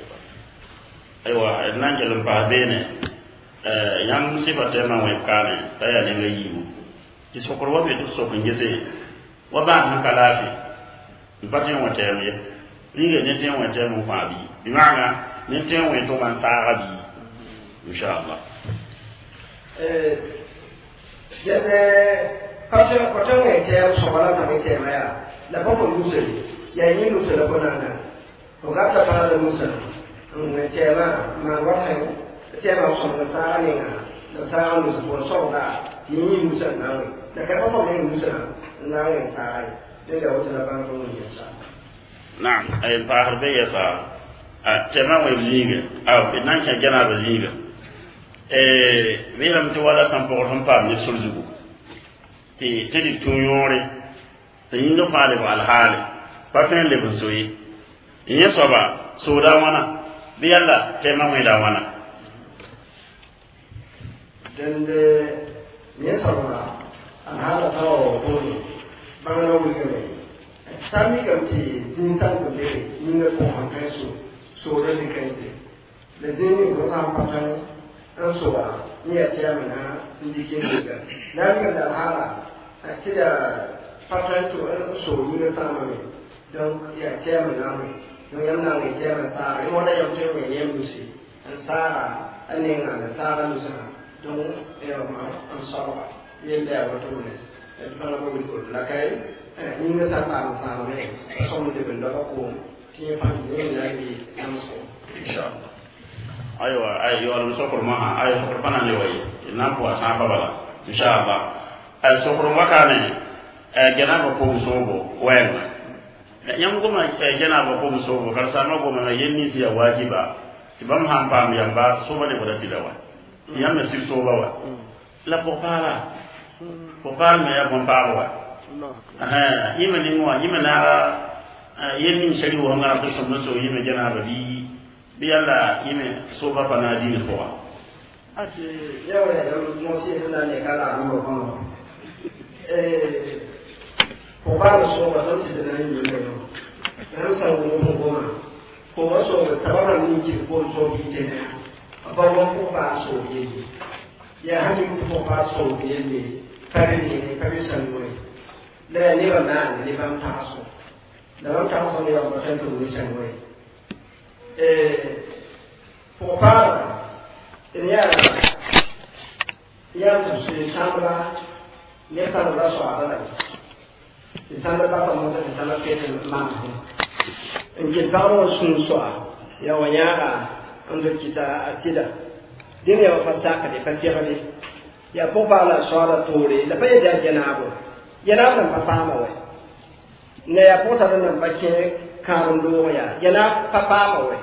aiwa nan jalan pa bene eh yang sifate ma we kane taya ne ngai yibu ti sokor wa be to so ko ngese wa ba nan kalafi mpate wa teme ringe ne ten wa teme fa bi bi maana ne ten wa to man ta bi inshallah eh yede kaje kaje ne te so bala ta me te ma ya la ko ko museli ya yi musela ko nan ko ga ta bala da musela ne te ma ma wa ta te ma so na sa ne na na sa an so ko so ga yi musela na da ka ko me musela na ne sa ai de da wata ban ko ne sa na'am ay fa harbe ya sa a te ma wa zinga aw nan ka jana ba zinga eh wiram to wala sam por hon pam ni suljugo ti te di tunyore te yindo faale wal haale paten le bunsoyi yin soba so da wana bi yalla te ma mai da wana dan de ne soba an hala tawo ko ni bangalo wi ke sami kam ti din san ko le ni ne ko han kai so so da ni kai te le din ko sam patan an so ba ni ya ce mana ndi ke ga na ni da hala a ce da patan to an so ni ne sama ne don ya ce mana mai to yam na ngi jera sa ri mo da yam te we yam lusi an sara anin an sara lusa don e ma an sara yel da wa to ne e fa la ko ko la kai ni nga sa ta sa me so mo de ben da ko ti fa ni la bi am so inshallah aywa ay yo al sokor ma ay sokor pana ne way na ko sa fa bala inshallah ay sokor makane e janaba ko sobo wenga nyam goma janaba ko sobo kar sa no goma yenni si ya wajiba tibam ham pam yamba sobo ne boda tilawa yam na sil soba wa la ko para ko par me ya bon para wa eh yima ni mo yima na yenni shari wo ngara ko sobo so yima janaba bi bi yalla yima soba pana dini ko wa ati yawa ya mo si na ne kala mo ko eh ko ba so ba san si da nan yi ne ran sa wo mo goma ko wa so ba sabara ni ji ko so bi je ne ba wa ko ba so ye ya ha ni ko ba so ye ne kare ni ne kare san wo le ne ba na ne ba ta so da ba ta so ne ba san to ni san wo eh ko ba ya ya so se sabara ne ta ba so ala di sana ba sa mo ta sana ke te ma en je baro sun so ya wanyara ando kita atida din ya fasa ka de patira ni ya ko ba la so ra tore da pa ya janabo janabo nan papa ma we ne ya ko sa nan ba ke karun do ya janabo papa ma we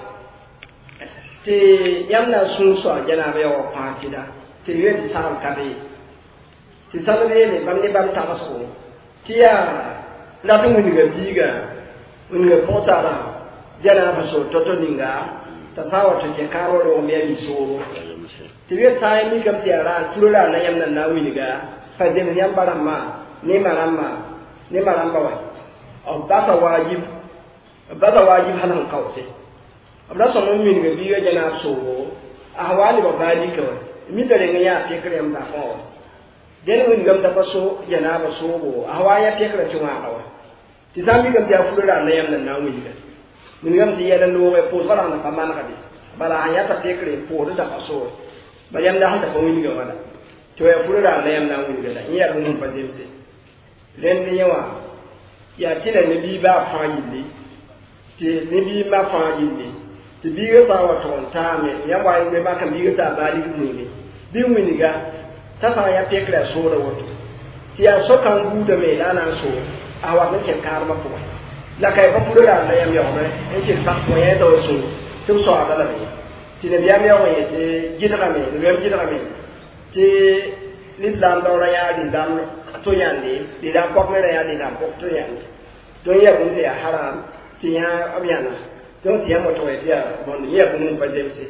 te yamna sun so janabo ya wa patida te ye di sa ka de ti sa de ne ban ne ban ta ba so tia la tu mun ga biga mun ga pota la jana ba so toto ninga ta sawa to ke karo ro me mi so ti we sai mi gam tia ran tulula na yam nan na wi ga fa de nyam baramma ni maramma ni maramba wa o ba ta wajib ba ta wajib hanan kawse abda so mun mi ga biga jana so ahwali ba bali ka mi dare nga ya te krem da ko den mun gam da faso janaba sobo ahwaya te kra tuma awa ti zambi gam da fulura na yam nan na mun ga mun gam ti yadan no e po sala na pamana kadi bala aya ta te kre po da faso ba yam da hanta ko mun ga wala to ya fulura na yam na mun ga da iya dun fa demse den ni yawa ya tila ne bi ba fa yille ti ne bi ma fa yille ti bi ga ta wa ton ta me ya wa ne ba kan bi ga ta ba li mun ne bi mun ga ta ya pekra so da wato ti ya so kan guda mai dana so a wa ke kar ma ko la kai ba furo da na yam yo ne en ke ta ko ya do so tu so ada la ti ne biya mi yo ye ti jidra me ne biya jidra me ti ni dan do ra ya di dan to yan ni di da ko me ra ya di dan ko to yan do ya bu ya haram ti ya abyana don ti ya mo to ya bon ya bu mun ba de se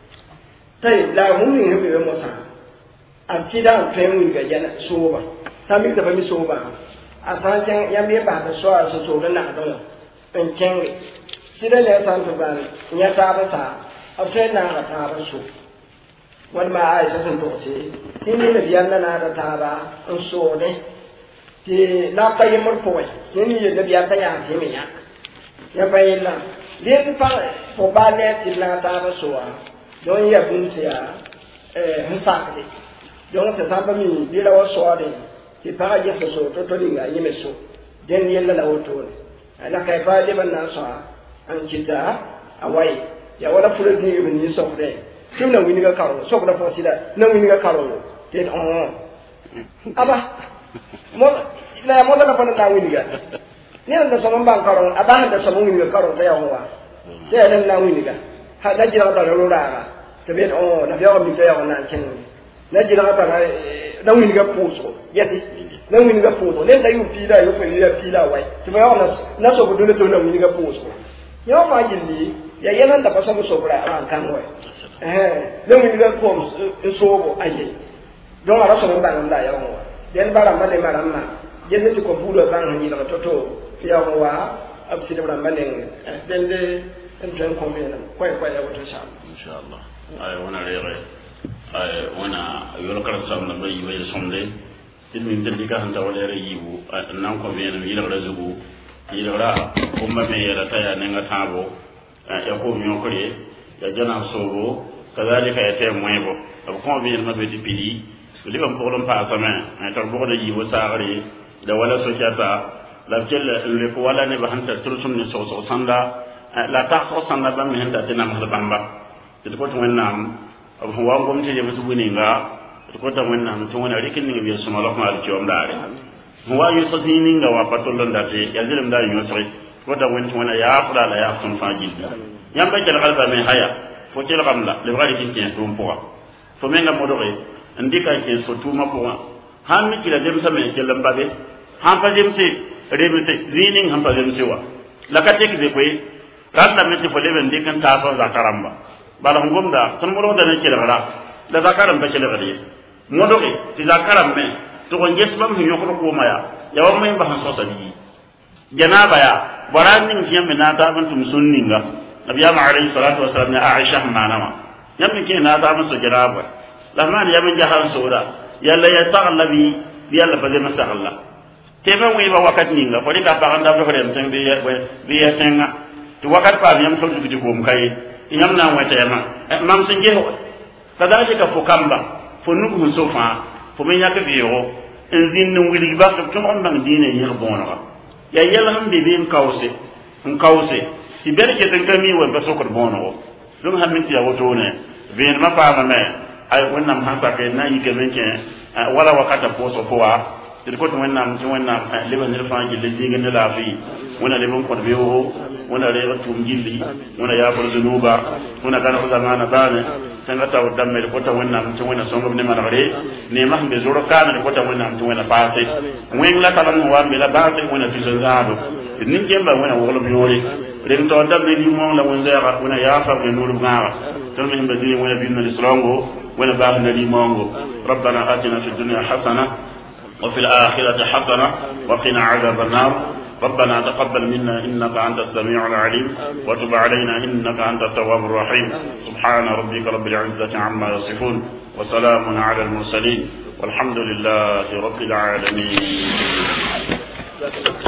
tai la mun ni be mo sa akida tren ga yana soba sami da bami soba a san ya me ba da so a so so na da en ken sida ne san to ban ya ta ba ta a tren na ga ta ba so wal ma ai sa to ce tin ne biyan na da ta ba in so ne ti la kai mur po tin ne da biya ta ya ce me ya ya bayin la le fa ko ba ne ti na ta ba so a don ya bun ya eh hasa ke don ta saba mi dira waso ade ki pa ya so to to dinga yime so den yella la woto ala kai fa de ban na so an kita awai ya wala fure ni ibn ni so de kim na wini ga karo so ko da fo sida na wini ga karo te on aba mo la mo da pa na wini ga ni an da so man ban karo aba da so wini ga karo ta ya wa te dan na wini ga ha da jira da ro ra te be on na biya mi te ya na chen na jira ka na na wini ga puso yati na wini ga puso ne da yu pila yu pe ya pila wai to ba na na so gudu to na wini ga puso yo ma jindi ya yana da paso so bra an kan wai eh na wini ga puso so bo aye don ara so mun ba nan da ya wa den bara ma le mara ma jende ti ko budo ban hani na to to ya wa absi da ban ne den de en tren ko me na kwai kwai ya wato sha inshallah ay wana rere ay wana yoro kar sam na bayi bayi somde tin min tan diga hanta wala re yiwu nan ko be na yira razugo yilra umma me yara taya nenga tabo ya ko nyokore ya jana sobo kazalika ya tay moybo abu ko bi ma be di pili li bam ko dum pa sama ay tar bo da yi wo saare da wala so jata la jelle le ko wala ne ba hanta tursum ni so so sanda la ta so sanda bam hen da dina ma bamba ti ko to wonnam abu wa ngom te je musu buninga ko ta wonnam to wona rikin ni bi suma lo ma ci om daare wa yu so sini nga wa patolon da te ya zilim da yu so ko ta won wona ya fula la ya sun fajil yamba ke qalba me haya fo ci la kamla le bari kin kin dum poa fo me nga modore ndika ke so tuma poa han mi kila dem sa me ke lamba be han pa dem se rebe se zinin han pa dem se wa la ka tek de koy randa me te fo le ben dikan ta so zakaramba bala ngomda tan mo do da ne ke la da zakaram ba ke la gadi modore ti zakaram me to ko jesbam hi yokko ko maya ya wa mai ba so sabi janaba ya baranin kiyan me na ta ban tum sunninga nabiya ma alayhi salatu wassalam ya aisha manama yammi ke na ta ban so janaba lahman ya min jahal sura yalla ya taglabi yalla fa zai masa Allah te ban wi ba wakat ninga ko dika ba anda do dem tan bi bi ya tenga to wakat pa yam so du ko mkai yam na wata yama mam sun je kadalika fukamba fo nugu sofa fo men yaka biyo en zinnu wili ba to on bang dine yel bonwa ya yel ham be be kawse en kawse ti berke tan kami won ba sokor bonwo dum ham min ti ya woto ne ben ma pa ma me ay wonnam hansa ke na yi gamen ke wala wakata ko so poa ti ko to wonnam ti wonnam leban ne fa ji le zinga ne la fi wona le bon ko be wo wona le tum gilli wona ya ko zunuba wona kana ko zamana bane tanga taw dammel ko taw wonnam to wona songo ne manare ne ma be zoro kana ko taw wonnam to wona paase wen la kala no wa be la baase wona fi zado nin jemba wona wolo mi yori ren to damme ni mo la won zara wona ya fa be nuru ngara to min be di wona binna lisrongo wona ba na li mongo rabbana atina fid dunya hasana wa fil akhirati hasana wa qina adhaban nar ربنا تقبل منا إنك أنت السميع العليم وتب علينا إنك أنت التواب الرحيم سبحان ربك رب العزة عما يصفون وسلام على المرسلين والحمد لله رب العالمين.